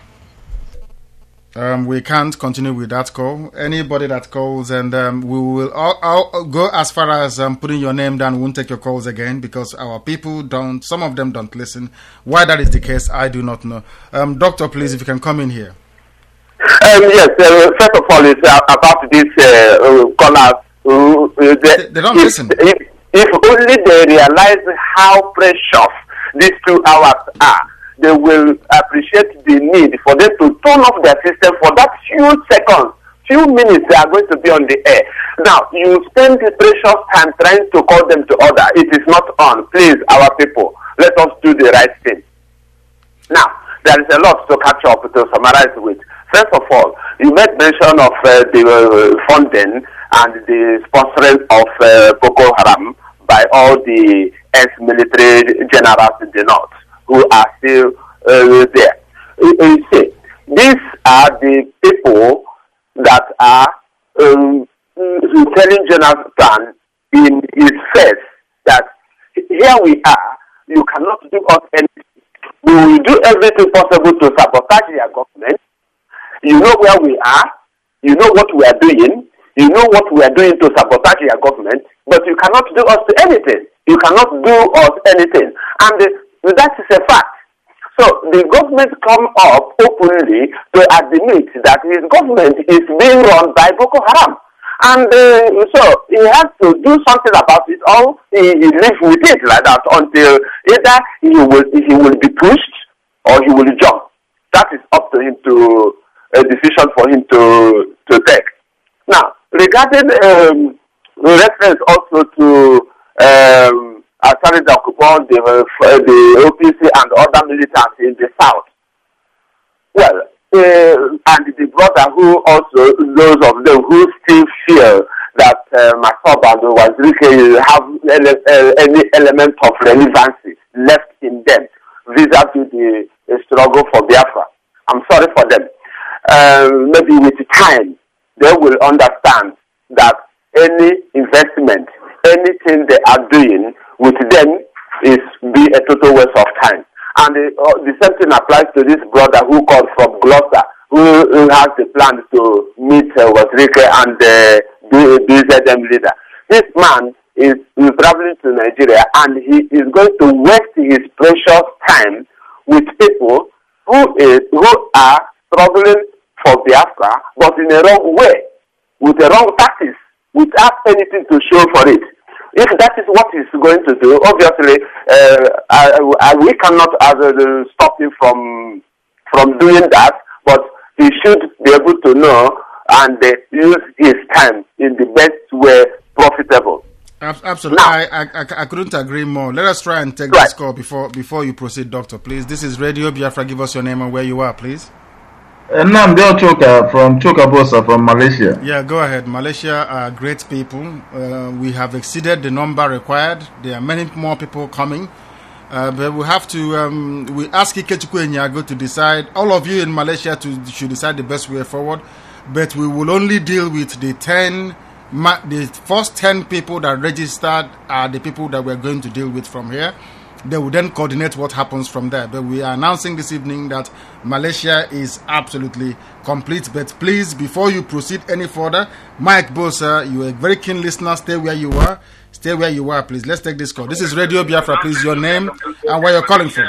Um, we can't continue with that call. Anybody that calls, and um, we will I'll, I'll go as far as um, putting your name down. We won't take your calls again because our people don't. Some of them don't listen. Why that is the case, I do not know. Um, Doctor, please, if you can come in here. Um, yes, uh, first of all, it's uh, about this uh, uh, callers. Uh, uh, They, they don't if, listen. If, if only they realize how precious these two hours are, they will appreciate the need for them to turn off their system for that few seconds, few minutes they are going to be on the air. Now, you spend the precious time trying to call them to order. It is not on. Please, our people, let us do the right thing. Now, there is a lot to catch up to summarize with. First of all, you made mention of uh, the uh, funding and the sponsoring of uh, Boko Haram by all the ex-military generals in the north who are still uh, there. You, you see, these are the people that are um, telling Jonathan in his face that here we are, you cannot do us anything. We will do everything possible to sabotage your government. You know where we are. You know what we are doing. You know what we are doing to sabotage your government. But you cannot do us anything. You cannot do us anything. And uh, that is a fact. So the government come up openly to admit that his government is being run by Boko Haram. And uh, so he has to do something about it, or he, he lives with it like that until either he will he will be pushed or he will jump. That is up to him to a decision for him to to take. Now, regarding um, reference also to um, Asari Dakupon, the uh, the O P C and other militants in the south. Well. Uh, and the brother who also, those of them who still feel that uh, Masob and Wazirike have ele- uh, any element of relevancy left in them vis-a-vis the, the struggle for Biafra. I'm sorry for them. Uh, maybe with time, they will understand that any investment, anything they are doing with them is be a total waste of time. And the, uh, the same thing applies to this brother who called from Gloucester, who, who has the plan to meet uh, Wazirike and uh, the B Z M leader. This man is, is traveling to Nigeria and he is going to waste his precious time with people who is who are struggling for Biafra, but in a wrong way, with the wrong tactics, without anything to show for it. If that is what he's going to do, obviously, uh, I, I, we cannot uh, stop him from from doing that, but he should be able to know and uh, use his time in the best way profitable. Absolutely, now, I, I I couldn't agree more. Let us try and take right. this call before before you proceed, Doctor. Please, this is Radio Biafra. Give us your name and where you are, please. Uh, Namdeo Choka from Chokabosa from Malaysia. Yeah, go ahead. Malaysia are great people. Uh, we have exceeded the number required. There are many more people coming. Uh, but we have to, um, we ask Ikechukwu Nyago to decide, all of you in Malaysia to, should decide the best way forward. But we will only deal with the ten Ma- the first ten people that registered are the people that we're going to deal with from here. They will then coordinate what happens from there. But we are announcing this evening that Malaysia is absolutely complete. But please, before you proceed any further, Mike Bosa, you are a very keen listener. Stay where you are. Stay where you are, please. Let's take this call. This is Radio Biafra, please. Your name and where you're calling from.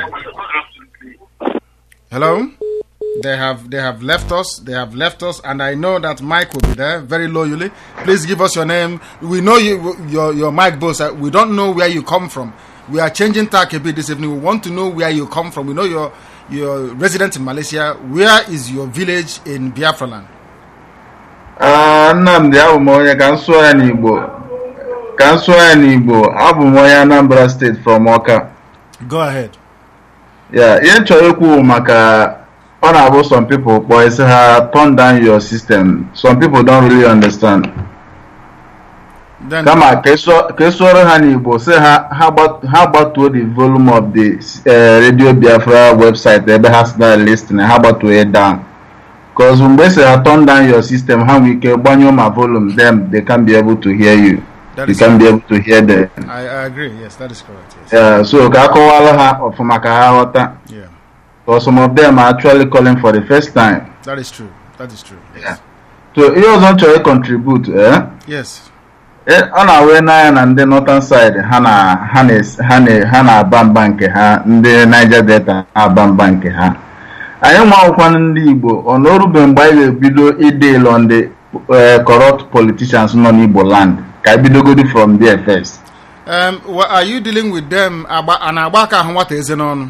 Hello? They have they have left us. They have left us, and I know that Mike will be there very loyally. Please give us your name. We know you, your your Mike Bosa. We don't know where you come from. We are changing tack a bit this evening. We want to know where you come from. We know you're you're resident in Malaysia. Where is your village in Biafra land? Ah, Nnamdi Abumoye Kansua Igbo. Kansua Igbo. Abumoye Anambra State from Oka. Go ahead. Yeah, yen choyeku maka honorable some people boys have turn down your system. Some people don't really understand. Then Kama kesoro Hanibo say how about how about to the volume of the uh, Radio Biafra website ebe has that listening how about to head down because when they say turn down your system how we can banyo my volume them they can be able to hear you. That you is can correct. be able to hear them. I, I agree. Yes, that is correct. Yes. Yeah, so kakowala ha of makahawata. Yeah, Because some of them are actually calling for the first time. that is true. That is true. Yes. Yeah. So you also try to contribute, eh? Yes. Eh, on our way now and the northern side, Hana, Hannes, Hane, Hana, Bambanke, ha, the Niger Delta, Bambanke, ha. I am one Igbo on Oruben by the below a deal on the uh, corrupt politicians non Igbo land. Can be good from there first. Um, well, are you dealing with them? Aba and Abaka and what is it on?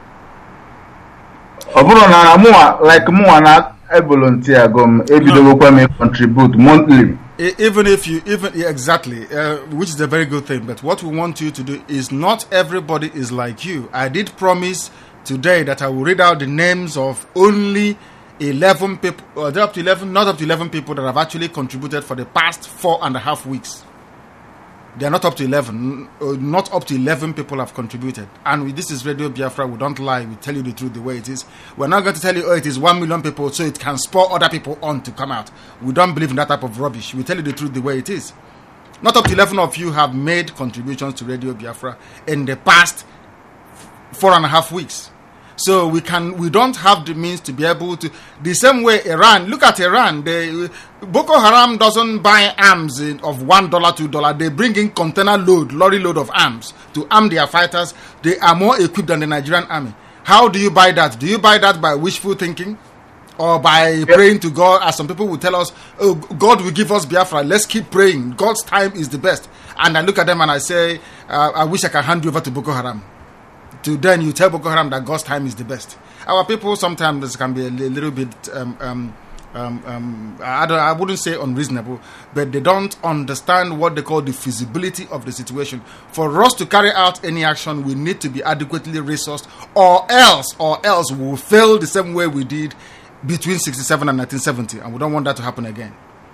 Obuna more like more na a volunteer gum every day may contribute monthly. E- Even if you, even yeah, exactly, uh, which is a very good thing. But what we want you to do is not everybody is like you. I did promise today that I will read out the names of only eleven people, or they're up to eleven, not up to eleven people that have actually contributed for the past four and a half weeks. They are not up to eleven. Uh, not up to eleven people have contributed. And with, this is Radio Biafra. We don't lie. We tell you the truth the way it is. We're not going to tell you, oh, it is one million people, so it can spur other people on to come out. We don't believe in that type of rubbish. We tell you the truth the way it is. Not up to eleven of you have made contributions to Radio Biafra in the past four and a half weeks. So we can, we don't have the means to be able to. The same way Iran. Look at Iran. They, Boko Haram doesn't buy arms in, of one dollar, two dollar. They bring in container load, lorry load of arms to arm their fighters. They are more equipped than the Nigerian army. How do you buy that? Do you buy that by wishful thinking, or by praying to God? As some people will tell us, "Oh, God will give us Biafra. Let's keep praying. God's time is the best." And I look at them and I say, uh, "I wish I could hand you over to Boko Haram." To then you tell Boko Haram that God's time is the best. Our people sometimes can be a li- little bit, um, um, um, um, I, don't, I wouldn't say unreasonable, but they don't understand what they call the feasibility of the situation. For us to carry out any action, we need to be adequately resourced, or else, or else we will fail the same way we did between sixty-seven and nineteen seventy, and we don't want that to happen again.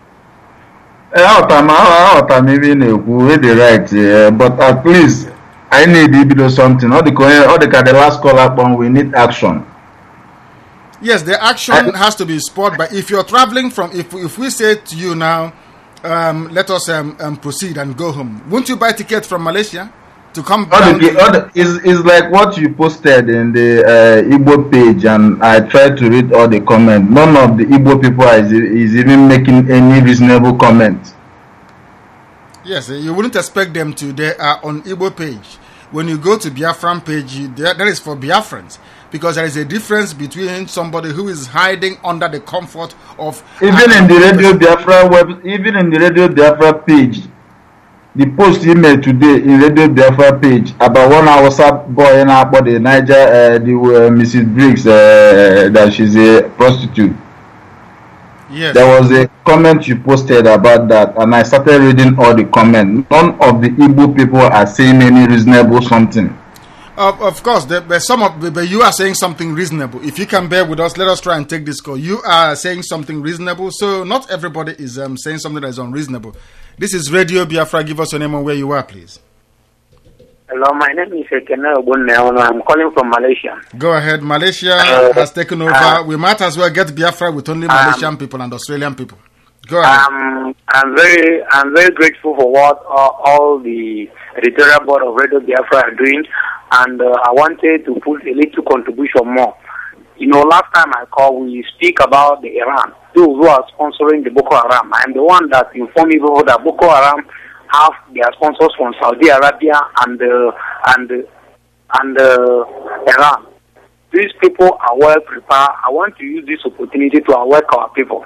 Maybe the right, uh, but at least I need to do something. All the all the the last call up on we need action. Yes, the action I, has to be spurred by. If you're traveling from, if if we say to you now, um, let us um, um, proceed and go home. Won't you buy tickets from Malaysia to come all down? The, all the, is is like what you posted in the uh, Igbo page, and I tried to read all the comments. None of the Igbo people is is even making any reasonable comment. Yes, you wouldn't expect them to. They are on Igbo page. When you go to Biafran page, that is for Biafrans, because there is a difference between somebody who is hiding under the comfort of even in the Radio Biafra web, even in the Radio Biafra page, the post you made today in Radio Biafra page about one hour boy and about the Niger, uh, the uh, Missus Briggs, uh, that she's a prostitute. Yes. There was a comment you posted about that, and I started reading all the comments. None of the Igbo people are saying any reasonable something. Of, of course, there, there's some of, but you are saying something reasonable. If you can bear with us, let us try and take this call. You are saying something reasonable, so not everybody is um, saying something that is unreasonable. This is Radio Biafra. Give us your name and where you are, please. Hello, my name is Ekene Ogunneono. I'm calling from Malaysia. Go ahead. Malaysia uh, has taken over. Uh, we might as well get Biafra with only Malaysian um, people and Australian people. Go ahead. Um, I'm very, I'm very grateful for what uh, all the editorial board of Radio Biafra are doing, and uh, I wanted to put a little contribution more. You know, last time I called, we speak about the Iran, those who are sponsoring the Boko Haram. I'm the one that informed people that Boko Haram have their sponsors from Saudi Arabia and uh, and uh, and uh, Iran. These people are well prepared. I want to use this opportunity to awake our people,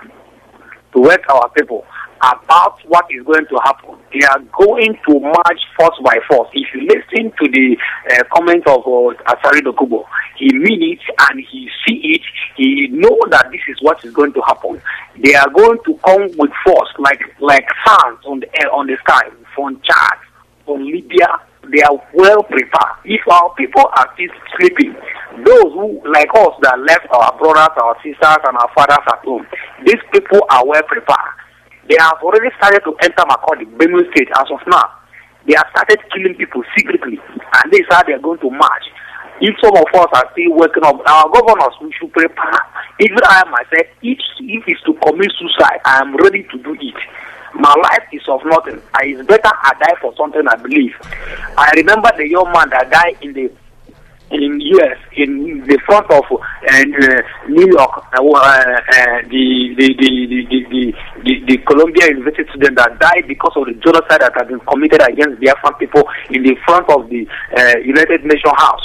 to wake our people about what is going to happen. They are going to march force by force. If you listen to the uh, comment of uh, Asari Dokubo, he mean it and he see it. He know that this is what is going to happen. They are going to come with force, like like sands on the air, on the sky, from Chad, from Libya. They are well prepared. If our people are still sleeping, those who, like us, that left our brothers, our sisters, and our fathers at home, these people are well prepared. They have already started to enter Makurdi, Benue State, as of now. They have started killing people secretly, and this is how they are going to march. If some of us are still waking up, our governors, we should prepare. Even I myself, if, if it's to commit suicide, I am ready to do it. My life is of nothing. I, it's better I die for something I believe. I remember the young man that died in the in U S in the front of uh, uh, New York, uh, uh, the, the, the, the, the, the, the Columbia University student that died because of the genocide that had been committed against Biafran people in the front of the uh, United Nations House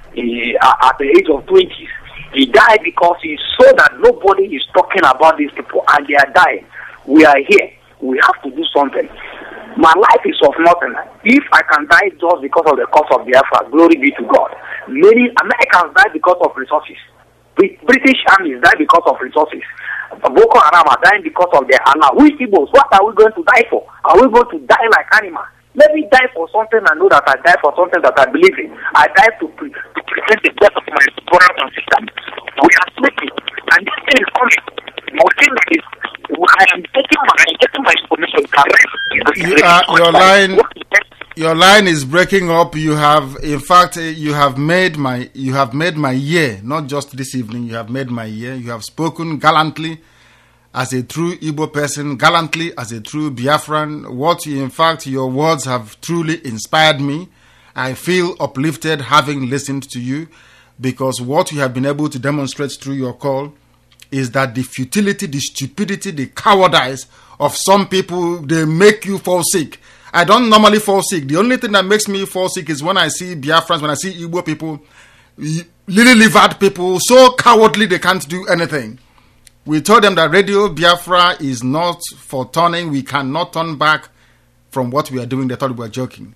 he, uh, at the age of twenty. He died because he saw that nobody is talking about these people and they are dying. We are here. We have to do something. My life is of nothing. If I can die just because of the cause of Biafra, glory be to God. Many Americans die because of resources. British armies die because of resources. Boko Haram are dying because of their Allah. We Igbos, what are we going to die for? Are we going to die like animals? Let me die for something and know that I die for something that I believe in. I die to, pre- to prevent the death of my brothers and sisters. We are sleeping, and this thing is coming. More thing that is, I am taking my, getting my information correct. You, uh, your line, your line is breaking up. You have, in fact, you have made my, you have made my year. Not just this evening. You have made my year. You have spoken gallantly as a true Igbo person, gallantly as a true Biafran. What, in fact, your words have truly inspired me. I feel uplifted having listened to you, because what you have been able to demonstrate through your call is that the futility, the stupidity, the cowardice of some people, they make you fall sick. I don't normally fall sick. The only thing that makes me fall sick is when I see Biafrans, when I see Igbo people, lily-livered people, so cowardly they can't do anything. We told them that Radio Biafra is not for turning. We cannot turn back from what we are doing. They thought we were joking.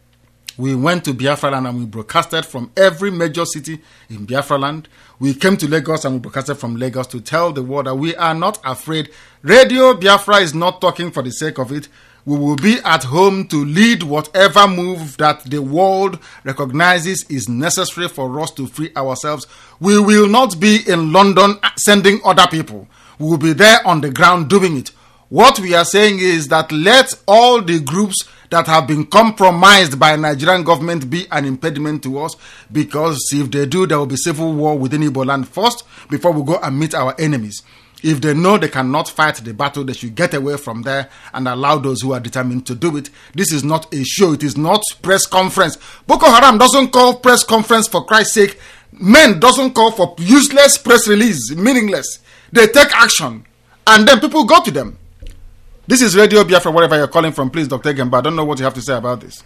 We went to Biafra land and we broadcasted from every major city in Biafra land. We came to Lagos and we broadcasted from Lagos to tell the world that we are not afraid. Radio Biafra is not talking for the sake of it. We will be at home to lead whatever move that the world recognizes is necessary for us to free ourselves. We will not be in London sending other people. We will be there on the ground doing it. What we are saying is that let all the groups that have been compromised by Nigerian government be an impediment to us, because if they do, there will be civil war within Igbo land first before we go and meet our enemies. If they know they cannot fight the battle, they should get away from there and allow those who are determined to do it. This is not a show. It is not press conference. Boko Haram doesn't call press conference for Christ's sake. Men doesn't call for useless press release, meaningless. They take action and then people go to them. This is Radio Biafra, wherever you're calling from. Please, Doctor Gemba, I don't know what you have to say about this.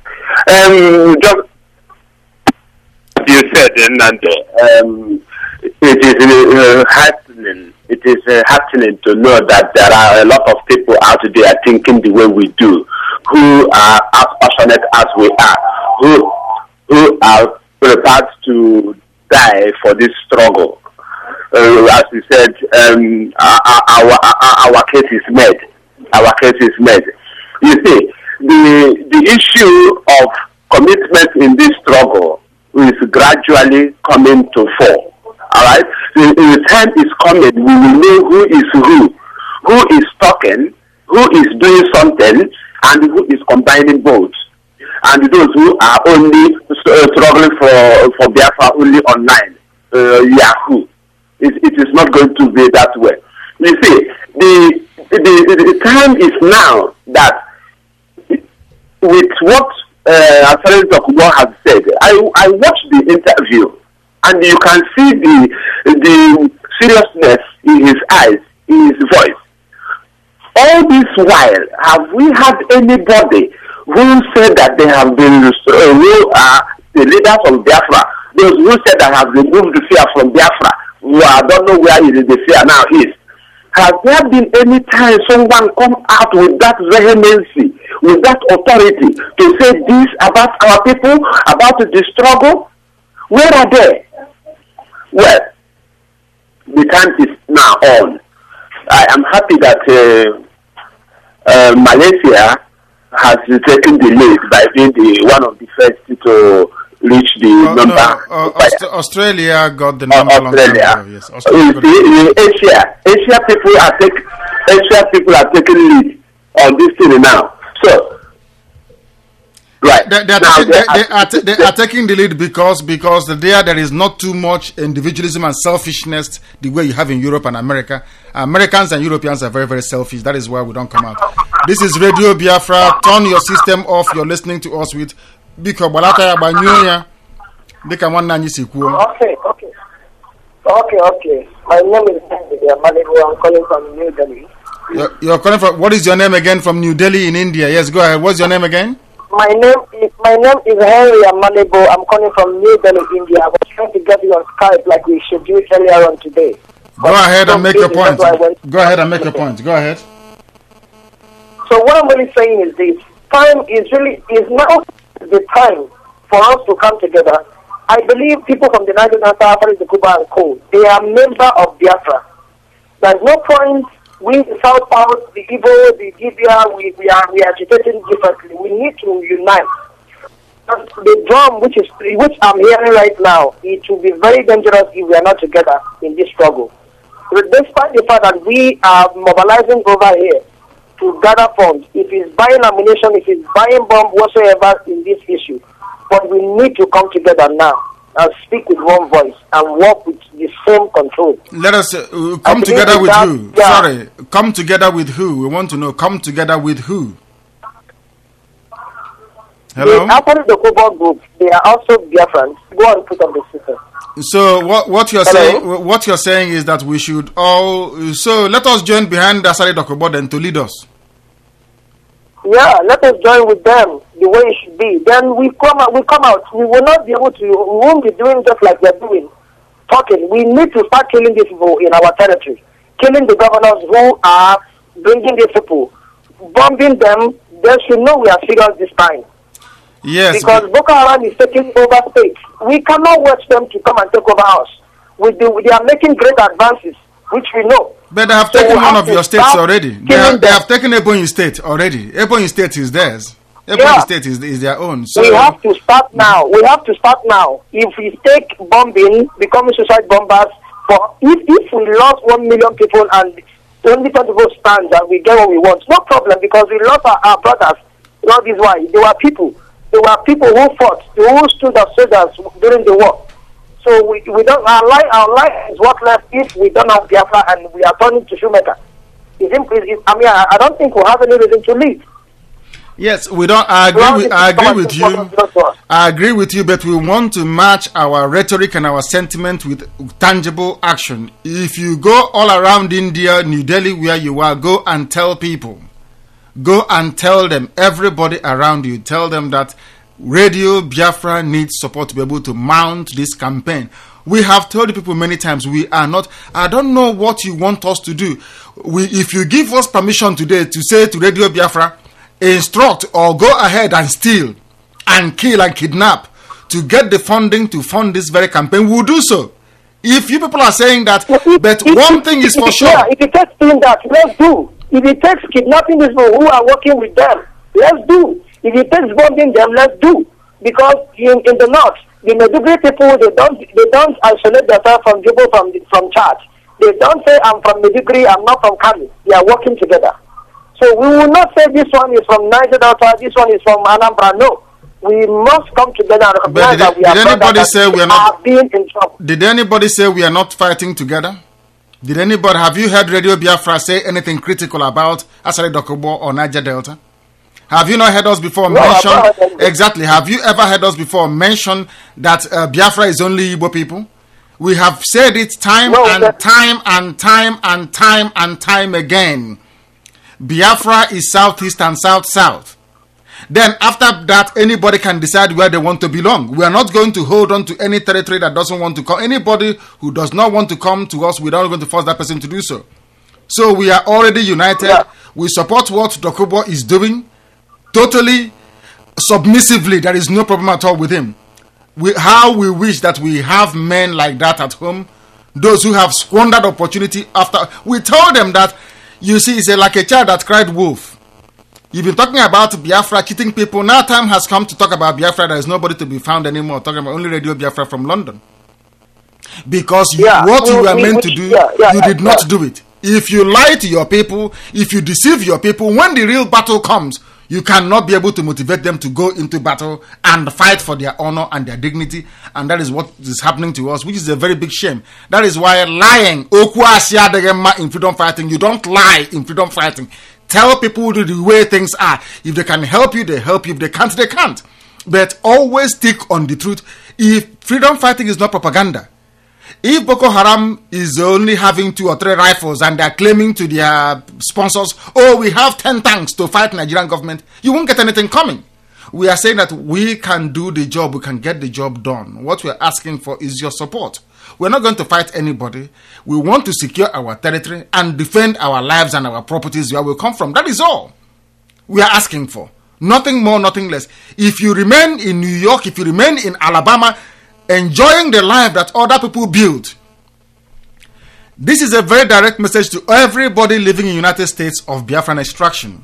Um, just you said, Nando, um, it is uh, happening. It is uh, happening to know that there are a lot of people out there thinking the way we do, who are as passionate as we are, who who are prepared to die for this struggle. Uh, as we said, um, our, our, our our case is made. Our case is made. You see, the the issue of commitment in this struggle is gradually coming to fore. All right, the, the time is coming. We will know who is who, who is talking, who is doing something, and who is combining both. And those who are only uh, struggling for for Biafra only online, uh, Yahoo. It, it is not going to be that way. You see, the the, the time is now that with what uh, Asari Dokubo has said, I, I watched the interview and you can see the, the seriousness in his eyes, in his voice. All this while, have we had anybody who said that they have been, uh, who are the leaders of Biafra, those who said that have removed the fear from Biafra, who I don't know where is the fear now is. Has there been any time someone come out with that vehemency, with that authority to say this about our people, about the struggle? Where are they? Well, the time is now on. I am happy that uh, uh, Malaysia has taken the lead by being the one of the first to reach the uh, number. No, uh, Aust- Australia got the number. Uh, Australia. Long yes. Australia in, in, in Asia, Asia people are taking Asia people are taking lead on this thing now. So. Right. They, they, are now, taking, they, they, they, are t- they are taking the lead because because there there is not too much individualism and selfishness the way you have in Europe and America. Americans and Europeans are very very selfish. That is why we don't come out. This is Radio Biafra. Turn your system off. You're listening to us with Biko Balata Banyuya. Okay, okay. Okay, okay. My name is Malibu. I'm calling from New Delhi. You're, you're calling from, what is your name again from New Delhi in India? Yes, go ahead. What's your name again? My name is my name is Henry Malibu. I'm calling from New Delhi, India. I was trying to get you on Skype like we scheduled earlier on today. Go but ahead and make your point. Go ahead and make your point. Go ahead. So what I'm really saying is this: time is really is now the time for us to come together. I believe people from the Niger Delta, the Cuba and Co. They are members of Biafra. There's no point. We, the South South, the Igbo, the Gibia, we, we are we are agitating differently. We need to unite. And the drum, which is which I'm hearing right now, it will be very dangerous if we are not together in this struggle. But despite the fact that we are mobilizing over here to gather funds, if it's buying ammunition, if it's buying bomb, whatsoever in this issue, but we need to come together now and speak with one voice and work with the same control. Let us uh, come together with that, who? Yeah. Sorry, come together with who? We want to know. Come together with who? Hello. The Afro Dokubo group, they are also Biafrans. Go and put on the system. So what what you're Hello? saying? What you're saying is that we should all. So let us join behind Asari Dokubo then to lead us. Yeah, let us join with them the way it should be. Then we come out. We come out. We will not be able to. We won't be doing just like we're doing, talking. We need to start killing these people in our territory, killing the governors who are bringing these people, bombing them. They should know we are serious this time. Yes, because Boko Haram is taking over states. We cannot watch them to come and take over us. With the, they are making great advances, which we know. But they have so taken one of your states already. They have, they have taken Ebonyi State already. Ebonyi State is theirs. Ebonyi yeah. State is, is their own. So we have to start now. We have to start now. If we take bombing, becoming suicide bombers, for if, if we lost one million people and twenty people stand and we get what we want, no problem, because we lost our, our brothers. Not this why. They were people. They were people who fought, who stood as soldiers during the war. So we we don't our life our life is worthless if we don't have Biafra and we are turning to shoemaker. It's, it's, I mean I, I don't think we have any reason to leave. Yes, we don't. I agree with. I agree with you. I agree with you, but we want to match our rhetoric and our sentiment with tangible action. If you go all around India, New Delhi, where you are, go and tell people. Go and tell them, everybody around you, tell them that Radio Biafra needs support to be able to mount this campaign. We have told people many times we are not. I don't know what you want us to do. We, if you give us permission today to say to Radio Biafra, instruct or go ahead and steal and kill and kidnap to get the funding to fund this very campaign, we'll do so. If you people are saying that, if, but if, one if, thing is for sure. Yeah, if it takes doing that, let's do. If it takes kidnapping people who are working with them, let's do. If it takes bombing them, let's do. Because in, in the north, the Maiduguri people, they don't they don't isolate themselves from people from from Chad. They don't say I'm from Maiduguri, I'm not from Kano. They are working together. So we will not say this one is from Niger Delta, this one is from Anambra. No, we must come together and recognize did, that we did are anybody say we are not being in trouble. Did anybody say we are not fighting together? Did anybody, have you heard Radio Biafra say anything critical about Asari Dokubo or Niger Delta? Have you not heard us before No, mention? I've not heard them. Exactly. Have you ever heard us before mention that uh, Biafra is only Igbo people? We have said it time No, and that- time and time and time and time again. Biafra is southeast and south-south. Then after that, anybody can decide where they want to belong. We are not going to hold on to any territory that doesn't want to come. Anybody who does not want to come to us, we're not going to force that person to do so. So we are already united. Yeah. We support what Dokubo is doing totally submissively. There is no problem at all with him. We, how we wish that we have men like that at home, those who have squandered opportunity after. We told them that, you see, it's a, like a child that cried wolf. You've been talking about Biafra cheating people. Now time has come to talk about Biafra. There is nobody to be found anymore. Talking about only Radio Biafra from London. Because you, Yeah, what we- you were we- meant we- to do, yeah, yeah, you yeah, did not yeah. do it. If you lie to your people, if you deceive your people, when the real battle comes, you cannot be able to motivate them to go into battle and fight for their honor and their dignity. And that is what is happening to us, which is a very big shame. That is why lying, Okwu Asia Degema in freedom fighting, you don't lie in freedom fighting. Tell people the way things are. If they can help you, they help you. If they can't, they can't. But always stick on the truth. If freedom fighting is not propaganda, if Boko Haram is only having two or three rifles and they're claiming to their sponsors, oh, we have ten tanks to fight Nigerian government, you won't get anything coming. We are saying that we can do the job, we can get the job done. What we're asking for is your support. We're not going to fight anybody. We want to secure our territory and defend our lives and our properties where we come from. That is all we are asking for. Nothing more, nothing less. If you remain in New York, if you remain in Alabama, enjoying the life that other people build, this is a very direct message to everybody living in the United States of Biafran extraction.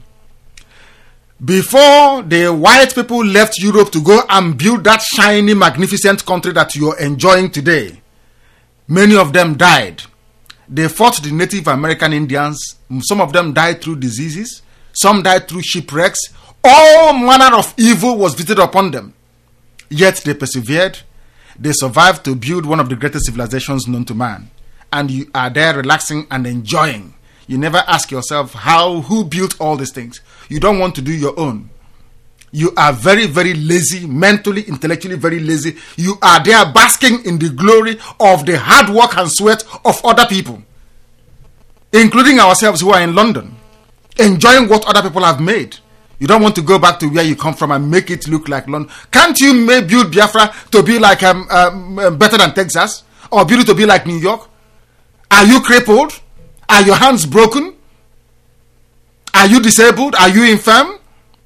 Before the white people left Europe to go and build that shiny, magnificent country that you're enjoying today, many of them died. They fought the Native American Indians. Some of them died through diseases. Some died through shipwrecks. All manner of evil was visited upon them. Yet they persevered. They survived to build one of the greatest civilizations known to man. And you are there relaxing and enjoying. You never ask yourself how, who built all these things. You don't want to do your own. You are very, very lazy, mentally, intellectually very lazy. You are there basking in the glory of the hard work and sweat of other people, including ourselves who are in London, enjoying what other people have made. You don't want to go back to where you come from and make it look like London. Can't you make build Biafra to be like um, um, better than Texas, or build it to be like New York? Are you crippled? Are your hands broken? Are you disabled? Are you infirm?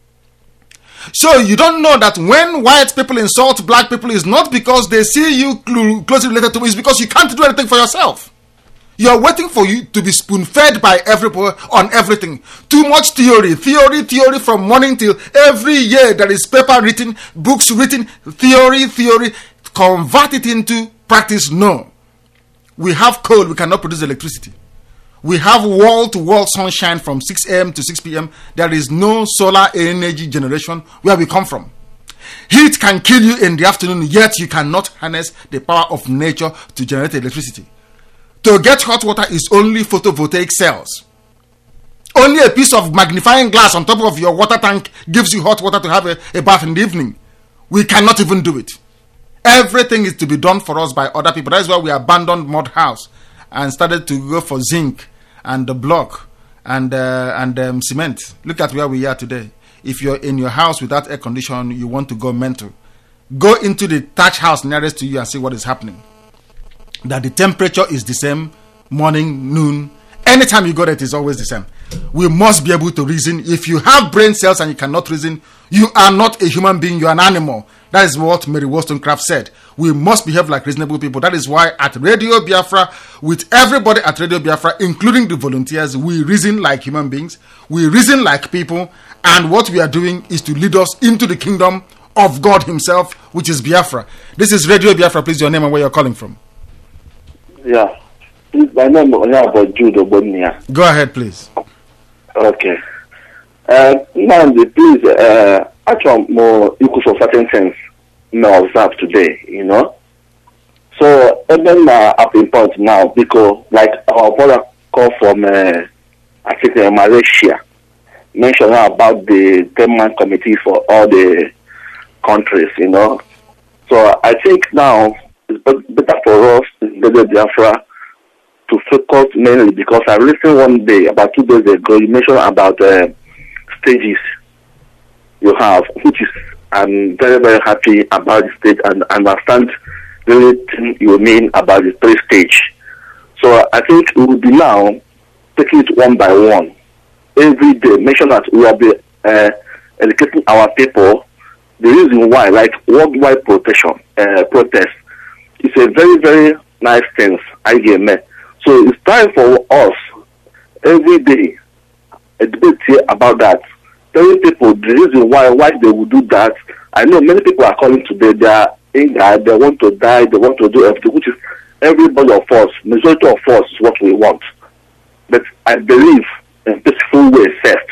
So you don't know that when white people insult black people, is not because they see you cl- closely related to it, it's because you can't do anything for yourself. You're waiting for you to be spoon-fed by everybody on everything. Too much theory, theory, theory from morning till every year there is paper written, books written, theory, theory. Convert it into practice. No. We have coal, we cannot produce electricity. We have wall-to-wall sunshine from six a.m. to six p.m. There is no solar energy generation where we come from. Heat can kill you in the afternoon, yet you cannot harness the power of nature to generate electricity. To get hot water is only photovoltaic cells. Only a piece of magnifying glass on top of your water tank gives you hot water to have a, a bath in the evening. We cannot even do it. Everything is to be done for us by other people. That is why we abandoned mud house and started to go for zinc and the block and uh, and um, cement. Look at where we are today. If you're in your house without air conditioning, you want to go mental, go into the thatch house nearest to you and see what is happening. That the temperature is the same, morning, noon. Anytime you go there, it is always the same. We must be able to reason. If you have brain cells and you cannot reason, you are not a human being, you are an animal. That is what Mary Wollstonecraft said. We must behave like reasonable people. That is why at Radio Biafra, with everybody at Radio Biafra, including the volunteers, we reason like human beings. We reason like people. And what we are doing is to lead us into the kingdom of God himself, which is Biafra. This is Radio Biafra. Please, your name and where you're calling from. Yeah. My name is about Jude Obonia. Go ahead, please. Okay. Uh, Mandy, please, uh, actually, more equal for certain things may observe today, you know. So, and then uh, up in point now because like our brother call from uh, I think uh, Malaysia mentioned about the ten-man committee for all the countries, you know. So I think now it's better for us in the Biafra to focus mainly because I listened one day about two days ago. You mentioned about uh, stages you have, which is I'm very very happy about the stage and understand everything you mean about the three stage. So I think we will be now taking it one by one. Every day, make sure that we will be uh, educating our people. The reason why, like worldwide protection, uh, protest, it's a very, very nice thing, I get me. So it's time for us, every day, a debate here about that. Telling people the reason why, why they will do that. I know many people are calling today, they are anger, they want to die, they want to do everything, which is everybody of us, majority of us is what we want. But I believe in peaceful way first.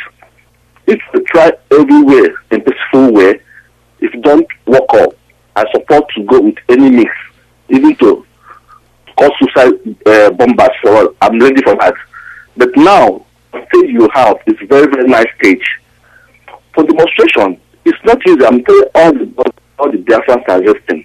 If we try everywhere in peaceful way, if you don't work up, I support to go with any mix, even to cause suicide uh, bombers for all. I'm ready for that. But now, the stage you have is very, very nice stage. For demonstration, it's not easy. I'm telling all the all the Biafrans are resting.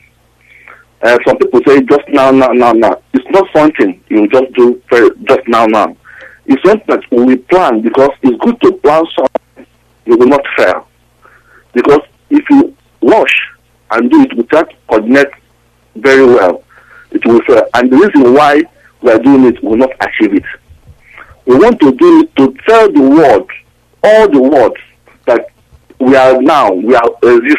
Uh, some people say just now, now, now, now. It's not something you just do very, just now, now. It's something that we plan because it's good to plan something you will not fail. Because if you rush and do it without coordinate very well, it will fail. And the reason why we are doing it, we will not achieve it. We want to do it to tell the world, all the world, that we are now, we are exist.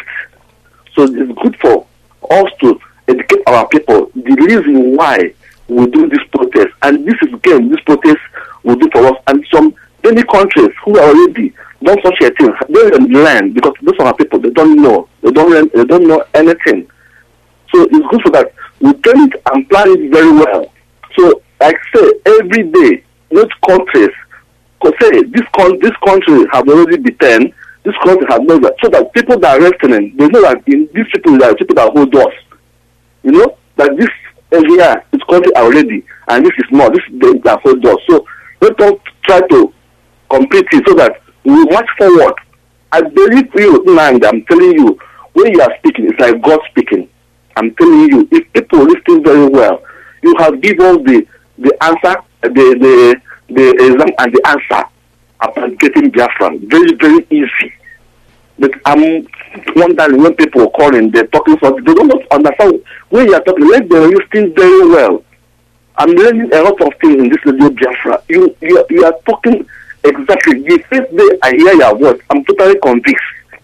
So it's good for us to educate our people the reason why we do this protest. And this is again, this protest will do for us. And some many countries who are already done such a thing, they don't learn because those are our people, they don't know. They don't learn, they don't know anything. So it's good for that. We plan it and plan it very well. So like I say, every day, those countries could say this con- this country have already been ten, this country has known that, so that people that are listening, they know that in these people are people that hold us. You know, that this area is country already, and this is not, this is the that hold us. So let us try to complete it so that we march forward. I believe you, and I'm telling you, when you are speaking, it's like God speaking. I'm telling you, if people listen very well, you have given us the, the answer, the, the, the exam and the answer about getting Biafra. Very, very easy. But I'm wondering when people are calling, they're talking something, they don't understand when you are talking, let them listen very well. I'm learning a lot of things in this radio Biafra. You, you, you are talking exactly. The first day I hear your voice, I'm totally convinced.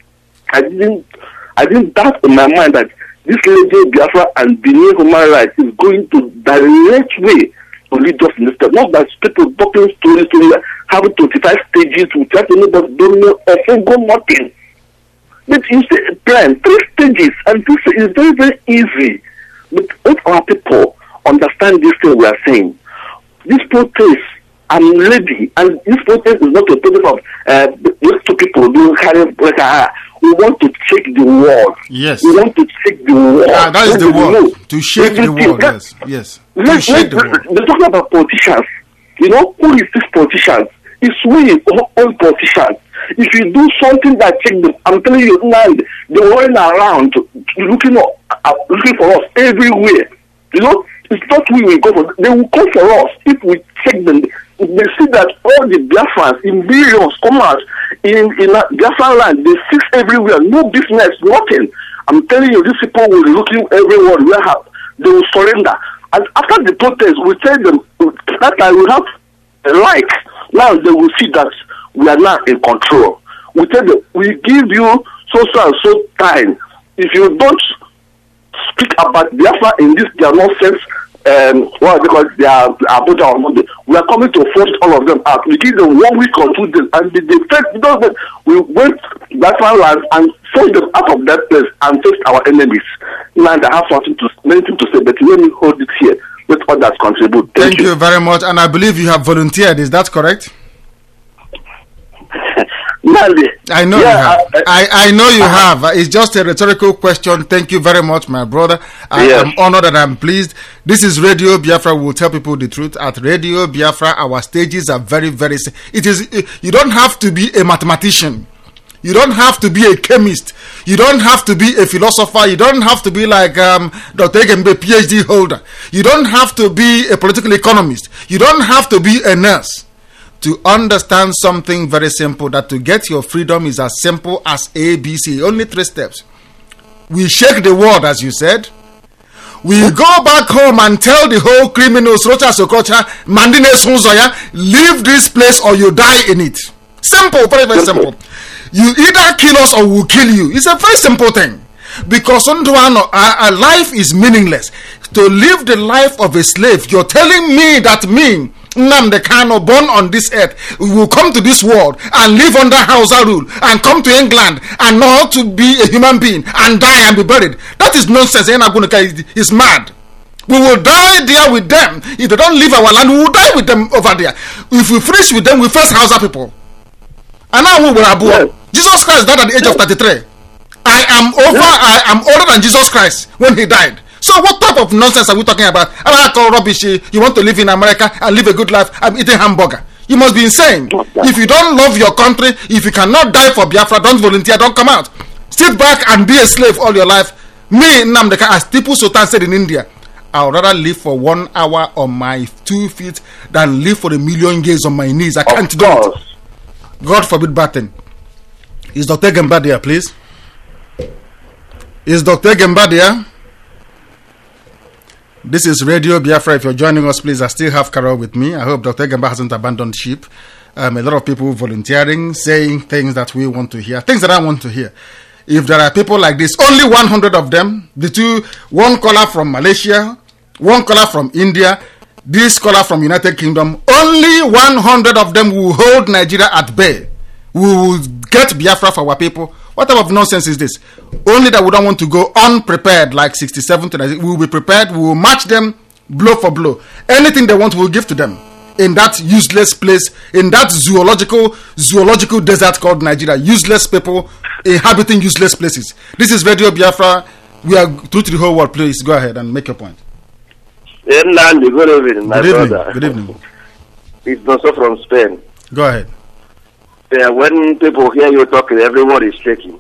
I didn't, I didn't doubt in my mind that this radio Biafra and Benin human rights is going to direct way to lead us in this step. Not that people talking stories, stories, having twenty-five stages without anybody don't know or go nothing. But you say plan three stages, and this is very, very easy. But if our people understand this thing we are saying, this protest, I'm ready, and this protest is not a protest of uh, those two people doing carry like uh, we want to shake the world. Yes. We want to shake the world. Yeah, that is the word. Know. To shake the world, yes. Yes. To Let, shake let, the world. they're talking about politicians. You know, who is this politicians? It's we, all politicians. If you do something that shake them, I'm telling you now, they're running around looking, uh, looking for us everywhere. You know, it's not we will go for, they will come for us if we check them. They see that all the Biafrans in millions come out in, in Biafran land, they fix everywhere, no business, nothing. I'm telling you, these people will be looking everywhere, where have, they will surrender. And after the protest, we tell them that I will have a like. Now they will see that we are now in control. We tell them, we give you so so and so time. If you don't speak about Biafra in this their nonsense, um, well, because they are Abuja on Monday, we are coming to force all of them out. We give them one week or two days, and the defense, because we went Biafra land and force them out of that place and face our enemies. Now I have something to, anything to say, but let me hold it here. Let others contribute. Thank, Thank you. you very much, and I believe you have volunteered. Is that correct? I know Yeah, you have. I- I, I know you have. It's just a rhetorical question. Thank you very much, my brother. I Yes. am honored and I'm pleased. This is Radio Biafra. We'll tell people the truth. At Radio Biafra, our stages are very, very. si- It is. You don't have to be a mathematician. You don't have to be a chemist. You don't have to be a philosopher. You don't have to be like um, Doctor Egembe, PhD holder. You don't have to be a political economist. You don't have to be a nurse to understand something very simple, that to get your freedom is as simple as A B C. Only three steps. We shake the world, as you said. We go back home and tell the whole criminals, Rocha Sokocha, Mandine Sunzoya, leave this place or you die in it. Simple, very, very simple. You either kill us or we'll kill you. It's a very simple thing. Because a life is meaningless. To live the life of a slave, you're telling me that me, Nnamdi Kanu, born on this earth, will come to this world and live under Hausa rule and come to England and know how to be a human being and die and be buried. That is nonsense. He's mad. We will die there with them. If they don't leave our land, we will die with them over there. If we finish with them, we face Hausa people. And now we will have yes. Jesus Christ died at the age of thirty-three. I am over, I am older than Jesus Christ when he died. So what type of nonsense are we talking about? I call rubbish. You want to live in America and live a good life. I'm eating hamburger. You must be insane. If you don't love your country, if you cannot die for Biafra, don't volunteer, don't come out. Sit back and be a slave all your life. Me, Nnamdi Kanu, as Tipu Sultan said in India, I would rather live for one hour on my two feet than live for a million years on my knees. I can't do it. God forbid bad thing. Is Doctor Gemba there, please? Is Doctor Gemba there? This is Radio Biafra. If you're joining us, please, I still have Carol with me. I hope Doctor Gemba hasn't abandoned ship. Um, a lot of people volunteering, saying things that we want to hear, things that I want to hear. If there are people like this, only one hundred of them, the two, one caller from Malaysia, one caller from India, this caller from United Kingdom, only one hundred of them will hold Nigeria at bay. We will get Biafra for our people. What type of nonsense is this? Only that we don't want to go unprepared like sixty-seven to ninety. We will be prepared. We will match them blow for blow. Anything they want, we will give to them in that useless place, in that zoological zoological desert called Nigeria. Useless people inhabiting useless places. This is Radio Biafra. We are through to the whole world. Please go ahead and make your point. Good evening, my Good evening. brother. Good evening. It's also from Spain. Go ahead. Yeah, when people hear you talking, everyone is shaking.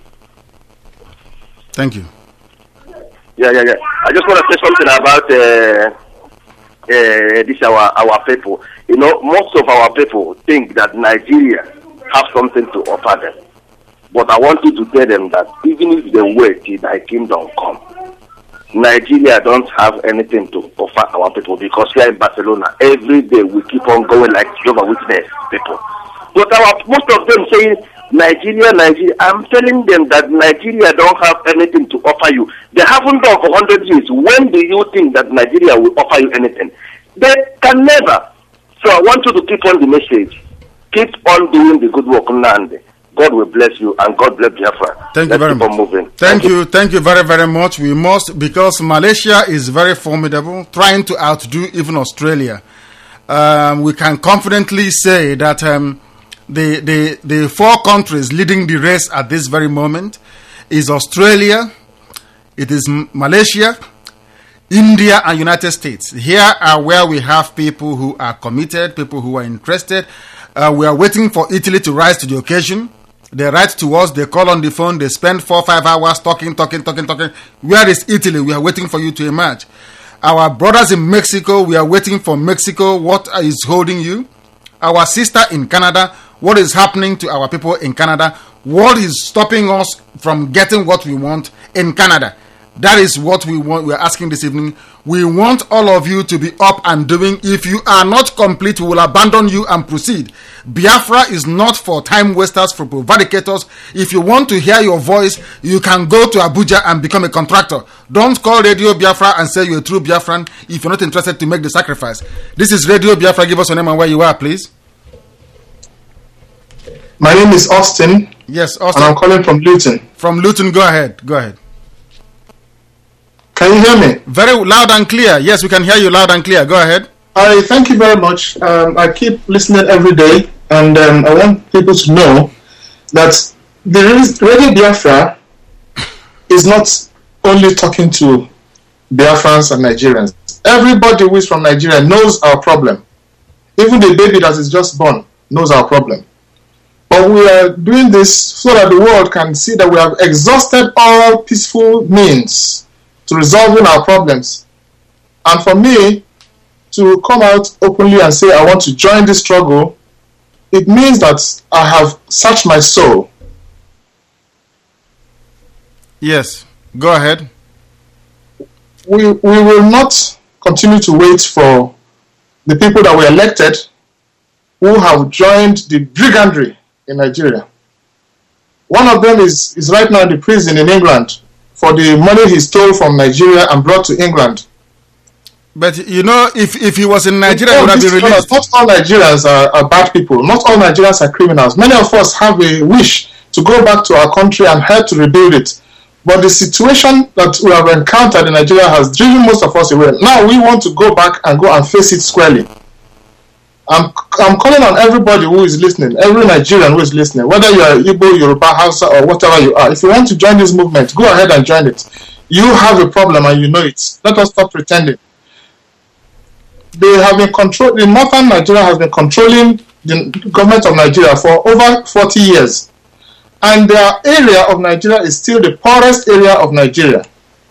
Thank you. Yeah, yeah, yeah. I just want to say something about uh, uh, this our our people. You know, most of our people think that Nigeria have something to offer them. But I want you to tell them that even if they wait till thy kingdom come, Nigeria don't have anything to offer our people, because here in Barcelona, every day we keep on going like Jehovah's Witness people. But our, most of them saying Nigeria, Nigeria. I'm telling them that Nigeria don't have anything to offer you. They haven't done for one hundred years. When do you think that Nigeria will offer you anything? They can never. So I want you to keep on the message. Keep on doing the good work, Nandi. God will bless you, and God bless Biafra. Thank Let's you very keep much. on moving. Thank, Thank you. Thank you very, very much. We must, because Malaysia is very formidable, trying to outdo even Australia. Um, we can confidently say that um, the, the, the four countries leading the race at this very moment is Australia, it is M- Malaysia, India, and United States. Here are where we have people who are committed, people who are interested. Uh, we are waiting for Italy to rise to the occasion. They write to us, they call on the phone, they spend four, five hours talking, talking, talking, talking. Where is Italy? We are waiting for you to emerge. Our brothers in Mexico, we are waiting for Mexico. What is holding you? Our sister in Canada, what is happening to our people in Canada? What is stopping us from getting what we want in Canada? That is what we want. We are asking this evening. We want all of you to be up and doing. If you are not complete, we will abandon you and proceed. Biafra is not for time wasters, for prevaricators. If you want to hear your voice, you can go to Abuja and become a contractor. Don't call Radio Biafra and say you're a true Biafran if you're not interested to make the sacrifice. This is Radio Biafra. Give us your name and where you are, please. My name is Austin. Yes, Austin. And I'm calling from Luton. From Luton, go ahead. Go ahead. Can you hear me? Very loud and clear. Yes, we can hear you loud and clear. Go ahead. I thank you very much. Um, I keep listening every day, and um, I want people to know that the Radio Biafra is not only talking to Biafrans and Nigerians. Everybody who is from Nigeria knows our problem. Even the baby that is just born knows our problem. But we are doing this so that the world can see that we have exhausted all peaceful means to resolving our problems. And for me to come out openly and say I want to join this struggle, it means that I have searched my soul. Yes, go ahead. We, we will not continue to wait for the people that were elected who have joined the brigandry in Nigeria. One of them is, is right now in the prison in England for the money he stole from Nigeria and brought to England. But you know, if, if he was in Nigeria, he would have been released. Not all Nigerians are, are bad people. Not all Nigerians are criminals. Many of us have a wish to go back to our country and help to rebuild it. But the situation that we have encountered in Nigeria has driven most of us away. Now we want to go back and go and face it squarely. I'm, I'm calling on everybody who is listening, every Nigerian who is listening, whether you are Igbo, Yoruba, Hausa, or whatever you are. If you want to join this movement, go ahead and join it. You have a problem and you know it. Let us stop pretending. They have been control. The northern Nigeria has been controlling the government of Nigeria for over forty years. And their area of Nigeria is still the poorest area of Nigeria.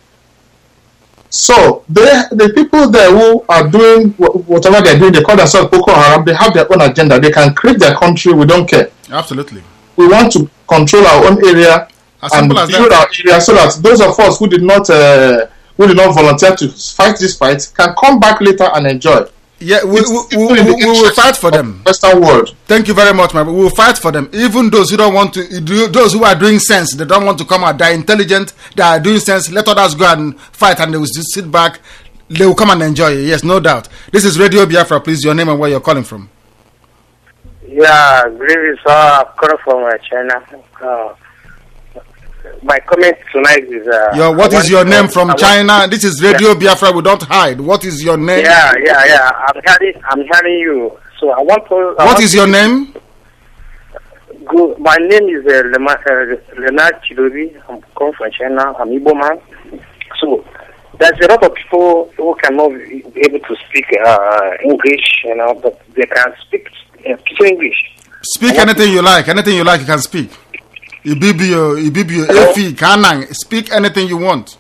So they, the people there who are doing whatever they're doing, they call themselves Boko Haram, they have their own agenda. They can create their country, we don't care. Absolutely. We want to control our own area as and as build our area so that those of us who did not uh, who did not volunteer to fight this fight can come back later and enjoy. Yeah, we, we, we, we, we will fight for them. Western world. Thank you very much, my brother. We will fight for them. Even those who don't want to, those who are doing sense, they don't want to come out. They are intelligent. They are doing sense. Let others go and fight, and they will just sit back. They will come and enjoy it. Yes, no doubt. This is Radio Biafra. Please, your name and where you're calling from. Yeah, great. So I'm calling from uh, China. Uh, my comment tonight is. Uh, your, what is your name from I China? Want, this is Radio yeah. Biafra. We don't hide. What is your name? Yeah, yeah, yeah. I'm hearing, I'm hearing you. So I want to. I what want is your name? Go, my name is uh, Leonard Chidobi. I'm coming from China. I'm Igbo man. So there's a lot of people who cannot be able to speak uh, English, you know, but they can speak uh, English. Speak anything you like. Anything you like, you can speak. Ibibio, Ibibio, Efi, Kanang. Speak anything you want.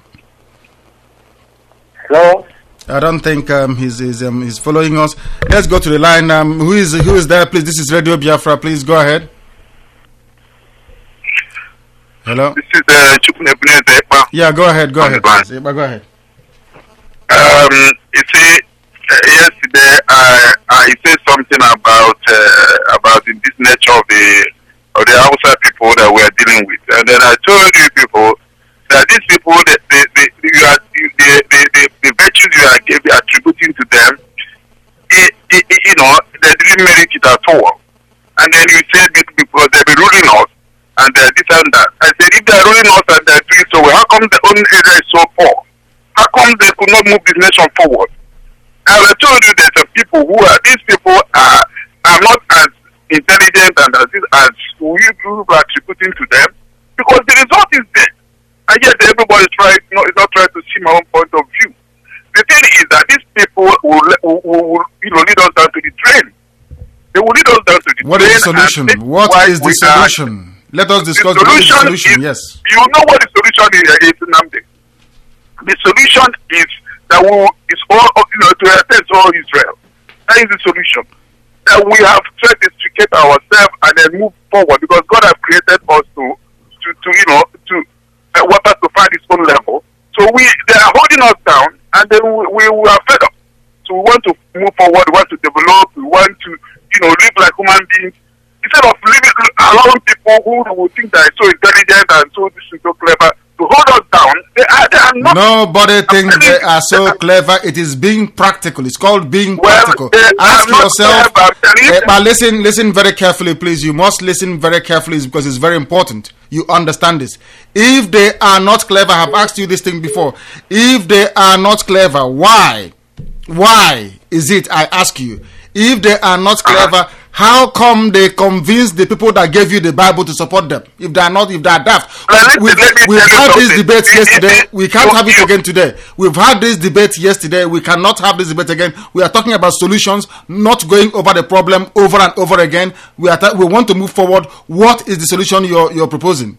Hello. I don't think um, he's he's, um, he's following us. Let's go to the line. Um, who is who is there, please? This is Radio Biafra. Please go ahead. Hello. This is uh, Chukwunebuneze. Yeah, go ahead. Go ahead. Please. Go ahead. Um, you see, uh, yesterday I I said something about uh, about the this nature of the of the Hausa people that we are dealing with, and then I told you people that these people, the the the you are the the, the, the virtues you are giving, attributing to them, it, it, it, you know, they didn't merit it at all. And then you said it because they be ruling us and uh, this and that. I said if they are ruling us and they are doing so well, how come the own area is so poor? How come they could not move this nation forward? And I told you that the people who are these people are are not as intelligent and as as we people are attributing to them, because the result is there. And yet everybody tries no, is not trying to see my own point of view. The thing is that these people will, will, will, will you know, lead us down to the drain. They will lead us down to the what drain. What is the solution? What is the solution? Are, Let us discuss the solution. The solution. Is, yes. You know what the solution is, is Namde. The solution is that we is all you know to attend all Israel. That is the solution. That we have tried to educate ourselves and then move forward, because God has created us to to, to you know to uh, want us to find His own level. So we they are holding us down, and then we, we, we are fed up. So we want to move forward. We want to develop. We want to you know live like human beings instead of living allowing people who will think that are so intelligent and so this is so clever to hold us down. They are, they are not. Nobody thinks they are so clever. It is being practical. It's called being well, practical. Ask yourself. Uh, but listen, listen very carefully, please. You must listen very carefully because it's very important. You understand this. If they are not clever, I have asked you this thing before. If they are not clever, why? Why is it? I ask you. If they are not clever, How come they convince the people that gave you the Bible to support them? If they are not, if they are daft. We've, we've had this debate yesterday. We can't have it again today. We've had this debate yesterday. We cannot have this debate again. We are talking about solutions, not going over the problem over and over again. We are. We want to move forward. What is the solution you're you're proposing?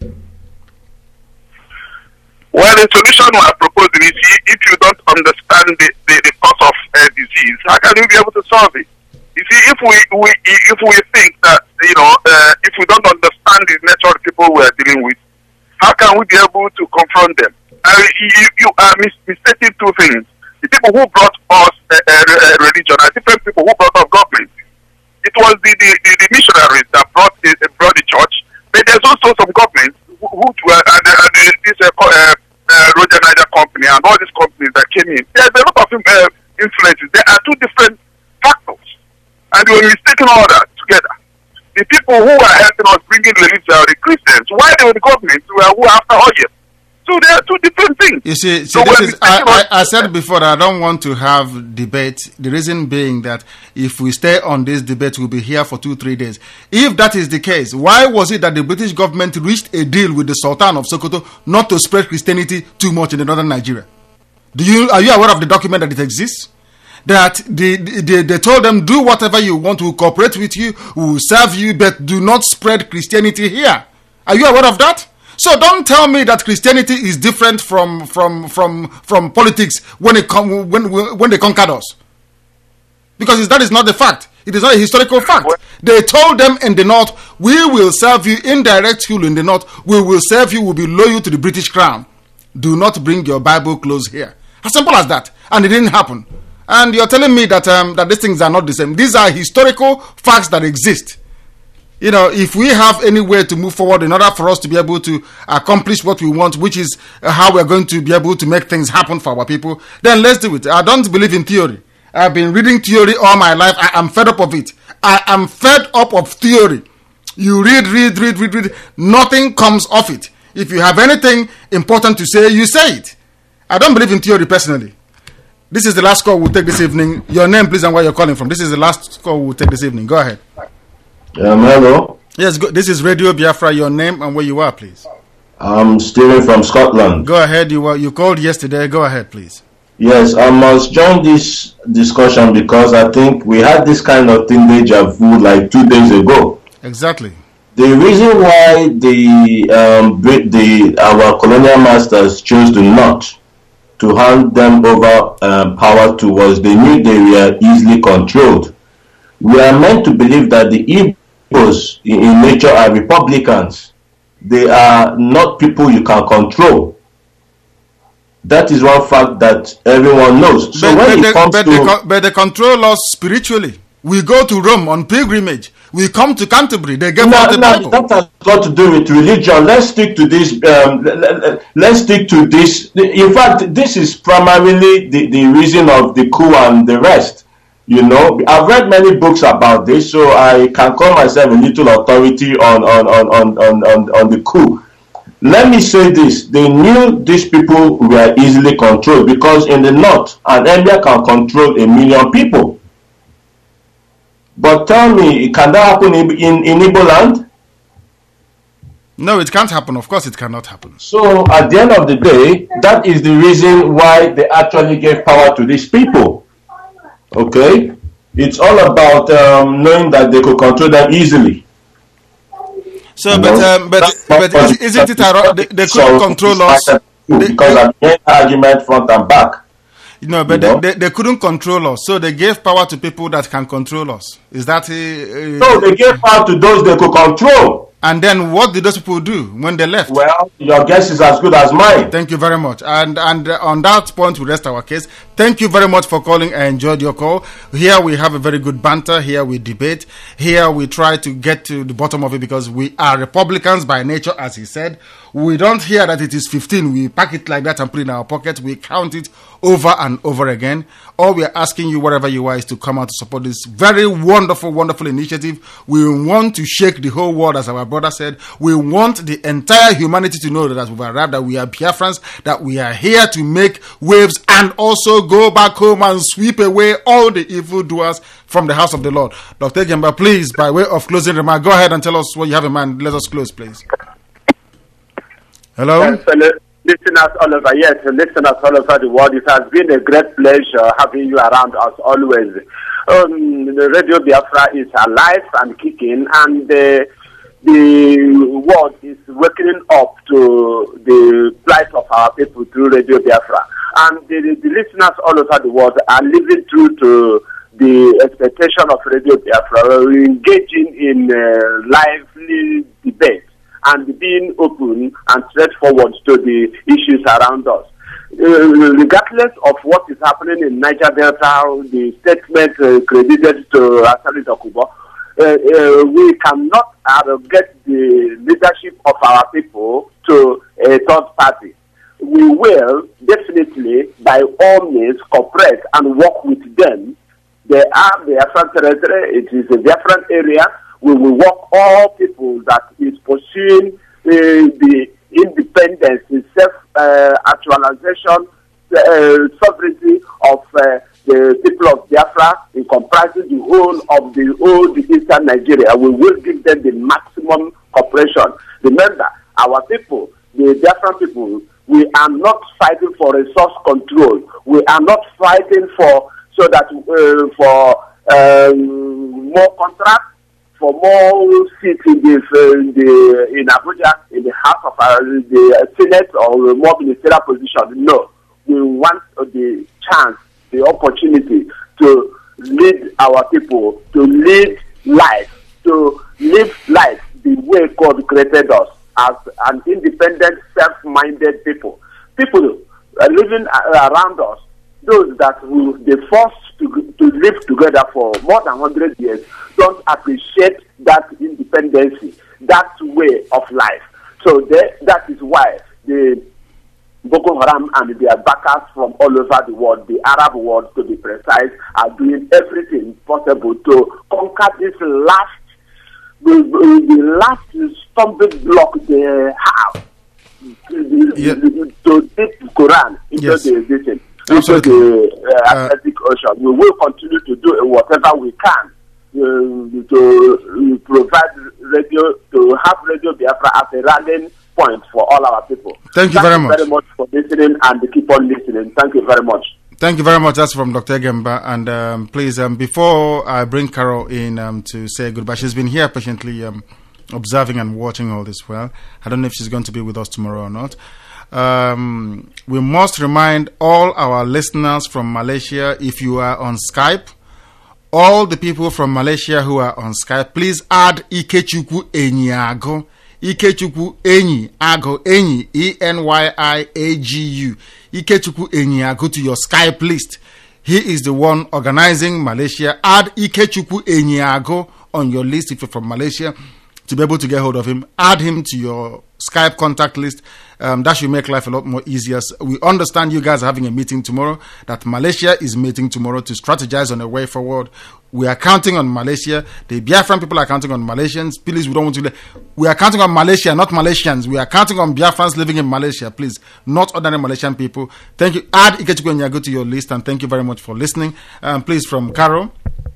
Well, the solution we are proposing is if you don't understand the, the, the cause of uh, disease, how can you be able to solve it? You see, if we, we if we think that, you know, uh, if we don't understand the nature of the people we are dealing with, how can we be able to confront them? Uh, you, you are mis- mistaking two things. The people who brought us uh, uh, religion are different people who brought us government. It was the, the, the, the missionaries that brought, uh, brought the church, but there's also some governments who, who were, uh, the, uh, the, this uh, uh, uh, Roger Niger company and all these companies that came in. There's a lot of uh, influences. There are two different factors. And we were mistaking all that together. The people who were helping us bringing relief are the Christians. Why they were the government who were who after oil? So there are two different things. You see, see so this is, I, I, I said before that I don't want to have debate. The reason being that if we stay on this debate, we'll be here for two, three days. If that is the case, why was it that the British government reached a deal with the Sultan of Sokoto not to spread Christianity too much in the northern Nigeria? Do you are you aware of the document that it exists? That they, they, they told them, do whatever you want, we'll cooperate with you, we'll serve you, but do not spread Christianity here. Are you aware of that? So don't tell me that Christianity is different from from from, from politics when it com- when when they conquered us. Because that is not the fact. It is not a historical fact. They told them in the north, we will serve you, indirect rule in the north, we will serve you, we'll be loyal to the British crown. Do not bring your Bible close here. As simple as that. And it didn't happen. And you're telling me that um, that these things are not the same. These are historical facts that exist. You know, if we have any way to move forward in order for us to be able to accomplish what we want, which is uh, how we're going to be able to make things happen for our people, then let's do it. I don't believe in theory. I've been reading theory all my life. I am fed up of it. I am fed up of theory. You read, read, read, read, read. Nothing comes of it. If you have anything important to say, you say it. I don't believe in theory personally. This is the last call we'll take this evening. Your name, please, and where you're calling from. This is the last call we'll take this evening. Go ahead. Um, hello. Yes, go, this is Radio Biafra. Your name and where you are, please. I'm Stephen from Scotland. Go ahead. You were you called yesterday. Go ahead, please. Yes, I must join this discussion because I think we had this kind of thing deja vu like two days ago. Exactly. The reason why the um, the our colonial masters chose to not to hand them over um, power to was they knew they were easily controlled. We are meant to believe that the Igbos in, in nature are Republicans. They are not people you can control. That is one fact that everyone knows. So but, when but it they, comes but to... They, but they control us spiritually. We go to Rome on pilgrimage. We come to Canterbury. They give us the Bible. That has got to do with religion. Let's stick to this. Um, let's stick to this. In fact, this is primarily the, the reason of the coup and the rest. You know, I've read many books about this, so I can call myself a little authority on on on on on, on, on the coup. Let me say this: they knew these people were easily controlled because in the north, an emir can control a million people. But tell me, can that happen in, in, in Igbo land? No, it can't happen. Of course, it cannot happen. So, at the end of the day, that is the reason why they actually gave power to these people. Okay? It's all about um, knowing that they could control them easily. So, you but um, but, but is, isn't it ironic? They, they couldn't control us. Because I made argument front and back. No, but they, they, they couldn't control us, so they gave power to people that can control us. Is that a, a, no? They gave power to those they could control. And then what did those people do when they left? Well, your guess is as good as mine. Thank you very much. And and uh, on that point, we rest our case. Thank you very much for calling. I enjoyed your call. Here we have a very good banter. Here we debate. Here we try to get to the bottom of it because we are Republicans by nature, as he said. We don't hear that it is fifteen. We pack it like that and put it in our pocket. We count it over and over again. All we are asking you, wherever you are, is to come out to support this very wonderful, wonderful initiative. We want to shake the whole world as our brother said, we want the entire humanity to know that we've arrived, that we are Biafrans, that we are here to make waves and also go back home and sweep away all the evildoers from the house of the Lord. Doctor Gemba, please, by way of closing remark, go ahead and tell us what you have in mind. Let us close, please. Hello? Yes, hello. Listeners all over, yes, listeners all over the world, it has been a great pleasure having you around us always. Um, the Radio Biafra is alive and kicking, and uh, the world is waking up to the plight of our people through Radio Biafra. And the, the listeners all over the world are living true to the expectation of Radio Biafra, engaging in uh, lively debate and being open and straightforward to the issues around us. Uh, regardless of what is happening in Niger Delta, the statement uh, credited to Asari Dokubo, uh, uh, we cannot uh, get the leadership of our people to a third party. We will definitely, by all means, cooperate and work with them. They are the Biafran territory, it is a different area. We will work all people that is pursuing uh, the independence, the self-actualization, uh, uh, sovereignty of uh, the people of Biafra, in comprising the whole of the whole eastern Nigeria. We will give them the maximum cooperation. Remember, our people, the Biafran people, we are not fighting for resource control. We are not fighting for so that uh, for um, more contracts, for more seats in the, in the in Abuja, in the House of uh, the Senate, or more ministerial position. No, we want uh, the chance, the opportunity to lead our people, to lead life, to live life the way God created us as an independent, self-minded people. People uh, living around us, those that will be forced to, to live together for more than one hundred years, don't appreciate that independence, that way of life. So they, that is why the Boko Haram and their backers from all over the world, the Arab world to be precise, are doing everything possible to conquer this last, the, the last stumbling block they have yeah. to take the Quran into yes. the edition. Absolutely. Into the uh, Atlantic uh, Ocean. We will continue to do whatever we can uh, to uh, provide radio, to have Radio Biafra as a rallying point for all our people. Thank you Thank very you much. very much for listening and keep on listening. Thank you very much. Thank you very much. That's from Doctor Gemba. And um, please, um, before I bring Carol in um, to say goodbye, she's been here patiently um, observing and watching all this well. I don't know if she's going to be with us tomorrow or not. Um, we must remind all our listeners from Malaysia, if you are on Skype, all the people from Malaysia who are on Skype, please add Ikechukwu Enyiago. Ikechukwu Enyi Ago Enyi E N Y I A G U. Ikechukwu Enyiago to your Skype list. He is the one organizing Malaysia. Add Ikechukwu Enyiago on your list if you're from Malaysia to be able to get hold of him. Add him to your Skype contact list. Um, that should make life a lot more easier. We understand you guys are having a meeting tomorrow, that Malaysia is meeting tomorrow to strategize on a way forward. We are counting on Malaysia. The Biafran people are counting on Malaysians. Please, we don't want to... We are counting on Malaysia, not Malaysians. We are counting on Biafrans living in Malaysia. Please, not ordinary Malaysian people. Thank you. Add Ikechukwu Enyiago to your list, and thank you very much for listening. Um, please, from Carol.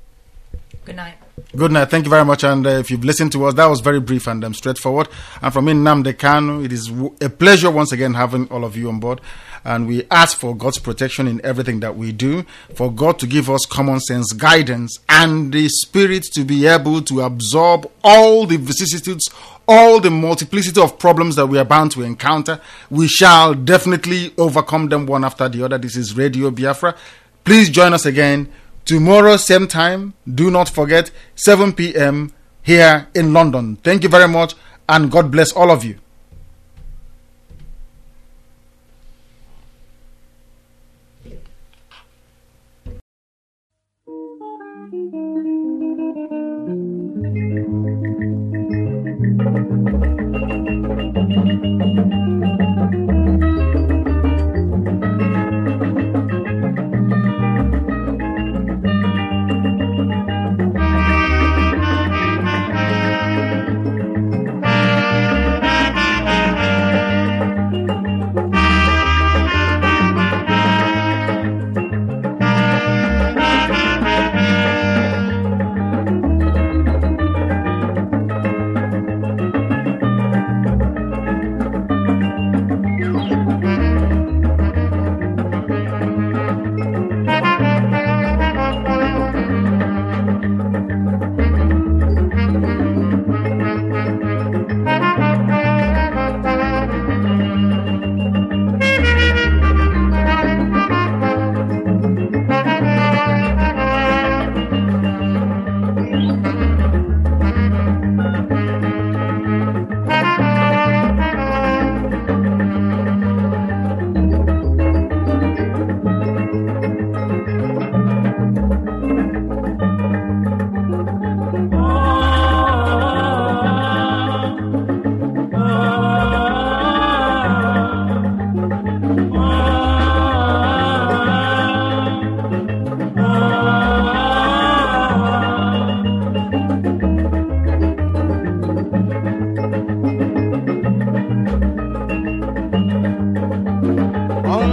Good night. Good night. Thank you very much. And uh, if you've listened to us, that was very brief and um, straightforward. And from Nnamdi Kanu, it is w- a pleasure once again having all of you on board. And we ask for God's protection in everything that we do, for God to give us common sense guidance and the Spirit to be able to absorb all the vicissitudes, all the multiplicity of problems that we are bound to encounter. We shall definitely overcome them one after the other. This is Radio Biafra. Please join us again tomorrow, same time. Do not forget, seven p.m. here in London. Thank you very much, and God bless all of you.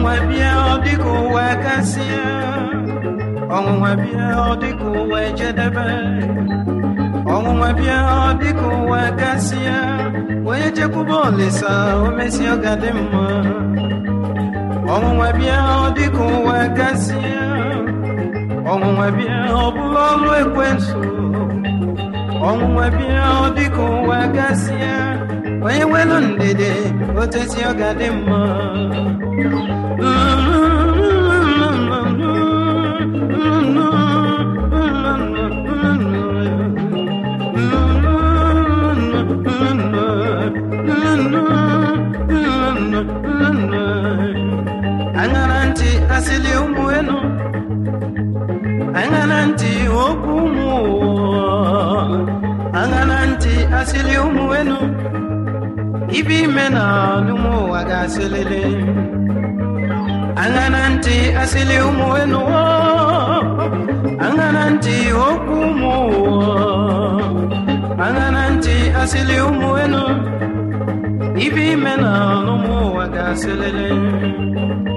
ọnwụnwa bịa ọ dịka ụwa gasịa ọnwụnwa bịa ọ dịka ụwa ejedebe ọnwụnwa bịa ọ dịka ụwa gasịa onye chekwuba Olisa o mesịa ọ ga-adị mma ọnwụnwa bịa ọ dịka ụwa gasịa ọnwụnwa bịa ọ bụla ọlụ ekwensu ọnwụnwa bịa ọ dịka ụwa gasịa onye nwelu ndidi otesi ọ ga-adị mma aṅara ntị asịlị ụmụ enu aṅara ntị okwu ụmụ aṅara ntị asịlị ụmụ enu ibe ime na n'ụmụ ụwa ga-asịlịlị aṅara ntị asịlị ụmụ enu aṅara ntị okwu ụmụ aṅara ntị asịlị ụmụ enu ibe ime na n'ụmụ ụwa ga-asịlịlị